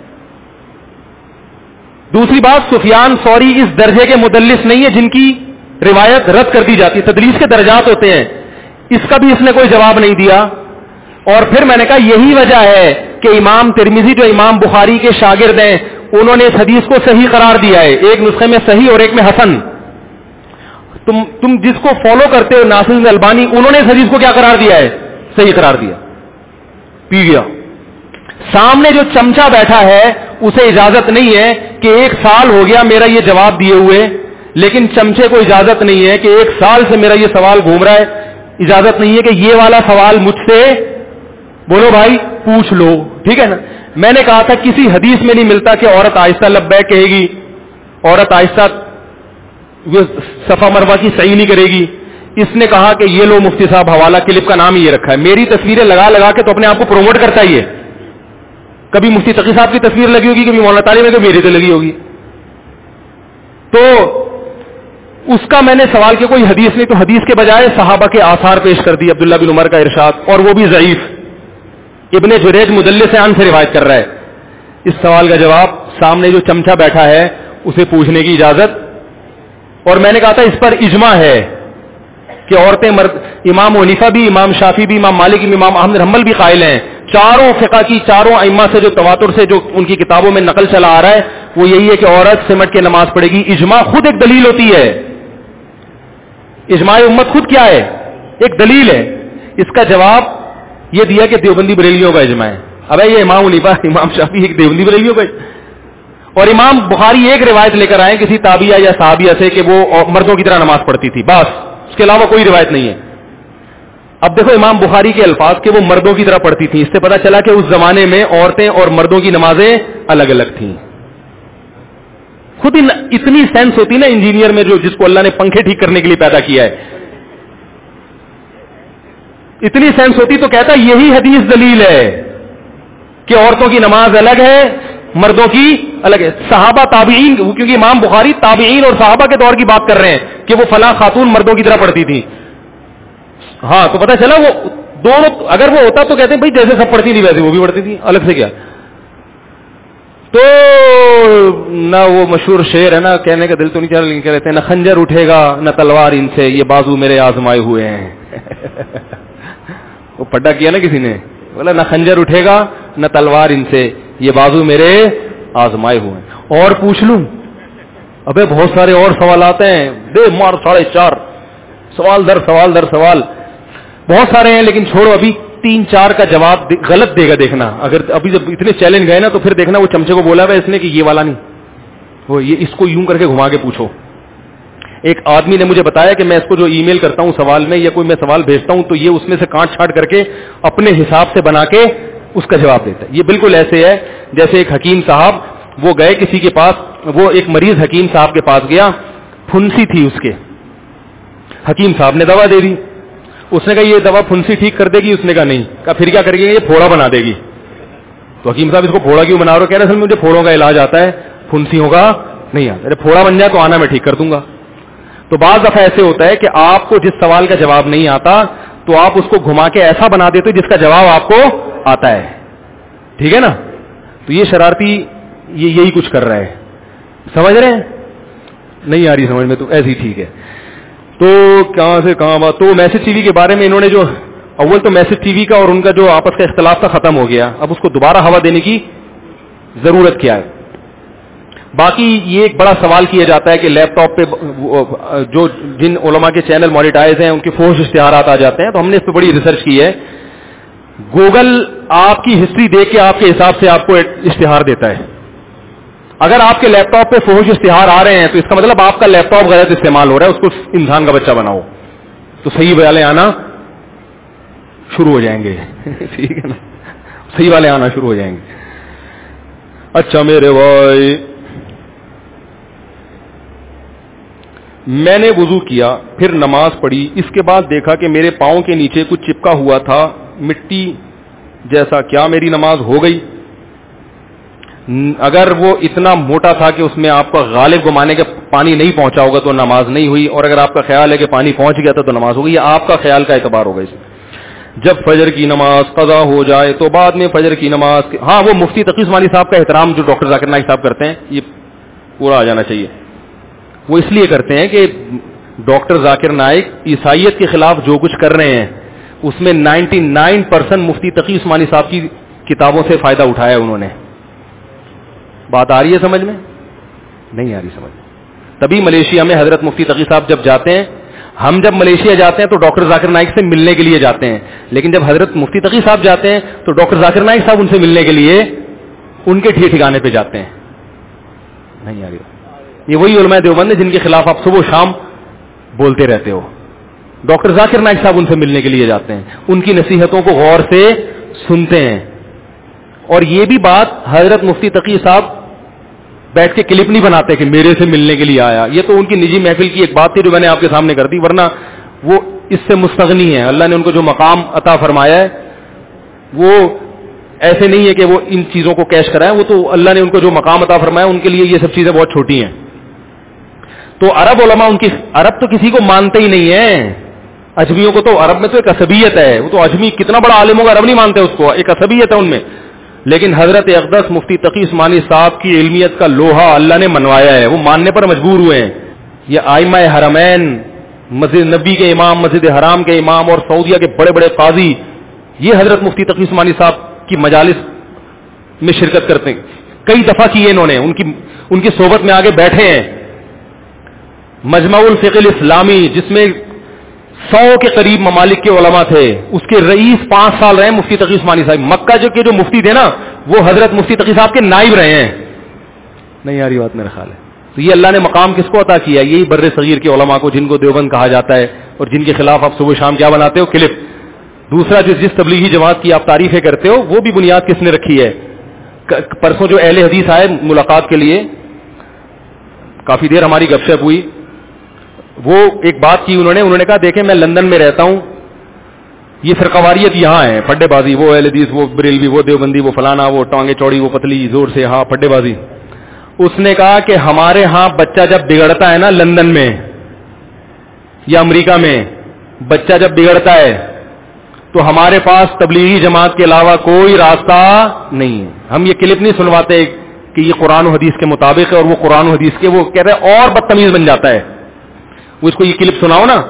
دوسری بات, سفیان ثوری اس درجے کے مدلس نہیں ہے جن کی روایت رد کر دی جاتی ہے, تدلیس کے درجات ہوتے ہیں. اس کا بھی اس نے کوئی جواب نہیں دیا. اور پھر میں نے کہا یہی وجہ ہے کہ امام ترمذی جو امام بخاری کے شاگرد ہیں انہوں نے اس حدیث کو صحیح قرار دیا ہے, ایک نسخے میں صحیح اور ایک میں حسن. تم تم جس کو فالو کرتے ہو ناصر البانی, انہوں نے اس حدیث کو کیا قرار دیا ہے؟ صحیح قرار دیا. پی گیا. سامنے جو چمچا بیٹھا ہے اسے اجازت نہیں ہے کہ ایک سال ہو گیا میرا یہ جواب دیے ہوئے, لیکن چمچے کو اجازت نہیں ہے کہ ایک سال سے میرا یہ سوال گھوم رہا ہے, اجازت نہیں ہے کہ یہ والا سوال مجھ سے بولو بھائی پوچھ لو, ٹھیک ہے نا. میں نے کہا تھا کسی حدیث میں نہیں ملتا کہ عورت آہستہ لبیک کہے گی, عورت آہستہ صفا مروہ کی صحیح نہیں کرے گی. اس نے کہا کہ یہ لو مفتی صاحب حوالہ, کلپ کا نام ہی یہ رکھا ہے. میری تصویریں لگا لگا کے تو اپنے آپ کو پروموٹ کرتا ہی ہے. کبھی مفتی تقی صاحب کی تصویر لگی ہوگی, کبھی مولانا طالب میں, کبھی میری تو لگی ہوگی. تو اس کا میں نے سوال کیا کوئی حدیث نہیں, تو حدیث کے بجائے صحابہ کے آثار پیش کر دی, عبداللہ بن عمر کا ارشاد, اور وہ بھی ضعیف. ابن جریج مدلس عن سے روایت کر رہا ہے. اس سوال کا جواب سامنے جو چمچا بیٹھا ہے اسے پوچھنے کی اجازت. اور میں نے کہا تھا اس پر اجماع ہے کہ عورتیں مرد, امام حنیفہ بھی, امام شافعی بھی, امام مالک بھی, امام احمد حنبل بھی قائل ہیں. چاروں فقہ کی چاروں ائمہ سے جو تواتر سے جو ان کی کتابوں میں نقل چلا آ رہا ہے وہ یہی ہے کہ عورت سمٹ کے نماز پڑھے گی. اجماع خود ایک دلیل ہوتی ہے, اجماع امت خود کیا ہے؟ ایک دلیل ہے. اس کا جواب یہ دیا کہ دیوبندی بریلیوں کا اجماع ہے. اب یہ امام حنیفہ امام شافعی ایک دیوبندی بریلیوں کا, اور امام بخاری ایک روایت لے کر آئے کسی تابعیہ یا صحابیہ سے کہ وہ مردوں کی طرح نماز پڑھتی تھی, بس اس کے علاوہ کوئی روایت نہیں ہے. اب دیکھو امام بخاری کے الفاظ کہ وہ مردوں کی طرح پڑھتی تھی, اس سے پتا چلا کہ اس زمانے میں عورتیں اور مردوں کی نمازیں الگ الگ تھیں. خود اتنی سینس ہوتی نا انجینئر میں, جو جس کو اللہ نے پنکھے ٹھیک کرنے کے لیے پیدا کیا ہے, اتنی سینس ہوتی تو کہتا یہی حدیث دلیل ہے کہ عورتوں کی نماز الگ ہے, مردوں کی الگ ہے. صحابہ تابعین, کیونکہ امام بخاری تابعین اور صحابہ کے دور کی بات کر رہے ہیں کہ وہ فلاں خاتون مردوں کی طرح پڑھتی تھی. ہاں تو پتہ چلا وہ دونوں, اگر وہ ہوتا تو کہتے ہیں بھائی جیسے سب پڑھتی تھی ویسے وہ بھی پڑھتی تھی, الگ سے کیا. تو نہ وہ مشہور شعر ہے نا, کہنے کا دل تو نہیں چاہ رہا لیکن کہہ رہتے ہیں نہ خنجر اٹھے گا نہ تلوار ان سے, یہ بازو میرے آزمائے ہوئے ہیں. وہ پٹا کیا نا کسی نے, بولا نہ خنجر اٹھے گا نہ تلوار ان سے, یہ بازو میرے آزمائے ہوئے ہیں. اور پوچھ لوں, ابے بہت سارے اور سوالات ہیں, بے مار ساڑھے چار سوال در سوال در سوال بہت سارے ہیں, لیکن چھوڑو ابھی تین چار کا جواب غلط دے گا دیکھنا. اگر ابھی جب اتنے چیلنج گئے نا تو پھر دیکھنا وہ چمچے کو بولا ہوا اس نے کہ یہ والا نہیں, وہ یہ اس کو یوں کر کے گھما کے پوچھو. ایک آدمی نے مجھے بتایا کہ میں اس کو جو ای میل کرتا ہوں سوال میں یا کوئی میں سوال بھیجتا ہوں تو یہ اس میں سے کاٹ چھاٹ کر کے اپنے حساب سے بنا کے اس کا جواب دیتا ہے. یہ بالکل ایسے ہے جیسے ایک حکیم صاحب وہ گئے کسی کے پاس, وہ ایک مریض حکیم صاحب کے پاس گیا, پھنسی تھی اس کے, حکیم صاحب نے دوا دے دی. اس نے کہا یہ دوا پھنسی ٹھیک کر دے گی, اس نے کہا نہیں. کہا پھر کیا کرے گی, یہ پھوڑا بنا دے گی. تو حکیم صاحب اس کو پھوڑا کیوں بنا رہے ہو, کہہ رہے اصل مجھے پھوڑوں کا علاج آتا ہے, پھنسیوں کا نہیں آتا. ارے پھوڑا بن جائے تو آنا میں ٹھیک کر دوں گا. تو بعض دفعہ ایسے ہوتا ہے کہ آپ کو جس سوال کا جواب نہیں آتا تو آپ اس کو گھما کے ایسا بنا دیتے جس کا جواب آپ کو آتا ہے. ٹھیک ہے نا. تو یہ شرارتی یہ یہی کچھ کر رہا ہے, سمجھ رہے ہیں, نہیں آ رہی سمجھ میں تو ایسی ٹھیک ہے. تو کہاں سے کہاں بات, تو میسج ٹی وی کے بارے میں انہوں نے جو اول تو میسج ٹی وی کا اور ان کا جو آپس کا اختلاف تھا ختم ہو گیا, اب اس کو دوبارہ ہوا دینے کی ضرورت کیا ہے. باقی یہ ایک بڑا سوال کیا جاتا ہے کہ لیپ ٹاپ پہ جو جن علماء کے چینل مانیٹائز ہیں ان کے فوش اشتہارات آ جاتے ہیں, تو ہم نے اس پہ بڑی ریسرچ کی ہے. گوگل آپ کی ہسٹری دیکھ کے آپ کے حساب سے آپ کو اشتہار دیتا ہے. اگر آپ کے لیپ ٹاپ پہ فوش اشتہار آ رہے ہیں تو اس کا مطلب آپ کا لیپ ٹاپ غلط استعمال ہو رہا ہے, اس کو انسان کا بچہ بناؤ تو صحیح والے آنا شروع ہو جائیں گے. ٹھیک ہے نا, صحیح والے آنا شروع ہو جائیں گے. اچھا میرے بھائی, میں نے وضو کیا پھر نماز پڑھی, اس کے بعد دیکھا کہ میرے پاؤں کے نیچے کچھ چپکا ہوا تھا مٹی جیسا, کیا میری نماز ہو گئی؟ اگر وہ اتنا موٹا تھا کہ اس میں آپ کا غالب گمانے کے پانی نہیں پہنچا ہوگا تو نماز نہیں ہوئی, اور اگر آپ کا خیال ہے کہ پانی پہنچ گیا تھا تو نماز ہوگی. یہ آپ کا خیال کا اعتبار ہوگا. اس جب فجر کی نماز قضا ہو جائے تو بعد میں فجر کی نماز, ہاں وہ مفتی تقی عثمانی صاحب کا احترام جو ڈاکٹر ذاکر نائک صاحب کرتے ہیں یہ پورا آ جانا چاہیے. وہ اس لیے کرتے ہیں کہ ڈاکٹر ذاکر نائک عیسائیت کے خلاف جو کچھ کر رہے ہیں اس میں نائنٹی نائن پرسینٹ مفتی تقی عثمانی صاحب کی کتابوں سے فائدہ اٹھایا انہوں نے. بات آ رہی ہے سمجھ میں؟ نہیں آ رہی سمجھ میں. تبھی ملیشیا میں حضرت مفتی تقی صاحب جب جاتے ہیں, ہم جب ملیشیا جاتے ہیں تو ڈاکٹر ذاکر نائک سے ملنے کے لیے جاتے ہیں, لیکن جب حضرت مفتی تقی صاحب جاتے ہیں تو ڈاکٹر ذاکر نائک صاحب ان سے ملنے کے لیے ان کے ٹھیک ٹھکانے پہ جاتے ہیں. نہیں آ رہی. یہ وہی علماء دیوبند ہیں جن کے خلاف آپ صبح و شام بولتے رہتے ہو. ڈاکٹر ذاکر نائک صاحب ان سے ملنے کے لیے جاتے ہیں, ان کی نصیحتوں کو غور سے سنتے ہیں. اور یہ بھی بات حضرت مفتی تقی صاحب بیٹھ کے کلپ نہیں بناتے کہ میرے سے ملنے کے لیے آیا. یہ تو ان کی نجی محفل کی ایک بات تھی جو میں نے آپ کے سامنے کر دی, ورنہ وہ اس سے مستغنی ہے. اللہ نے ان کو جو مقام عطا فرمایا ہے وہ ایسے نہیں ہے کہ وہ ان چیزوں کو کیش کرائیں, وہ تو اللہ نے ان کو جو مقام عطا فرمایا ان کے لیے یہ سب چیزیں بہت چھوٹی ہیں. تو عرب علماء ان کی, عرب تو کسی کو مانتے ہی نہیں ہیں. اجمیوں کو تو عرب میں تو ایک عصبیت ہے, وہ تو اجمی کتنا بڑا عالم ہوگا عرب نہیں مانتے اس کو, ایک عصبیت ہے ان میں. لیکن حضرت اقدس مفتی تقی عثمانی صاحب کی علمیت کا لوہا اللہ نے منوایا ہے, وہ ماننے پر مجبور ہوئے ہیں. یہ ائمہ حرمین, مسجد نبی کے امام, مسجد حرام کے امام اور سعودیہ کے بڑے بڑے قاضی, یہ حضرت مفتی تقی عثمانی صاحب کی مجالس میں شرکت کرتے ہیں. کئی دفعہ کیے انہوں نے, ان کی ان کی صحبت میں آگے بیٹھے ہیں. مجمع الفقہ الاسلامی جس میں سو کے قریب ممالک کے علماء تھے. اس کے رئیس پانچ سال رہے مفتی تقی عثمانی صاحب. مکہ جو کے جو مفتی تھے نا وہ حضرت مفتی تقی صاحب کے نائب رہے ہیں. نہیں آ رہی بات میرا خیال ہے. تو یہ اللہ نے مقام کس کو عطا کیا؟ یہی بر صغیر کے علماء کو, جن کو دیوبند کہا جاتا ہے اور جن کے خلاف آپ صبح شام کیا بناتے ہو؟ کلپ. دوسرا جو جس تبلیغی جماعت کی آپ تعریفیں کرتے ہو وہ بھی بنیاد کس نے رکھی ہے؟ پرسوں جو اہل حدیث آئے ملاقات کے لیے, کافی دیر ہماری گپ شپ ہوئی, وہ ایک بات کی انہوں نے انہوں نے کہا دیکھیں میں لندن میں رہتا ہوں, یہ فرقواریت یہاں ہے, پڈے بازی, وہ اہل حدیث, وہ بریلوی, وہ دیوبندی, وہ فلانا, وہ ٹانگے چوڑی, وہ پتلی, زور سے ہاں پڈے بازی. اس نے کہا کہ ہمارے ہاں بچہ جب بگڑتا ہے نا لندن میں یا امریکہ میں, بچہ جب بگڑتا ہے تو ہمارے پاس تبلیغی جماعت کے علاوہ کوئی راستہ نہیں ہے. ہم یہ کلپ نہیں سنواتے کہ یہ قرآن و حدیث کے مطابق ہے اور وہ قرآن و حدیث کے, وہ کہہ رہے اور بدتمیز بن جاتا ہے. وہ اس کو یہ کلپ سناؤ نا,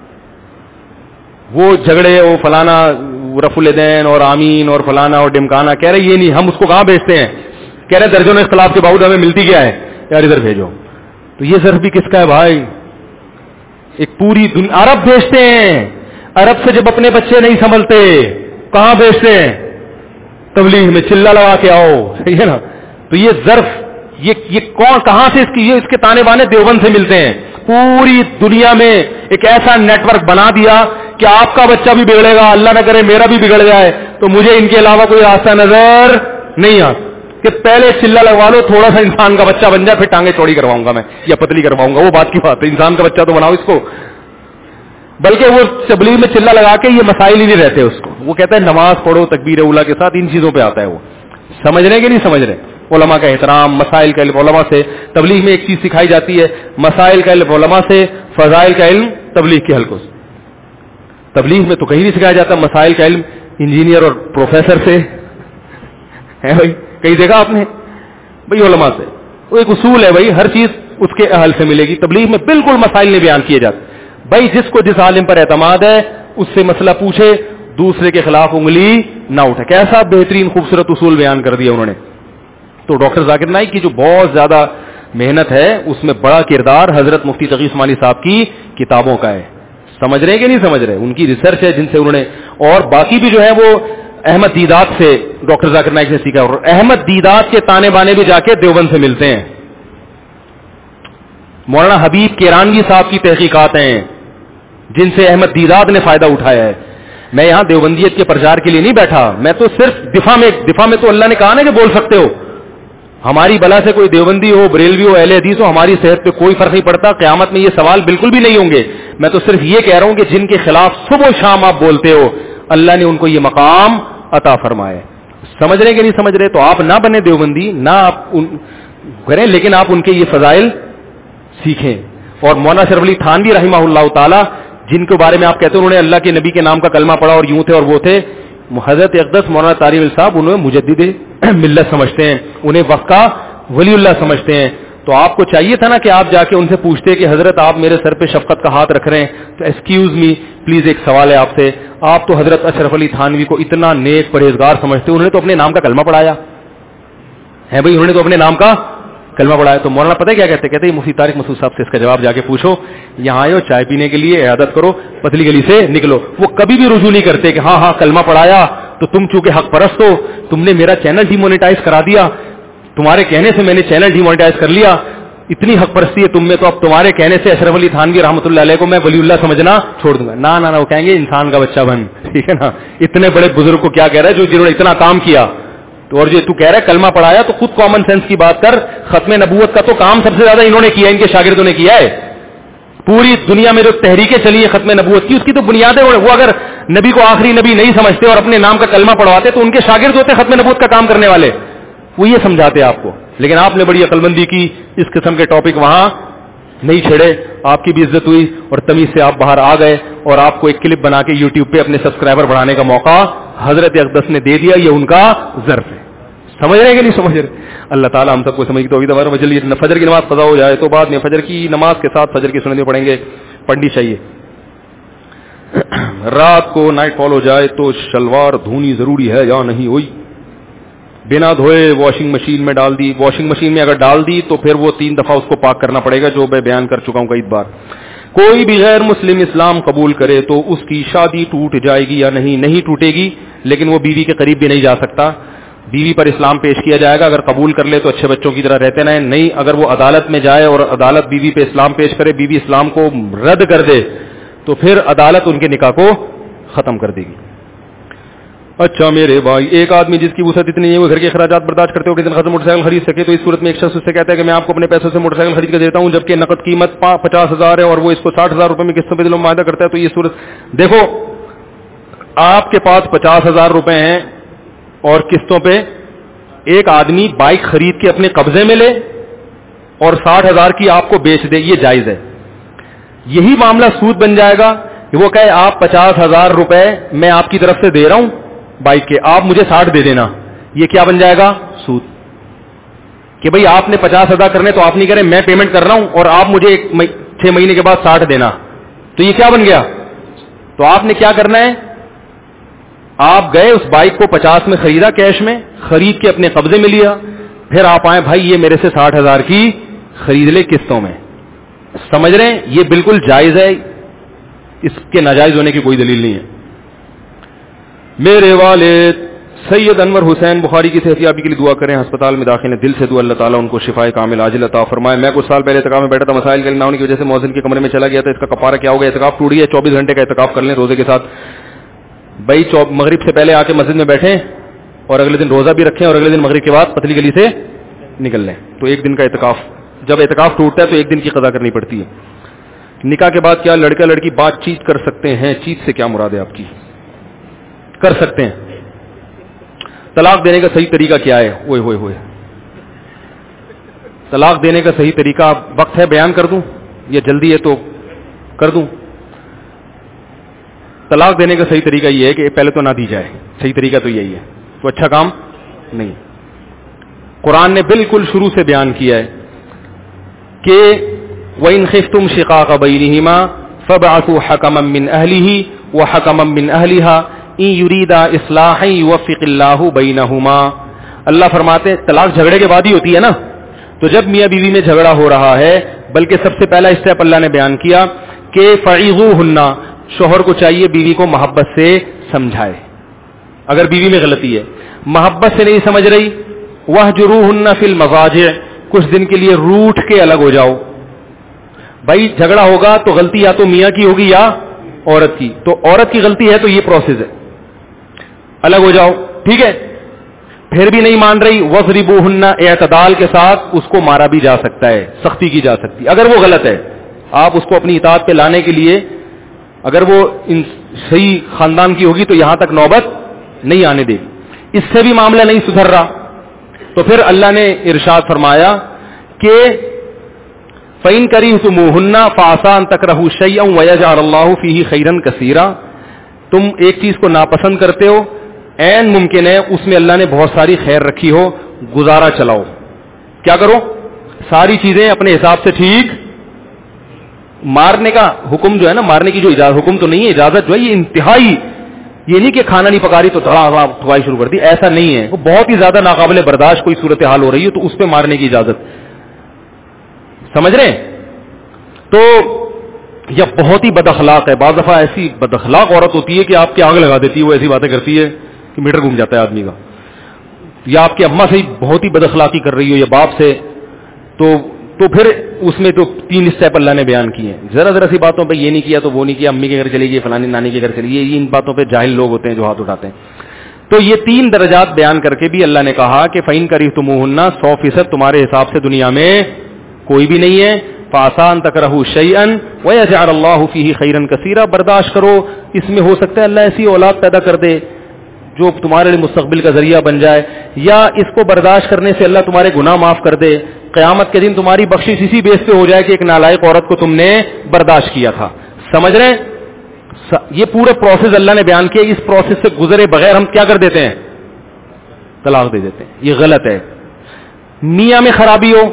وہ جھگڑے, وہ فلانا رف الدین اور آمین اور فلانا اور ڈمکانا, کہہ رہے یہ نہیں, ہم اس کو کہاں بھیجتے ہیں؟ کہہ رہے درجنوں میں اختلاف کے باوجود ہمیں ملتی کیا ہے یار, ادھر بھیجو. تو یہ ضرب بھی کس کا ہے بھائی؟ ایک پوری دنیا. عرب بھیجتے ہیں, عرب سے جب اپنے بچے نہیں سنبھلتے کہاں بھیجتے ہیں؟ تبلیغ میں, چلا لگا کے آؤ, صحیح ہے نا. تو یہ ظرف یہ یہ کون کہاں سے اس کی, یہ اس کے تانے بانے دیوبند سے ملتے ہیں. پوری دنیا میں ایک ایسا نیٹ ورک بنا دیا کہ آپ کا بچہ بھی بگڑے گا, اللہ نہ کرے میرا بھی بگڑ جائے, تو مجھے ان کے علاوہ کوئی راستہ نظر نہیں آتا کہ پہلے چلا لگوا لو, تھوڑا سا انسان کا بچہ بن جائے, پھر ٹانگیں چوڑی کرواؤں گا میں یا پتلی کرواؤں گا. وہ بات کی بات ہے, انسان کا بچہ تو بناؤ اس کو. بلکہ وہ تبلیغ میں چلا لگا کے یہ مسائل ہی نہیں رہتے اس کو. وہ کہتا ہے نماز پڑھو تکبیر اولا کے ساتھ, ان چیزوں پہ آتا ہے. وہ سمجھ رہے کہ نہیں سمجھ رہے؟ علماء کا احترام, مسائل کا علم علماء سے. تبلیغ میں ایک چیز سکھائی جاتی ہے, مسائل کا علم علماء سے, فضائل کا علم تبلیغ کے حلقوں سے. تبلیغ میں تو کہیں نہیں سکھایا جاتا مسائل کا علم انجینئر اور پروفیسر سے, ہے بھائی کہیں دیکھا آپ نے؟ بھائی علماء سے. وہ ایک اصول ہے بھائی, ہر چیز اس کے اہل سے ملے گی. تبلیغ میں بالکل مسائل نہیں بیان کیے جاتے بھائی. جس کو جس عالم پر اعتماد ہے اس سے مسئلہ پوچھے, دوسرے کے خلاف انگلی نہ اٹھے. کیسا بہترین خوبصورت اصول بیان کر دیا انہوں نے. تو ڈاکٹر ذاکر نائک کی جو بہت زیادہ محنت ہے اس میں بڑا کردار حضرت مفتی تقی عثمانی صاحب کی کتابوں کا ہے. سمجھ رہے کہ نہیں سمجھ رہے؟ ان کی ریسرچ ہے جن سے انہوں نے, اور باقی بھی جو ہے وہ احمد دیدات سے ڈاکٹر ذاکر نائک نے سیکھا. اور احمد دیدات کے تانے بانے بھی جا کے دیوبند سے ملتے ہیں. مولانا حبیب کیرانوی صاحب کی تحقیقات ہیں جن سے احمد دیدات نے فائدہ اٹھایا ہے. میں یہاں دیوبندیت کے پرچار کے لیے نہیں بیٹھا, میں تو صرف دفاع میں دفاع میں تو اللہ نے کہا نا کہ بول سکتے ہو. ہماری بلا سے کوئی دیوبندی ہو, بریلوی ہو, اہل حدیث ہو, ہماری صحت پہ کوئی فرق نہیں پڑتا. قیامت میں یہ سوال بالکل بھی نہیں ہوں گے. میں تو صرف یہ کہہ رہا ہوں کہ جن کے خلاف صبح و شام آپ بولتے ہو, اللہ نے ان کو یہ مقام عطا فرمائے. سمجھ رہے کہ نہیں سمجھ رہے؟ تو آپ نہ بنے دیوبندی, نہ آپ ان کریں, لیکن آپ ان کے یہ فضائل سیکھیں. اور مولانا شرف علی تھانوی رحمہ اللہ تعالی, جن کے بارے میں آپ کہتے ہیں انہوں نے اللہ کے نبی کے نام کا کلمہ پڑھا اور یوں تھے اور وہ تھے, حضرت اقدس مولانا طارق صاحب انہیں مجدد ملت سمجھتے ہیں, انہیں وقت کا ولی اللہ سمجھتے ہیں. تو آپ کو چاہیے تھا نا کہ آپ جا کے ان سے پوچھتے کہ حضرت آپ میرے سر پہ شفقت کا ہاتھ رکھ رہے ہیں, تو ایکسکیوز می پلیز ایک سوال ہے آپ سے. آپ تو حضرت اشرف علی تھانوی کو اتنا نیک پرہیزگار سمجھتے, انہوں نے تو اپنے نام کا کلمہ پڑھایا ہے بھائی, انہوں نے تو اپنے نام کا کلمہ پڑھایا. تو مولانا پتہ کیا کہتے کہتے ہیں مفتی طارق مسعود صاحب سے اس کا جواب جا کے پوچھو, یہاں آئے ہو چائے پینے کے لیے, عیادت کرو, پتلی گلی سے نکلو. وہ کبھی بھی رجوع نہیں کرتے کہ ہاں ہاں کلمہ پڑھایا تو تم چونکہ حق پرست ہو, تم نے میرا چینل ڈی مونیٹائز کرا دیا, تمہارے کہنے سے میں نے چینل ڈی مونیٹائز کر لیا, اتنی حق پرستی ہے تم میں, تو اب تمہارے کہنے سے اشرف علی تھانوی رحمۃ اللہ علیہ کو میں ولی اللہ سمجھنا چھوڑ دوں گا. نہ نہ وہ کہیں گے انسان کا بچہ بن, ٹھیک ہے نا. اتنے بڑے بزرگ کو کیا کہہ رہا ہے جو جنہوں نے اتنا کام کیا, تو اور جو تو کہہ رہا ہے کلمہ پڑھایا, تو خود کامن سینس کی بات کر. ختم نبوت کا تو کام سب سے زیادہ انہوں نے کیا, ان کے شاگردوں نے کیا ہے. پوری دنیا میں جو تحریکیں چلی ہیں ختم نبوت کی, اس کی تو بنیادیں وہ اگر نبی کو آخری نبی نہیں سمجھتے اور اپنے نام کا کلمہ پڑھواتے تو ان کے شاگرد ہوتے ختم نبوت کا کام کرنے والے, وہ یہ سمجھاتے آپ کو. لیکن آپ نے بڑی عقل مندی کی, اس قسم کے ٹاپک وہاں نہیں چھڑے, آپ کی بھی عزت ہوئی اور تمیز سے آپ باہر آ گئے, اور آپ کو ایک کلپ بنا کے یوٹیوب پہ اپنے سبسکرائبر بڑھانے کا موقع حضرت اقدس نے دے دیا. یہ ان کا ظرف ہے. سمجھ رہے کہ نہیں سمجھ رہے؟ اللہ تعالیٰ ہم سب کو سمجھ تو ابھی چلیے فجر کی نماز قضا ہو جائے تو بعد میں فجر کی نماز کے ساتھ فجر کی سنتیں پڑھیں گے, پڑھنی چاہیے. رات کو نائٹ فال ہو جائے تو شلوار دھونی ضروری ہے یا نہیں ہوئی؟ بنا دھوئے واشنگ مشین میں ڈال دی, واشنگ مشین میں اگر ڈال دی تو پھر وہ تین دفعہ اس کو پاک کرنا پڑے گا, جو میں بیان کر چکا ہوں کئی بار. کوئی بھی غیر مسلم اسلام قبول کرے تو اس کی شادی ٹوٹ جائے گی یا نہیں؟ نہیں ٹوٹے گی، لیکن وہ بیوی کے قریب بھی نہیں جا سکتا. بیوی پر اسلام پیش کیا جائے گا، اگر قبول کر لے تو اچھے بچوں کی طرح رہتے رہیں، نہیں اگر وہ عدالت میں جائے اور عدالت بیوی پہ اسلام پیش کرے، بیوی اسلام کو رد کر دے تو پھر عدالت ان کے نکاح کو ختم کر دے گی. اچھا میرے بھائی، ایک آدمی جس کی وسعت اتنی ہے وہ گھر کے اخراجات برداشت کرتے ہو کہ موٹر سائیکل خرید سکے، تو اس صورت میں ایک شخص اس سے کہتا ہے کہ میں آپ کو اپنے پیسوں سے موٹر سائیکل خرید کر دیتا ہوں، جبکہ نقد قیمت پچاس ہزار ہے اور وہ اس کو ساٹھ ہزار روپے میں قسطوں پہ دلوں معاہدہ کرتا ہے. تو یہ صورت دیکھو، آپ کے پاس پچاس ہزار روپے ہیں اور قسطوں پہ ایک آدمی بائک خرید کے اپنے قبضے میں لے اور ساٹھ ہزار کی آپ کو بیچ دے، یہ جائز ہے. یہی معاملہ سود بن جائے گا کہ وہ کہے آپ پچاس ہزار روپے میں آپ کی طرف سے دے رہا ہوں بائک کے، آپ مجھے ساٹھ دے دینا. یہ کیا بن جائے گا؟ سود. کہ بھئی آپ نے پچاس ادا کرنے تو آپ نہیں کریں، میں پیمنٹ کر رہا ہوں اور آپ مجھے چھ مہینے کے بعد ساٹھ دینا. تو یہ کیا بن گیا؟ تو آپ نے کیا کرنا ہے، آپ گئے اس بائک کو پچاس میں خریدا، کیش میں خرید کے اپنے قبضے میں لیا، پھر آپ آئے بھائی یہ میرے سے ساٹھ ہزار کی خرید لے قسطوں میں. سمجھ رہے ہیں؟ یہ بالکل جائز ہے، اس کے ناجائز ہونے کی کوئی دلیل نہیں ہے. میرے والد سید انور حسین بخاری کی صحتیابی کے لیے دعا کریں، ہسپتال میں داخل ہیں، دل سے دعا اللہ تعالیٰ ان کو شفائے کامل عاجل عطا فرمائے. میں کچھ سال پہلے اعتکاف میں بیٹھا تھا، مسائل کے نہ ہونے کی وجہ سے مؤذن کے کمرے میں چلا گیا تھا، اس کا کفارہ کیا ہوگا؟ اعتکاف ٹوٹ گیا، چوبیس گھنٹے کا اعتکاف کر لیں روزے کے ساتھ. بھائی مغرب سے پہلے آ کے مسجد میں بیٹھیں اور اگلے دن روزہ بھی رکھیں اور اگلے دن مغرب کے بعد پتلی گلی سے نکل لیں. تو ایک دن کا اعتکاف، جب اعتکاف ٹوٹتا ہے تو ایک دن کی قضا کرنی پڑتی ہے. نکاح کے بعد کیا لڑکا لڑکی بات چیت کر سکتے ہیں؟ چیت سے کیا مراد ہے آپ کی؟ کر سکتے ہیں. طلاق دینے کا صحیح طریقہ کیا ہے؟ ہوئے ہوئے ہوئے طلاق دینے کا صحیح طریقہ وقت ہے بیان کر دوں یا جلدی ہے تو کر دوں؟ طلاق دینے کا صحیح طریقہ یہ ہے کہ پہلے تو نہ دی جائے، صحیح طریقہ تو یہی ہے، تو اچھا کام نہیں. قرآن نے بالکل شروع سے بیان کیا ہے کہ وَإِنْ خِفْتُمْ شِقَاقَ بَيْنِهِمَا فَابْعَثُوا حَكَمًا مِّنْ أَهْلِهِ وَحَكَمًا مِّنْ أَهْلِهَا إِن يُرِيدَا إِصْلَاحًا يُوَفِّقِ اللَّهُ بَيْنَهُمَا. اللہ فرماتے ہیں طلاق جھگڑے کے بعد ہی ہوتی ہے نا، تو جب میاں بیوی میں جھگڑا ہو رہا ہے، بلکہ سب سے پہلا اسٹیپ اللہ نے بیان کیا کہ فَعِظُوهُنَّ، شوہر کو چاہیے بیوی کو محبت سے سمجھائے. اگر بیوی میں غلطی ہے، محبت سے نہیں سمجھ رہی، وَاهْجُرُوهُنَّ فِي الْمَضَاجِعِ، کچھ دن کے لیے روٹھ کے الگ ہو جاؤ. بھائی جھگڑا ہوگا تو غلطی یا تو میاں کی ہوگی یا عورت کی، تو عورت کی غلطی ہے تو یہ پروسیس ہے، الگ ہو جاؤ. ٹھیک ہے، پھر بھی نہیں مان رہی، وَضْرِبُوهُنَّ، اعتدال کے ساتھ اس کو مارا بھی جا سکتا ہے، سختی کی جا سکتی. اگر وہ غلط ہے، آپ اس کو اپنی اطاعت پہ لانے کے لیے، اگر وہ صحیح خاندان کی ہوگی تو یہاں تک نوبت نہیں آنے دے. اس سے بھی معاملہ نہیں سدھر رہا تو پھر اللہ نے ارشاد فرمایا کہ فَإِن كَرِهْتُمُوهُنَّ فَعَسَىٰ أَن تَكْرَهُوا شَيْئًا وَيَجْعَلَ اللَّهُ فِيهِ خَيْرًا كَثِيرًا. تم ایک چیز کو ناپسند کرتے ہو، عین ممکن ہے اس میں اللہ نے بہت ساری خیر رکھی ہو، گزارا چلاؤ. کیا کرو؟ ساری چیزیں اپنے حساب سے ٹھیک. مارنے کا حکم جو ہے نا، مارنے کی جو اجازت، حکم تو نہیں ہے، اجازت جو ہے یہ انتہائی، یہ نہیں کہ کھانا نہیں پکا رہی تو تھوڑا ٹھوائی شروع کر دی، ایسا نہیں ہے. وہ بہت ہی زیادہ ناقابل برداشت کوئی صورتحال ہو رہی ہے تو اس پہ مارنے کی اجازت. سمجھ رہے ہیں؟ تو یہ بہت ہی بد اخلاق ہے. بعض دفعہ ایسی بد اخلاق عورت ہوتی ہے کہ آپ کی آگ لگا دیتی ہے، وہ ایسی باتیں کرتی ہے کہ میٹر گھوم جاتا ہے آدمی کا. یا آپ کی اماں سے بہت ہی بد اخلاقی کر رہی ہو یا باپ سے، تو تو پھر اس میں تو تین اسٹیپ اللہ نے بیان کیے ہیں. ذرا ذرا سی باتوں پہ یہ نہیں کیا تو وہ نہیں کیا، امی کے گھر چلی گئی، فلانی نانی کے گھر چلی گئی، ان باتوں پہ جاہل لوگ ہوتے ہیں جو ہاتھ اٹھاتے ہیں. تو یہ تین درجات بیان کر کے بھی اللہ نے کہا کہ فَإِن كَرِهْتُمُوهُنَّ، سو فیصد تمہارے حساب سے دنیا میں کوئی بھی نہیں ہے. فَعَسَىٰ أَن تَكْرَهُوا شَيْئًا وَيَجْعَلَ اللَّهُ فِيهِ خَيْرًا كَثِيرًا. برداشت کرو، اس میں ہو سکتا ہے اللہ ایسی اولاد پیدا کر دے جو تمہارے لیے مستقبل کا ذریعہ بن جائے، یا اس کو برداشت کرنے سے اللہ تمہارے گناہ معاف کر دے. قیامت کے دن تمہاری بخشش اسی بیس پہ ہو جائے کہ ایک نالائق عورت کو تم نے برداشت کیا تھا. سمجھ رہے ہیں؟ یہ پورے پروسیس اللہ نے بیان کیا. اس پروسیس سے گزرے بغیر ہم کیا کر دیتے ہیں؟ طلاق دے دیتے ہیں. یہ غلط ہے. میاں میں خرابی ہو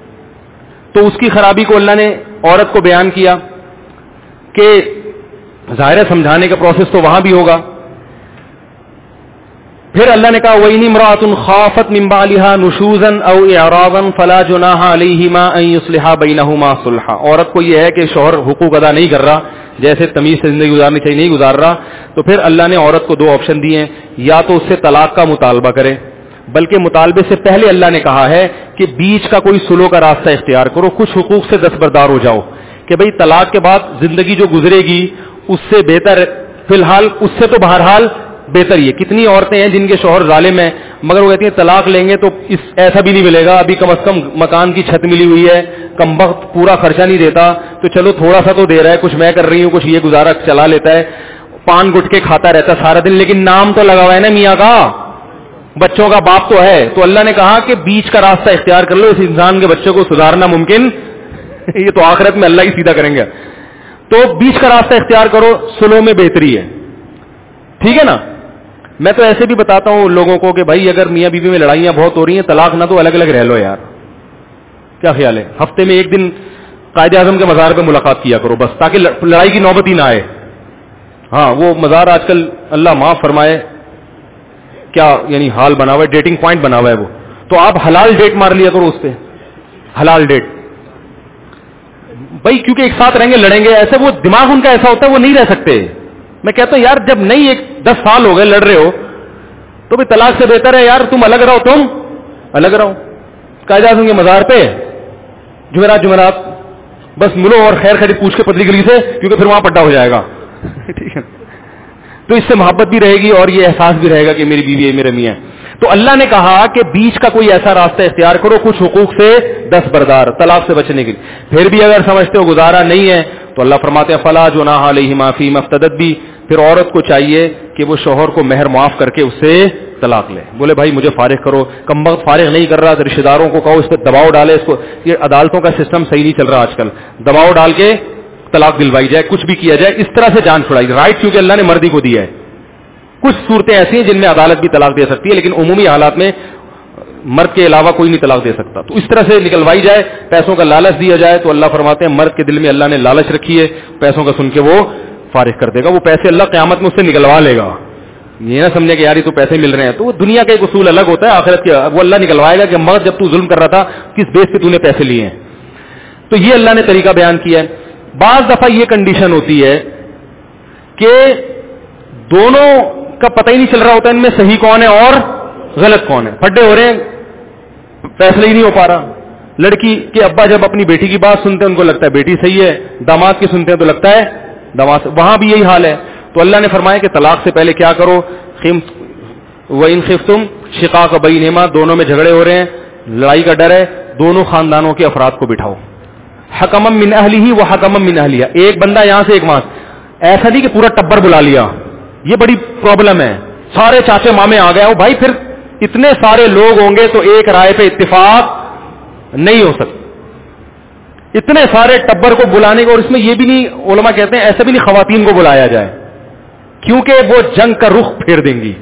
تو اس کی خرابی کو اللہ نے عورت کو بیان کیا کہ ظاہر ہے سمجھانے کا پروسیس تو وہاں بھی ہوگا. پھر اللہ نے کہا وَإِنِ امْرَأَةٌ خَافَتْ مِنْ بَعْلِهَا نُشُوزًا أَوْ إِعْرَاضًا فَلَا جُنَاحَ عَلَيْهِمَا أَنْ يُصْلِحَا بَيْنَهُمَا صُلْحًا. عورت کو یہ ہے کہ شوہر حقوق ادا نہیں کر رہا, جیسے تمیز سے زندگی گزارنی چاہیے نہیں گزار رہا, تو پھر اللہ نے عورت کو دو آپشن دیے ہیں, یا تو اس سے طلاق کا مطالبہ کرے, بلکہ مطالبے سے پہلے اللہ نے کہا ہے کہ بیچ کا کوئی سلو کا راستہ اختیار کرو, کچھ حقوق سے دستبردار ہو جاؤ کہ بھئی طلاق کے بعد زندگی جو گزرے گی اس سے بہتر, فی الحال اس سے تو بہرحال بہتر یہ. کتنی عورتیں ہیں جن کے شوہر ظالم ہیں مگر وہ کہتی ہیں طلاق لیں گے تو اس ایسا بھی نہیں ملے گا, ابھی کم از کم مکان کی چھت ملی ہوئی ہے, کم وقت پورا خرچہ نہیں دیتا تو چلو تھوڑا سا تو دے رہا ہے, کچھ میں کر رہی ہوں, کچھ یہ گزارا چلا لیتا ہے, پان گٹکے کھاتا رہتا ہے سارا دن, لیکن نام تو لگا ہوا ہے نا میاں کا, بچوں کا باپ تو ہے. تو اللہ نے کہا کہ بیچ کا راستہ اختیار کر لو, اس انسان کے بچوں کو سدھارنا ممکن یہ تو آخرت میں اللہ ہی سیدھا کریں گے. تو بیچ کا راستہ اختیار کرو, سلو میں بہتری ہے, ٹھیک ہے نا. میں تو ایسے بھی بتاتا ہوں لوگوں کو کہ بھائی اگر میاں بیوی میں لڑائیاں بہت ہو رہی ہیں, طلاق نہ تو الگ الگ رہ لو یار, کیا خیال ہے, ہفتے میں ایک دن قائد اعظم کے مزار پہ ملاقات کیا کرو بس, تاکہ لڑائی کی نوبت ہی نہ آئے. ہاں وہ مزار آج کل اللہ معاف فرمائے کیا یعنی حال بنا ہوا ہے, ڈیٹنگ پوائنٹ بنا ہوا ہے وہ, تو آپ حلال ڈیٹ مار لیا کرو اس پہ, حلال ڈیٹ بھائی, کیونکہ ایک ساتھ رہیں گے لڑیں گے, ایسے وہ دماغ ان کا ایسا ہوتا ہے وہ نہیں رہ سکتے. میں کہتا ہوں یار جب نہیں ایک دس سال ہو گئے لڑ رہے ہو تو بھی طلاق سے بہتر ہے یار تم الگ رہو, تم الگ رہو قائد اعظم کے مزار پہ جمعرات جمعرات بس ملو اور خیر خیر پوچھ کے پتلی گلی سے, کیونکہ پھر وہاں پٹا ہو جائے گا, ٹھیک ہے. تو اس سے محبت بھی رہے گی اور یہ احساس بھی رہے گا کہ میری بیوی ہے میرے میاں. تو اللہ نے کہا کہ بیچ کا کوئی ایسا راستہ اختیار کرو, کچھ حقوق سے دستبردار, طلاق سے بچنے کے لیے. پھر بھی اگر سمجھتے ہو گزارا نہیں ہے تو اللہ فرماتے ہیں فلا جناح علیہما فیما افتدت بھی, پھر عورت کو چاہیے کہ وہ شوہر کو مہر معاف کر کے اس سے طلاق لے. بولے بھائی مجھے فارغ کرو, کم وقت فارغ نہیں کر رہا, تو رشتے داروں کو کہو اس پہ دباؤ ڈالے, اس کو, یہ عدالتوں کا سسٹم صحیح نہیں چل رہا آج کل, دباؤ ڈال کے طلاق دلوائی جائے, کچھ بھی کیا جائے, اس طرح سے جان چھڑائی. رائٹ کیونکہ اللہ نے مردی کو دیا ہے. کچھ صورتیں ایسی ہیں جن میں عدالت بھی طلاق دے سکتی ہے, لیکن عمومی حالات میں مرد کے علاوہ کوئی نہیں طلاق دے سکتا. تو اس طرح سے نکلوائی جائے, پیسوں کا لالچ دیا جائے, تو اللہ فرماتے ہیں مرد کے دل میں اللہ نے لالچ رکھی ہے, پیسوں کا سن کے وہ فارغ کر دے گا, وہ پیسے اللہ قیامت میں اس سے نکلوا لے گا. یہ نہ سمجھے کہ یار تو پیسے مل رہے ہیں, تو وہ دنیا کا ایک اصول الگ ہوتا ہے, آخرت کے وہ اللہ نکلوائے گا کہ مرد جب تو ظلم کر رہا تھا کس بیس پہ تو نے پیسے لیے ہیں. تو یہ اللہ نے طریقہ بیان کیا ہے. بعض دفعہ یہ کنڈیشن ہوتی ہے کہ دونوں کا پتہ ہی نہیں چل رہا ہوتا ان میں صحیح کون ہے اور غلط کون ہے, پھڈے ہو رہے ہیں, فیصلہ ہی نہیں ہو پا رہا. لڑکی کے ابا جب اپنی بیٹی کی بات سنتے ہیں ان کو لگتا ہے بیٹی صحیح ہے, داماد کی سنتے ہیں تو لگتا ہے داماد, وہاں بھی یہی حال ہے. تو اللہ نے فرمایا کہ طلاق سے پہلے کیا کرو, وَإِنْ خِفْتُمْ شِقَاقَ بَيْنِهِمَا, دونوں میں جھگڑے ہو رہے ہیں, لڑائی کا ڈر ہے, دونوں خاندانوں کے افراد کو بٹھاؤ, حکما من اہلہ و حکما من اہلیہ, ایک بندہ یہاں سے ایک وہاں. ایسا نہیں کہ پورا ٹبر بلا لیا, یہ بڑی پرابلم ہے, سارے چاچے مامے آ گئے ہو بھائی, پھر اتنے سارے لوگ ہوں گے تو ایک رائے پہ اتفاق نہیں ہو سکتا. اتنے سارے ٹبر کو بلانے کو, اور اس میں یہ بھی نہیں, علماء کہتے ہیں ایسا بھی نہیں خواتین کو بلایا جائے کیونکہ وہ جنگ کا رخ پھیر دیں گی.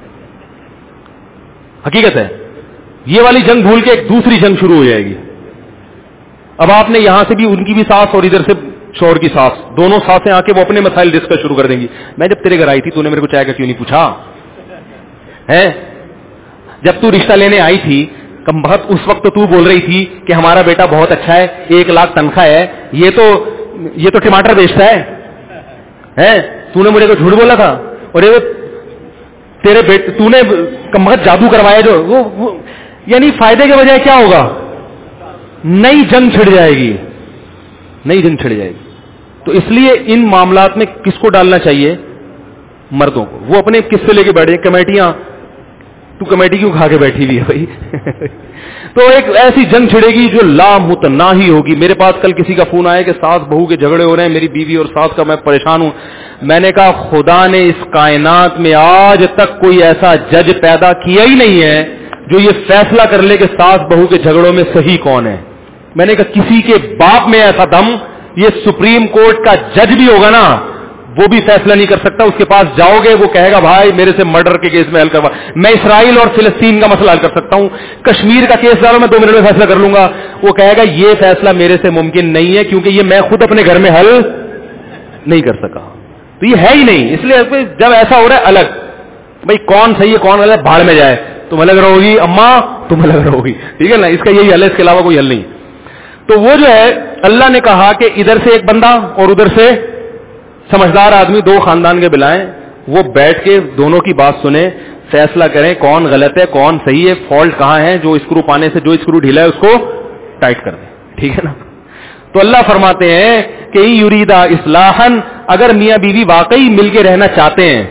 حقیقت ہے یہ والی جنگ بھول کے ایک دوسری جنگ شروع ہو جائے گی. اب آپ نے یہاں سے بھی ان کی بھی ساس اور ادھر سے شوہر کی ساس, دونوں ساسیں آ کے وہ اپنے مسائل ڈسکس شروع کر دیں گی. میں جب تیرے گھر آئی تھی تو نے میرے کو چائے کا کیوں نہیں پوچھا ہے, جب تو رشتہ لینے آئی تھی کم بہت اس وقت تو تو بول رہی تھی کہ ہمارا بیٹا بہت اچھا ہے, ایک لاکھ تنخواہ ہے, یہ تو یہ تو ٹماٹر بیچتا ہے, ہے تو نے مجھے کو جھوٹ بولا تھا, اور یہ تیرے بیٹے تو نے کم بہت جادو کروایا جو وہ, وہ یعنی فائدے کے بجائے کیا ہوگا, نئی جنگ چھڑ جائے گی, نئی جنگ چھڑ جائے گی. تو اس لیے ان معاملات میں کس کو ڈالنا چاہیے, مردوں کو. وہ اپنے کس سے لے کے بیٹھے, کمیٹیاں, تو کمیٹی کیوں کھا کے بیٹھی ہوئی ہے بھائی تو ایک ایسی جنگ چھڑے گی جو لامتناہی ہوگی. میرے پاس کل کسی کا فون آیا کہ ساس بہو کے جھگڑے ہو رہے ہیں, میری بیوی اور ساس کا, میں پریشان ہوں. میں نے کہا خدا نے اس کائنات میں آج تک کوئی ایسا جج پیدا کیا ہی نہیں ہے جو یہ فیصلہ کر لے کہ ساس بہو کے جھگڑوں میں صحیح کون ہے. میں نے کہا کسی کے باپ میں ایسا دم, یہ سپریم کورٹ کا جج بھی ہوگا نا وہ بھی فیصلہ نہیں کر سکتا. اس کے پاس جاؤ گے وہ کہے گا بھائی میرے سے مرڈر کے کیس میں حل کروا, میں اسرائیل اور فلسطین کا مسئلہ حل کر سکتا ہوں, کشمیر کا کیس ڈالو میں دو منٹ میں فیصلہ کر لوں گا. وہ کہے گا یہ فیصلہ میرے سے ممکن نہیں ہے کیونکہ یہ میں خود اپنے گھر میں حل نہیں کر سکا. تو یہ ہے ہی نہیں. اس لیے جب ایسا ہو رہا ہے الگ, بھائی کون صحیح ہے کون غلط ہے بھاڑ میں جائے, تم الگ رہو گی اماں تم الگ رہو گی, ٹھیک ہے نا, اس کا یہی حل ہے, اس کے علاوہ کوئی حل نہیں. تو وہ جو ہے اللہ نے کہا کہ ادھر سے ایک بندہ اور ادھر سے سمجھدار آدمی دو خاندان کے بلائیں, وہ بیٹھ کے دونوں کی بات سنیں, فیصلہ کریں کون غلط ہے کون صحیح ہے, فالٹ کہاں ہے, جو اسکرو پانے سے جو اسکرو ڈھیلا ہے اس کو ٹائٹ کر دیں, ٹھیک ہے نا. تو اللہ فرماتے ہیں کہ یریدا اصلاحا, اگر میاں بیوی واقعی مل کے رہنا چاہتے ہیں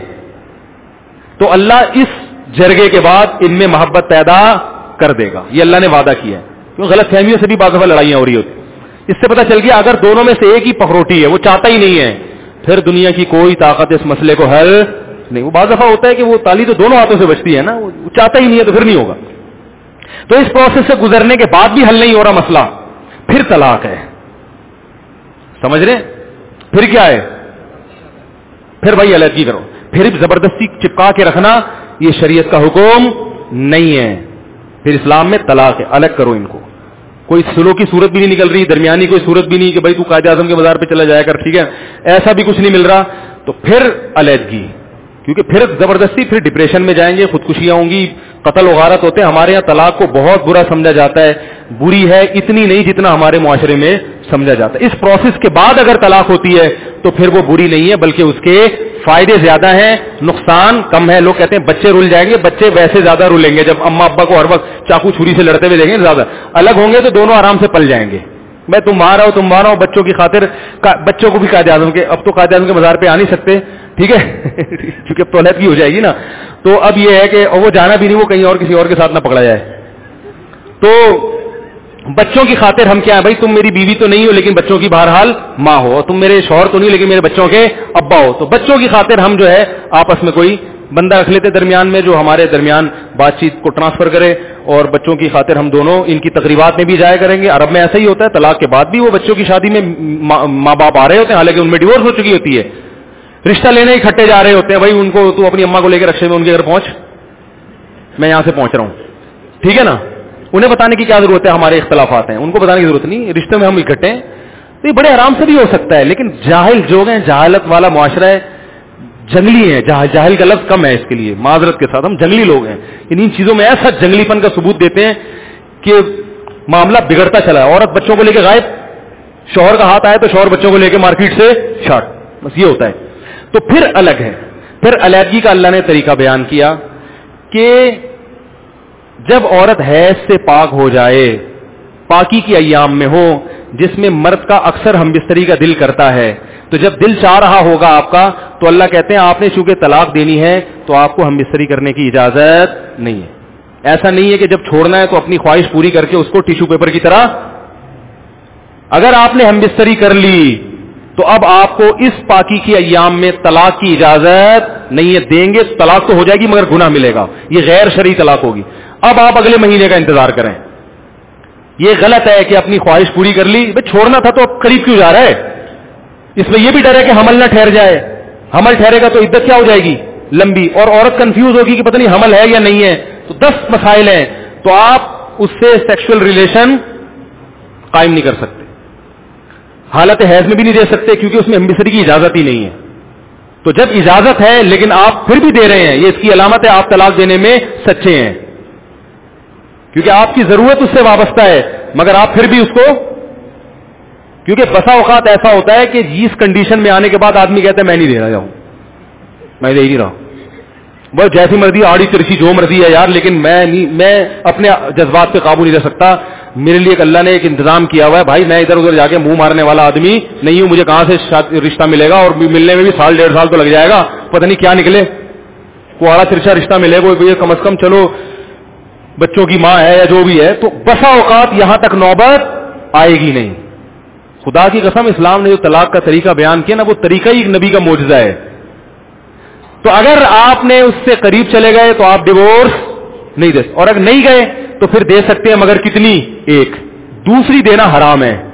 تو اللہ اس جرگے کے بعد ان میں محبت پیدا کر دے گا, یہ اللہ نے وعدہ کیا ہے. کیوں غلط فہمیوں سے بھی بعض دفعہ لڑائیاں ہو رہی ہوتی, اس سے پتہ چل گیا اگر دونوں میں سے ایک ہی پخروٹی ہے, وہ چاہتا ہی نہیں ہے, پھر دنیا کی کوئی طاقت اس مسئلے کو حل نہیں. وہ بعض دفعہ ہوتا ہے کہ وہ تالی تو دونوں ہاتھوں سے بچتی ہے نا, وہ چاہتا ہی نہیں ہے تو پھر نہیں ہوگا. تو اس پروسیس سے گزرنے کے بعد بھی حل نہیں ہو رہا مسئلہ, پھر طلاق ہے, سمجھ رہے, پھر کیا ہے, پھر بھائی علیحدگی کرو, پھر زبردستی چپکا کے رکھنا یہ شریعت کا حکم نہیں ہے. پھر اسلام میں طلاق ہے, الگ کرو ان کو. کوئی سلو کی صورت بھی نہیں نکل رہی, درمیانی کوئی صورت بھی نہیں کہ بھائی تو قائد اعظم کے بازار پہ چلا جایا کر, ٹھیک ہے, ایسا بھی کچھ نہیں مل رہا. تو پھر علیحدگی, کیونکہ پھر زبردستی پھر ڈپریشن میں جائیں گے, خودکشیاں ہوں گی, قتل و غارت ہوتے ہیں. ہمارے یہاں طلاق کو بہت برا سمجھا جاتا ہے, بری ہے اتنی نہیں جتنا ہمارے معاشرے میں سمجھا جاتا ہے. اس پروسیس کے بعد اگر طلاق ہوتی ہے تو پھر وہ بری نہیں ہے, بلکہ اس کے فائدے زیادہ ہیں, نقصان کم ہے. لوگ کہتے ہیں بچے رول جائیں گے, بچے ویسے زیادہ رولیں گے جب اماں ابا کو ہر وقت چاقو چھری سے لڑتے ہوئے دیکھیں گے. زیادہ الگ ہوں گے تو دونوں آرام سے پل جائیں گے. میں تم وہاں رہو تم وہاں رہو, بچوں کی خاطر, بچوں کو بھی قائد اعظم کے, اب تو قائد اعظم کے مزار پہ آ نہیں سکتے, ٹھیک ہے, کیونکہ اب تو علیحدگی ہو جائے گی نا. تو اب یہ ہے کہ وہ جانا بھی نہیں, وہ کہیں اور کسی اور کے ساتھ نہ پکڑا جائے. تو بچوں کی خاطر ہم کیا ہے بھائی, تم میری بیوی تو نہیں ہو لیکن بچوں کی بہرحال ماں ہو, تم میرے شوہر تو نہیں لیکن میرے بچوں کے ابا ہو. تو بچوں کی خاطر ہم جو ہے آپس میں کوئی بندہ رکھ لیتے درمیان میں, جو ہمارے درمیان بات چیت کو ٹرانسفر کرے, اور بچوں کی خاطر ہم دونوں ان کی تقریبات میں بھی جایا کریں گے. عرب میں ایسا ہی ہوتا ہے, طلاق کے بعد بھی وہ بچوں کی شادی میں ماں باپ آ رہے ہوتے ہیں, حالانکہ ان میں ڈیورس ہو چکی ہوتی ہے, رشتہ لینے اکٹھے جا رہے ہوتے ہیں. بھائی ان کو تو اپنی اماں کو لے کے رکشے میں ان کے گھر پہنچ, میں یہاں سے پہنچ رہا ہوں, ٹھیک ہے نا. انہیں بتانے کی کیا ضرورت ہے, ہمارے اختلافات ہیں, ان کو بتانے کی ضرورت نہیں, رشتے میں ہم اکٹھے ہیں. تو یہ بڑے آرام سے بھی ہو سکتا ہے, لیکن جاہل جو ہیں, جہالت والا معاشرہ ہے, جنگلی ہے, جاہل کا لفظ کم ہے اس کے لیے, معذرت کے ساتھ, ہم جنگلی لوگ ہیں. ان چیزوں میں ایسا جنگلی پن کا ثبوت دیتے ہیں کہ معاملہ بگڑتا چلا ہے. عورت بچوں کو لے کے غائب, شوہر کا ہاتھ آئے تو شوہر بچوں کو لے کے مارکیٹ سے شارٹ, بس یہ ہوتا ہے. تو پھر الگ ہے. پھر علیحدگی کا اللہ نے طریقہ بیان کیا کہ جب عورت حیض سے پاک ہو جائے, پاکی کی ایام میں ہو, جس میں مرد کا اکثر ہم بستری کا دل کرتا ہے, تو جب دل چاہ رہا ہوگا آپ کا, تو اللہ کہتے ہیں آپ نے چونکہ طلاق دینی ہے تو آپ کو ہم بستری کرنے کی اجازت نہیں ہے. ایسا نہیں ہے کہ جب چھوڑنا ہے تو اپنی خواہش پوری کر کے اس کو ٹیشو پیپر کی طرح, اگر آپ نے ہم بستری کر لی تو اب آپ کو اس پاکی کی ایام میں طلاق کی اجازت نہیں ہے. دیں گے تو طلاق تو ہو جائے گی مگر گناہ ملے گا, یہ غیر شرعی طلاق ہوگی. اب آپ اگلے مہینے کا انتظار کریں. یہ غلط ہے کہ اپنی خواہش پوری کر لی, بھائی چھوڑنا تھا تو اب قریب کیوں جا رہا ہے. اس میں یہ بھی ڈر ہے کہ حمل نہ ٹھہر جائے, حمل ٹھہرے گا تو عدت کیا ہو جائے گی, لمبی, اور عورت کنفیوز ہوگی کہ پتہ نہیں حمل ہے یا نہیں ہے. تو دس مسائل ہیں, تو آپ اس سے سیکشل ریلیشن قائم نہیں کر سکتے, حالت حیض میں بھی نہیں دے سکتے کیونکہ اس میں ہمبستری کی اجازت ہی نہیں ہے. تو جب اجازت ہے لیکن آپ پھر بھی دے رہے ہیں, یہ اس کی علامت ہے آپ طلاق دینے میں سچے ہیں, کیونکہ آپ کی ضرورت اس سے وابستہ ہے, مگر آپ پھر بھی اس کو, کیونکہ بسا اوقات ایسا ہوتا ہے کہ اس کنڈیشن میں آنے کے بعد آدمی کہتا ہے میں نہیں دے رہا ہوں, میں دے ہی نہیں رہا, وہ جیسی مرضی آڑی ترچی جو مرضی ہے یار, لیکن میں نہیں, میں اپنے جذبات پہ قابو نہیں رہ سکتا. میرے لیے ایک اللہ نے ایک انتظام کیا ہوا ہے, بھائی میں ادھر ادھر جا کے منہ مارنے والا آدمی نہیں ہوں, مجھے کہاں سے رشتہ ملے گا, اور ملنے میں بھی سال ڈیڑھ سال تو لگ جائے گا, پتہ نہیں کیا نکلے, کوئی آڑا ترچا رشتہ ملے گا, کم از کم چلو بچوں کی ماں ہے یا جو بھی ہے. تو بسا اوقات یہاں تک نوبت آئے گی نہیں. خدا کی قسم اسلام نے جو طلاق کا طریقہ بیان کیا نا, وہ طریقہ ہی ایک نبی کا معجزہ ہے. تو اگر آپ نے اس سے قریب چلے گئے تو آپ ڈیورس نہیں دے, اور اگر نہیں گئے تو پھر دے سکتے ہیں, مگر کتنی, ایک. دوسری دینا حرام ہے,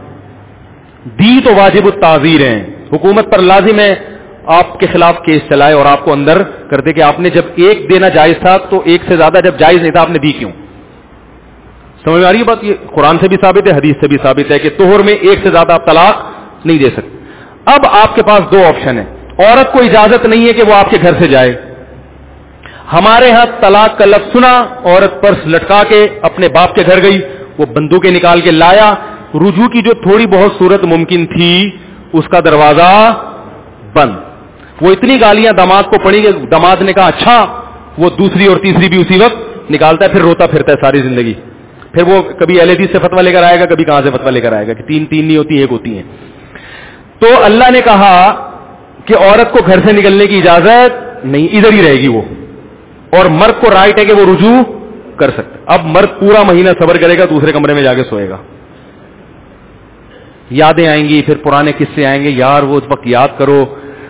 دی تو واجب التعزیر ہیں, حکومت پر لازم ہے آپ کے خلاف کیس چلائے اور آپ کو اندر کر دے کہ آپ نے جب ایک دینا جائز تھا تو ایک سے زیادہ جب جائز نہیں تھا آپ نے دی کیوں. سمجھ میں آ رہی ہے بات, یہ قرآن سے بھی ثابت ہے, حدیث سے بھی ثابت ہے کہ طہر میں ایک سے زیادہ آپ طلاق نہیں دے سکتے. اب آپ کے پاس دو آپشن ہیں, عورت کو اجازت نہیں ہے کہ وہ آپ کے گھر سے جائے, ہمارے ہاں طلاق کا لفظ سنا, عورت پرس لٹکا کے اپنے باپ کے گھر گئی, وہ بندوقیں نکال کے لایا, رجوع کی جو تھوڑی بہت صورت ممکن تھی اس کا دروازہ بند. وہ اتنی گالیاں داماد کو پڑی کہ داماد نے کہا اچھا, وہ دوسری اور تیسری بھی اسی وقت نکالتا ہے, پھر روتا پھرتا ہے ساری زندگی. پھر وہ کبھی اہل حدیث سے فتویٰ لے کر آئے گا, کبھی کہاں سے فتویٰ لے کر آئے گا کہ تین تین نہیں ہوتی ایک ہوتی ہیں. تو اللہ نے کہا کہ عورت کو گھر سے نکلنے کی اجازت نہیں, ادھر ہی رہے گی وہ, اور مرد کو رائٹ ہے کہ وہ رجوع کر سکتا. اب مرد پورا مہینہ صبر کرے گا, دوسرے کمرے میں جا کے سوئے گا. یادیں آئیں گی, پھر پرانے قصے آئیں گے, یار وہ اس وقت یاد کرو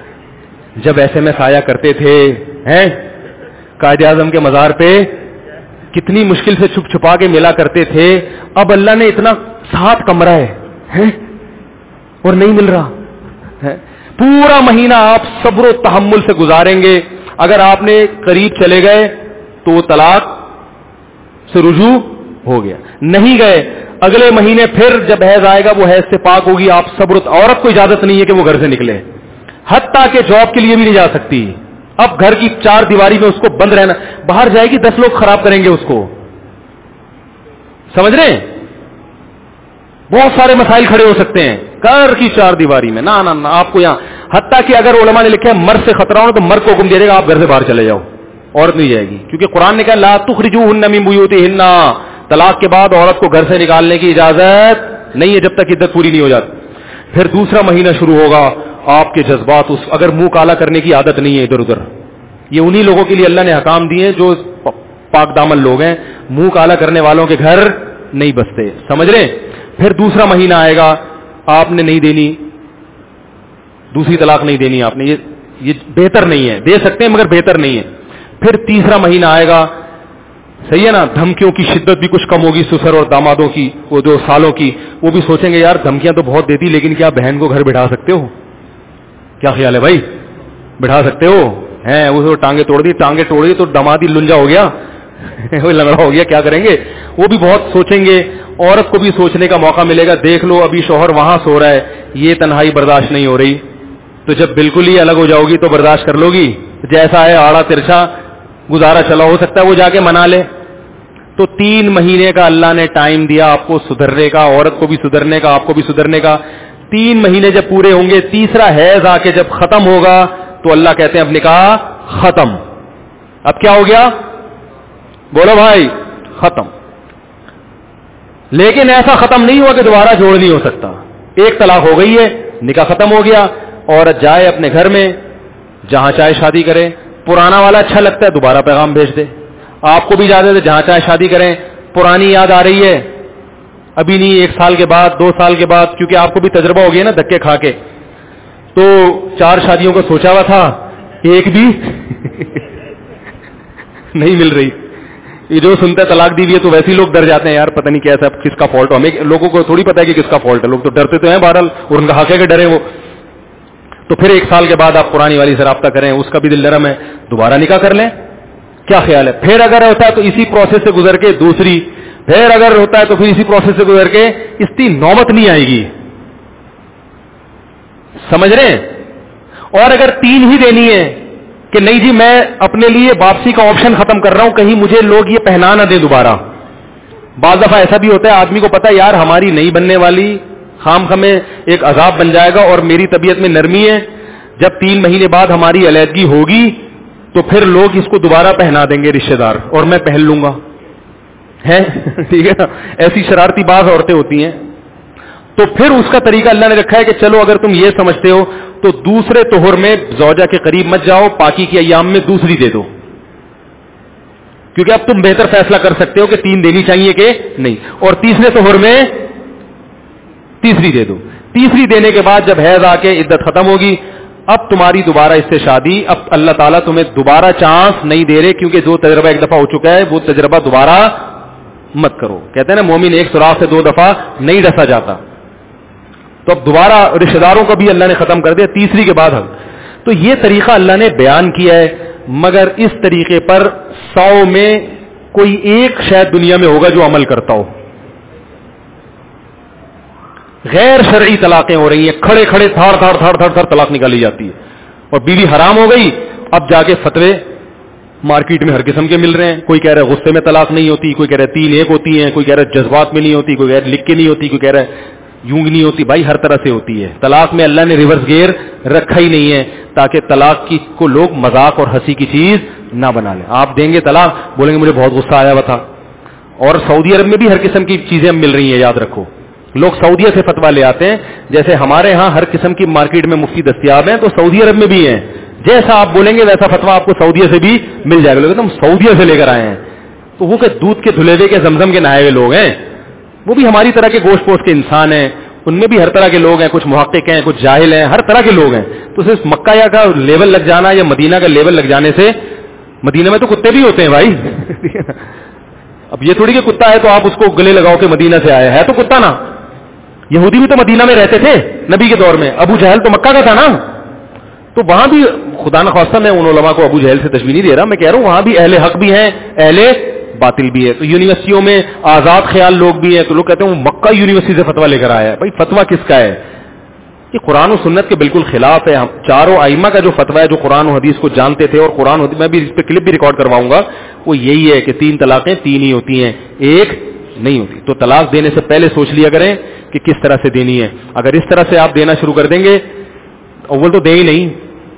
جب ایس ایم ایس آیا کرتے تھے, ہیں قائد اعظم کے مزار پہ کتنی مشکل سے چھپ چھپا کے ملا کرتے تھے, اب اللہ نے اتنا ساتھ کمرہ ہے اور نہیں مل رہا ہے. پورا مہینہ آپ صبر و تحمل سے گزاریں گے. اگر آپ نے قریب چلے گئے تو وہ طلاق سے رجوع ہو گیا, نہیں گئے اگلے مہینے پھر جب حیض آئے گا وہ حیض سے پاک ہوگی. آپ صبر, عورت کو اجازت نہیں ہے کہ وہ گھر سے نکلے, حتیٰ کہ جاب کے لیے بھی نہیں جا سکتی. اب گھر کی چار دیواری میں اس کو بند رہنا, باہر جائے گی دس لوگ خراب کریں گے اس کو, سمجھ رہے ہیں؟ بہت سارے مسائل کھڑے ہو سکتے ہیں گھر کی چار دیواری میں. نہ نہ نہ آپ کو یہاں, حتیٰ کہ اگر علماء نے لکھا ہے مرد سے خطرہ ہو تو مرد کو حکم دے دے گا آپ گھر سے باہر چلے جاؤ, عورت نہیں جائے گی, کیونکہ قرآن نے کہا لا تخرجوہن من بیوتہن, طلاق کے بعد عورت کو گھر سے نکالنے کی اجازت نہیں ہے جب تک عدت پوری نہیں ہو جاتی. پھر دوسرا مہینہ شروع ہوگا, آپ کے جذبات اس, اگر منہ کالا کرنے کی عادت نہیں ہے ادھر ادھر, یہ انہی لوگوں کے لیے اللہ نے حکام دیے جو پاک دامن لوگ ہیں, منہ کالا کرنے والوں کے گھر نہیں بستے, سمجھ رہے. پھر دوسرا مہینہ آئے گا, آپ نے نہیں دینی, دوسری طلاق نہیں دینی آپ نے, یہ یہ بہتر نہیں ہے, دے سکتے ہیں مگر بہتر نہیں ہے. پھر تیسرا مہینہ آئے گا, صحیح ہے نا, دھمکیوں کی شدت بھی کچھ کم ہوگی, سسر اور دامادوں کی, وہ جو سالوں کی, وہ بھی سوچیں گے یار دھمکیاں تو بہت دیتی, لیکن کیا بہن کو گھر بٹھا سکتے ہو؟ کیا خیال ہے بھائی, بٹھا سکتے ہو؟ ہیں وہ ٹانگیں توڑ دی, ٹانگیں توڑ دی تو دماد ہی لنجا ہو گیا, وہ لنگڑا ہو گیا, کیا کریں گے؟ وہ بھی بہت سوچیں گے. عورت کو بھی سوچنے کا موقع ملے گا, دیکھ لو ابھی شوہر وہاں سو رہا ہے, یہ تنہائی برداشت نہیں ہو رہی, تو جب بالکل ہی الگ ہو جاؤ گی تو برداشت کر لو گی, جیسا ہے آڑا ترچھا گزارا چلا, ہو سکتا ہے وہ جا کے منا لے. تو تین مہینے کا اللہ نے ٹائم دیا آپ کو سدھرنے کا, عورت کو بھی سدھرنے کا, آپ کو بھی سدھرنے کا. تین مہینے جب پورے ہوں گے, تیسرا حیض آ کے جب ختم ہوگا تو اللہ کہتے ہیں اب نکاح ختم. اب کیا ہو گیا بولو بھائی؟ ختم. لیکن ایسا ختم نہیں ہوا کہ دوبارہ جوڑ نہیں ہو سکتا. ایک طلاق ہو گئی ہے, نکاح ختم ہو گیا, عورت جائے اپنے گھر میں جہاں چاہے شادی کرے, پرانا والا اچھا لگتا ہے دوبارہ پیغام بھیج دے, آپ کو بھی اجازت ہے جہاں چاہے شادی کریں, پرانی یاد آ رہی ہے ابھی نہیں, ایک سال کے بعد, دو سال کے بعد, کیونکہ آپ کو بھی تجربہ ہو گیا نا دھکے کھا کے, تو چار شادیوں کا سوچا ہوا تھا, ایک بھی نہیں مل رہی. یہ جو سنتا ہے طلاق دی ہوئی ہے تو ویسے ہی لوگ ڈر جاتے ہیں, یار پتہ نہیں کیسا کس کا فالٹ ہو, ہمیں لوگوں کو تھوڑی پتہ ہے کہ کس کا فالٹ ہے, لوگ تو ڈرتے تو ہیں بہرحال, اور ان کا حق ہے کہ ڈرے وہ. تو پھر ایک سال کے بعد آپ پرانی والی سے رابطہ کریں, اس کا بھی دل نرم ہے, دوبارہ نکاح کر لیں, کیا خیال ہے؟ پھر اگر ہوتا ہے تو اسی پروسیس سے گزر کے دوسری, پھر اگر ہوتا ہے تو پھر اسی پروسیس سے گزر کے اس کی نوبت نہیں آئے گی, سمجھ رہے ہیں؟ اور اگر تین ہی دینی ہے کہ نہیں جی میں اپنے لیے واپسی کا آپشن ختم کر رہا ہوں, کہیں مجھے لوگ یہ پہنا نہ دیں دوبارہ. بعض دفعہ ایسا بھی ہوتا ہے آدمی کو پتا ہے یار ہماری نہیں بننے والی, خام خمیں ایک عذاب بن جائے گا, اور میری طبیعت میں نرمی ہے, جب تین مہینے بعد ہماری علیحدگی ہوگی تو پھر لوگ اس کو دوبارہ پہنا دیں گے رشتے دار, اور میں پہن لوں گا, ہے ٹھیک ہے نا. ایسی شرارتی بعض عورتیں ہوتی ہیں. تو پھر اس کا طریقہ اللہ نے رکھا ہے کہ چلو اگر تم یہ سمجھتے ہو تو دوسرے طہر میں زوجہ کے قریب مت جاؤ, پاکی کے ایام میں دوسری دے دو, کیونکہ اب تم بہتر فیصلہ کر سکتے ہو کہ تین دینی چاہیے کہ نہیں, اور تیسرے طہر میں تیسری دے دو. تیسری دینے کے بعد جب حیض آ کے عدت ختم ہوگی, اب تمہاری دوبارہ اس سے شادی, اب اللہ تعالیٰ تمہیں دوبارہ چانس نہیں دے رہے, کیونکہ جو تجربہ ایک دفعہ ہو چکا ہے وہ تجربہ دوبارہ مت کرو. کہتے ہیں نا مومن ایک سوراخ سے دو دفعہ نہیں ڈسا جاتا, تو اب دوبارہ رشتہ داروں کا بھی اللہ نے ختم کر دیا تیسری کے بعد. ہم تو یہ طریقہ اللہ نے بیان کیا ہے, مگر اس طریقے پر سو میں کوئی ایک شاید دنیا میں ہوگا جو عمل کرتا ہو. غیر شرعی طلاقیں ہو رہی ہیں, کھڑے کھڑے تھاڑ تھاڑ تھاڑ تھاڑ تھاڑ طلاق نکالی جاتی ہے, اور بیوی حرام ہو گئی, اب جا کے فتوے مارکیٹ میں ہر قسم کے مل رہے ہیں. کوئی کہہ رہا ہے غصے میں طلاق نہیں ہوتی, کوئی کہہ رہا ہے تین ایک ہوتی ہیں, کوئی کہہ رہا ہے جذبات میں نہیں ہوتی, کوئی کہہ رہا ہے لکھ کے نہیں ہوتی, کوئی کہہ رہا ہے یوں نہیں ہوتی. بھائی ہر طرح سے ہوتی ہے. طلاق میں اللہ نے ریورس گیئر رکھا ہی نہیں ہے تاکہ طلاق کی کو لوگ مذاق اور ہنسی کی چیز نہ بنا لیں. آپ دیں گے طلاق, بولیں گے مجھے بہت غصہ آیا ہوا تھا. اور سعودی عرب میں بھی ہر قسم کی چیزیں مل رہی ہیں, یاد رکھو. لوگ سعودیہ سے فتوا لے آتے ہیں, جیسے ہمارے ہاں ہر قسم کی مارکیٹ میں مفتی دستیاب ہیں, تو سعودی عرب میں بھی ہیں. جیسا آپ بولیں گے ویسا فتوا آپ کو سعودیہ سے بھی مل جائے گا. لوگ ہم سعودیہ سے لے کر آئے ہیں, تو وہ کہ دودھ کے دھلے ہوئے کے زمزم کے نہائے ہوئے لوگ ہیں, وہ بھی ہماری طرح کے گوشت پوش کے انسان ہیں. ان میں بھی ہر طرح کے لوگ ہیں, کچھ محقق ہیں, کچھ جاہل ہیں, ہر طرح کے لوگ ہیں. تو صرف مکہ یا کا لیول لگ جانا یا مدینہ کا لیول لگ جانے سے, مدینہ میں تو کتے بھی ہوتے ہیں بھائی. اب یہ تھوڑی کہ کتا ہے تو آپ اس کو گلے لگاؤ کہ مدینہ سے آیا ہے, تو کتا نا. یہودی بھی تو مدینہ میں رہتے تھے نبی کے دور میں. ابو جہل تو مکہ کا تھا نا, تو وہاں بھی خدا نخواستہ میں ان علماء کو ابو جہل سے تشبیہ نہیں دے رہا, میں کہہ رہا ہوں وہاں بھی اہل حق بھی ہیں, اہل باطل بھی ہے. تو یونیورسٹیوں میں آزاد خیال لوگ بھی ہیں, تو لوگ کہتے ہیں وہ مکہ یونیورسٹی سے فتوا لے کر آیا ہے. بھائی فتوا کس کا ہے؟ یہ قرآن و سنت کے بالکل خلاف ہے. ہم چاروں ائمہ کا جو فتوا ہے, جو قرآن و حدیث کو جانتے تھے, اور قرآن و حدیث میں بھی اس پہ کلپ بھی ریکارڈ کرواؤں گا, وہ یہی ہے کہ تین طلاقیں تین ہی ہوتی ہیں, ایک نہیں ہوتی. تو طلاق دینے سے پہلے سوچ لیا کریں کہ کس طرح سے دینی ہے. اگر اس طرح سے آپ دینا شروع کر دیں گے, اول تو دے ہی نہیں,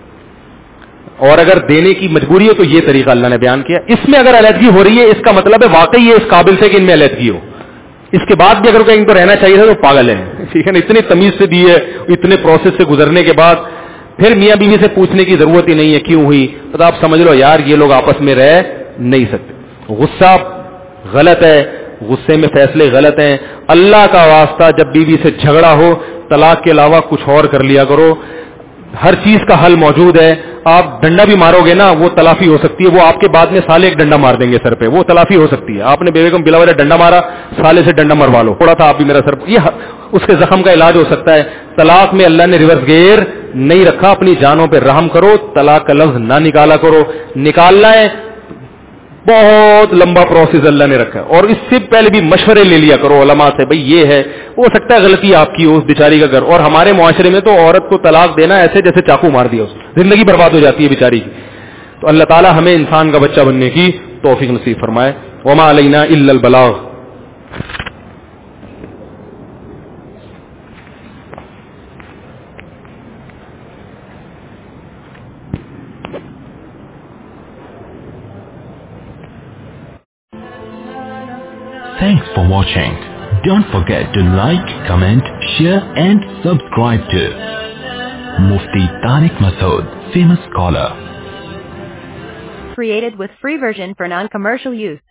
اور اگر دینے کی مجبوری ہو تو یہ طریقہ اللہ نے بیان کیا. اس میں اگر علیحدگی ہو رہی ہے, اس کا مطلب ہے واقعی یہ اس قابل سے کہ ان میں علیحدگی ہو. اس کے بعد بھی اگر کہیں ان کو رہنا چاہیے تھا تو پاگل ہے, ٹھیک ہے نا. اتنی تمیز سے دی ہے, اتنے پروسیس سے گزرنے کے بعد پھر میاں بیوی سے پوچھنے کی ضرورت ہی نہیں ہے کیوں ہوئی. تو آپ سمجھ لو یار یہ لوگ آپس میں رہ نہیں سکتے. غصہ غلط ہے, غصے میں فیصلے غلط ہیں. اللہ کا واسطہ جب بیوی سے جھگڑا ہو, طلاق کے علاوہ کچھ اور کر لیا کرو. ہر چیز کا حل موجود ہے. آپ ڈنڈا بھی مارو گے نا, وہ تلافی ہو سکتی ہے. وہ آپ کے بعد میں سالے ایک ڈنڈا مار دیں گے سر پہ, وہ تلافی ہو سکتی ہے. آپ نے بیوی کو بلا وجہ ڈنڈا مارا, سالے سے ڈنڈا مروا لو, تھوڑا تھا آپ بھی میرا سر, یہ اس کے زخم کا علاج ہو سکتا ہے. طلاق میں اللہ نے ریورس گیئر نہیں رکھا. اپنی جانوں پہ رحم کرو, طلاق کا لفظ نہ نکالا کرو. نکالنا ہے بہت لمبا پروسیس اللہ نے رکھا ہے, اور اس سے پہلے بھی مشورے لے لیا کرو علماء سے. بھئی یہ ہے, ہو سکتا ہے غلطی آپ کی ہو, اس بیچاری کا گھر. اور ہمارے معاشرے میں تو عورت کو طلاق دینا ایسے جیسے چاقو مار دیا, اس زندگی برباد ہو جاتی ہے بیچاری کی. تو اللہ تعالی ہمیں انسان کا بچہ بننے کی توفیق نصیب فرمائے. وما علینا الا البلاغ. Thanks for watching. Don't forget to like, comment, share and subscribe to Mufti Tariq Masood, famous scholar. Created with free version for non-commercial use.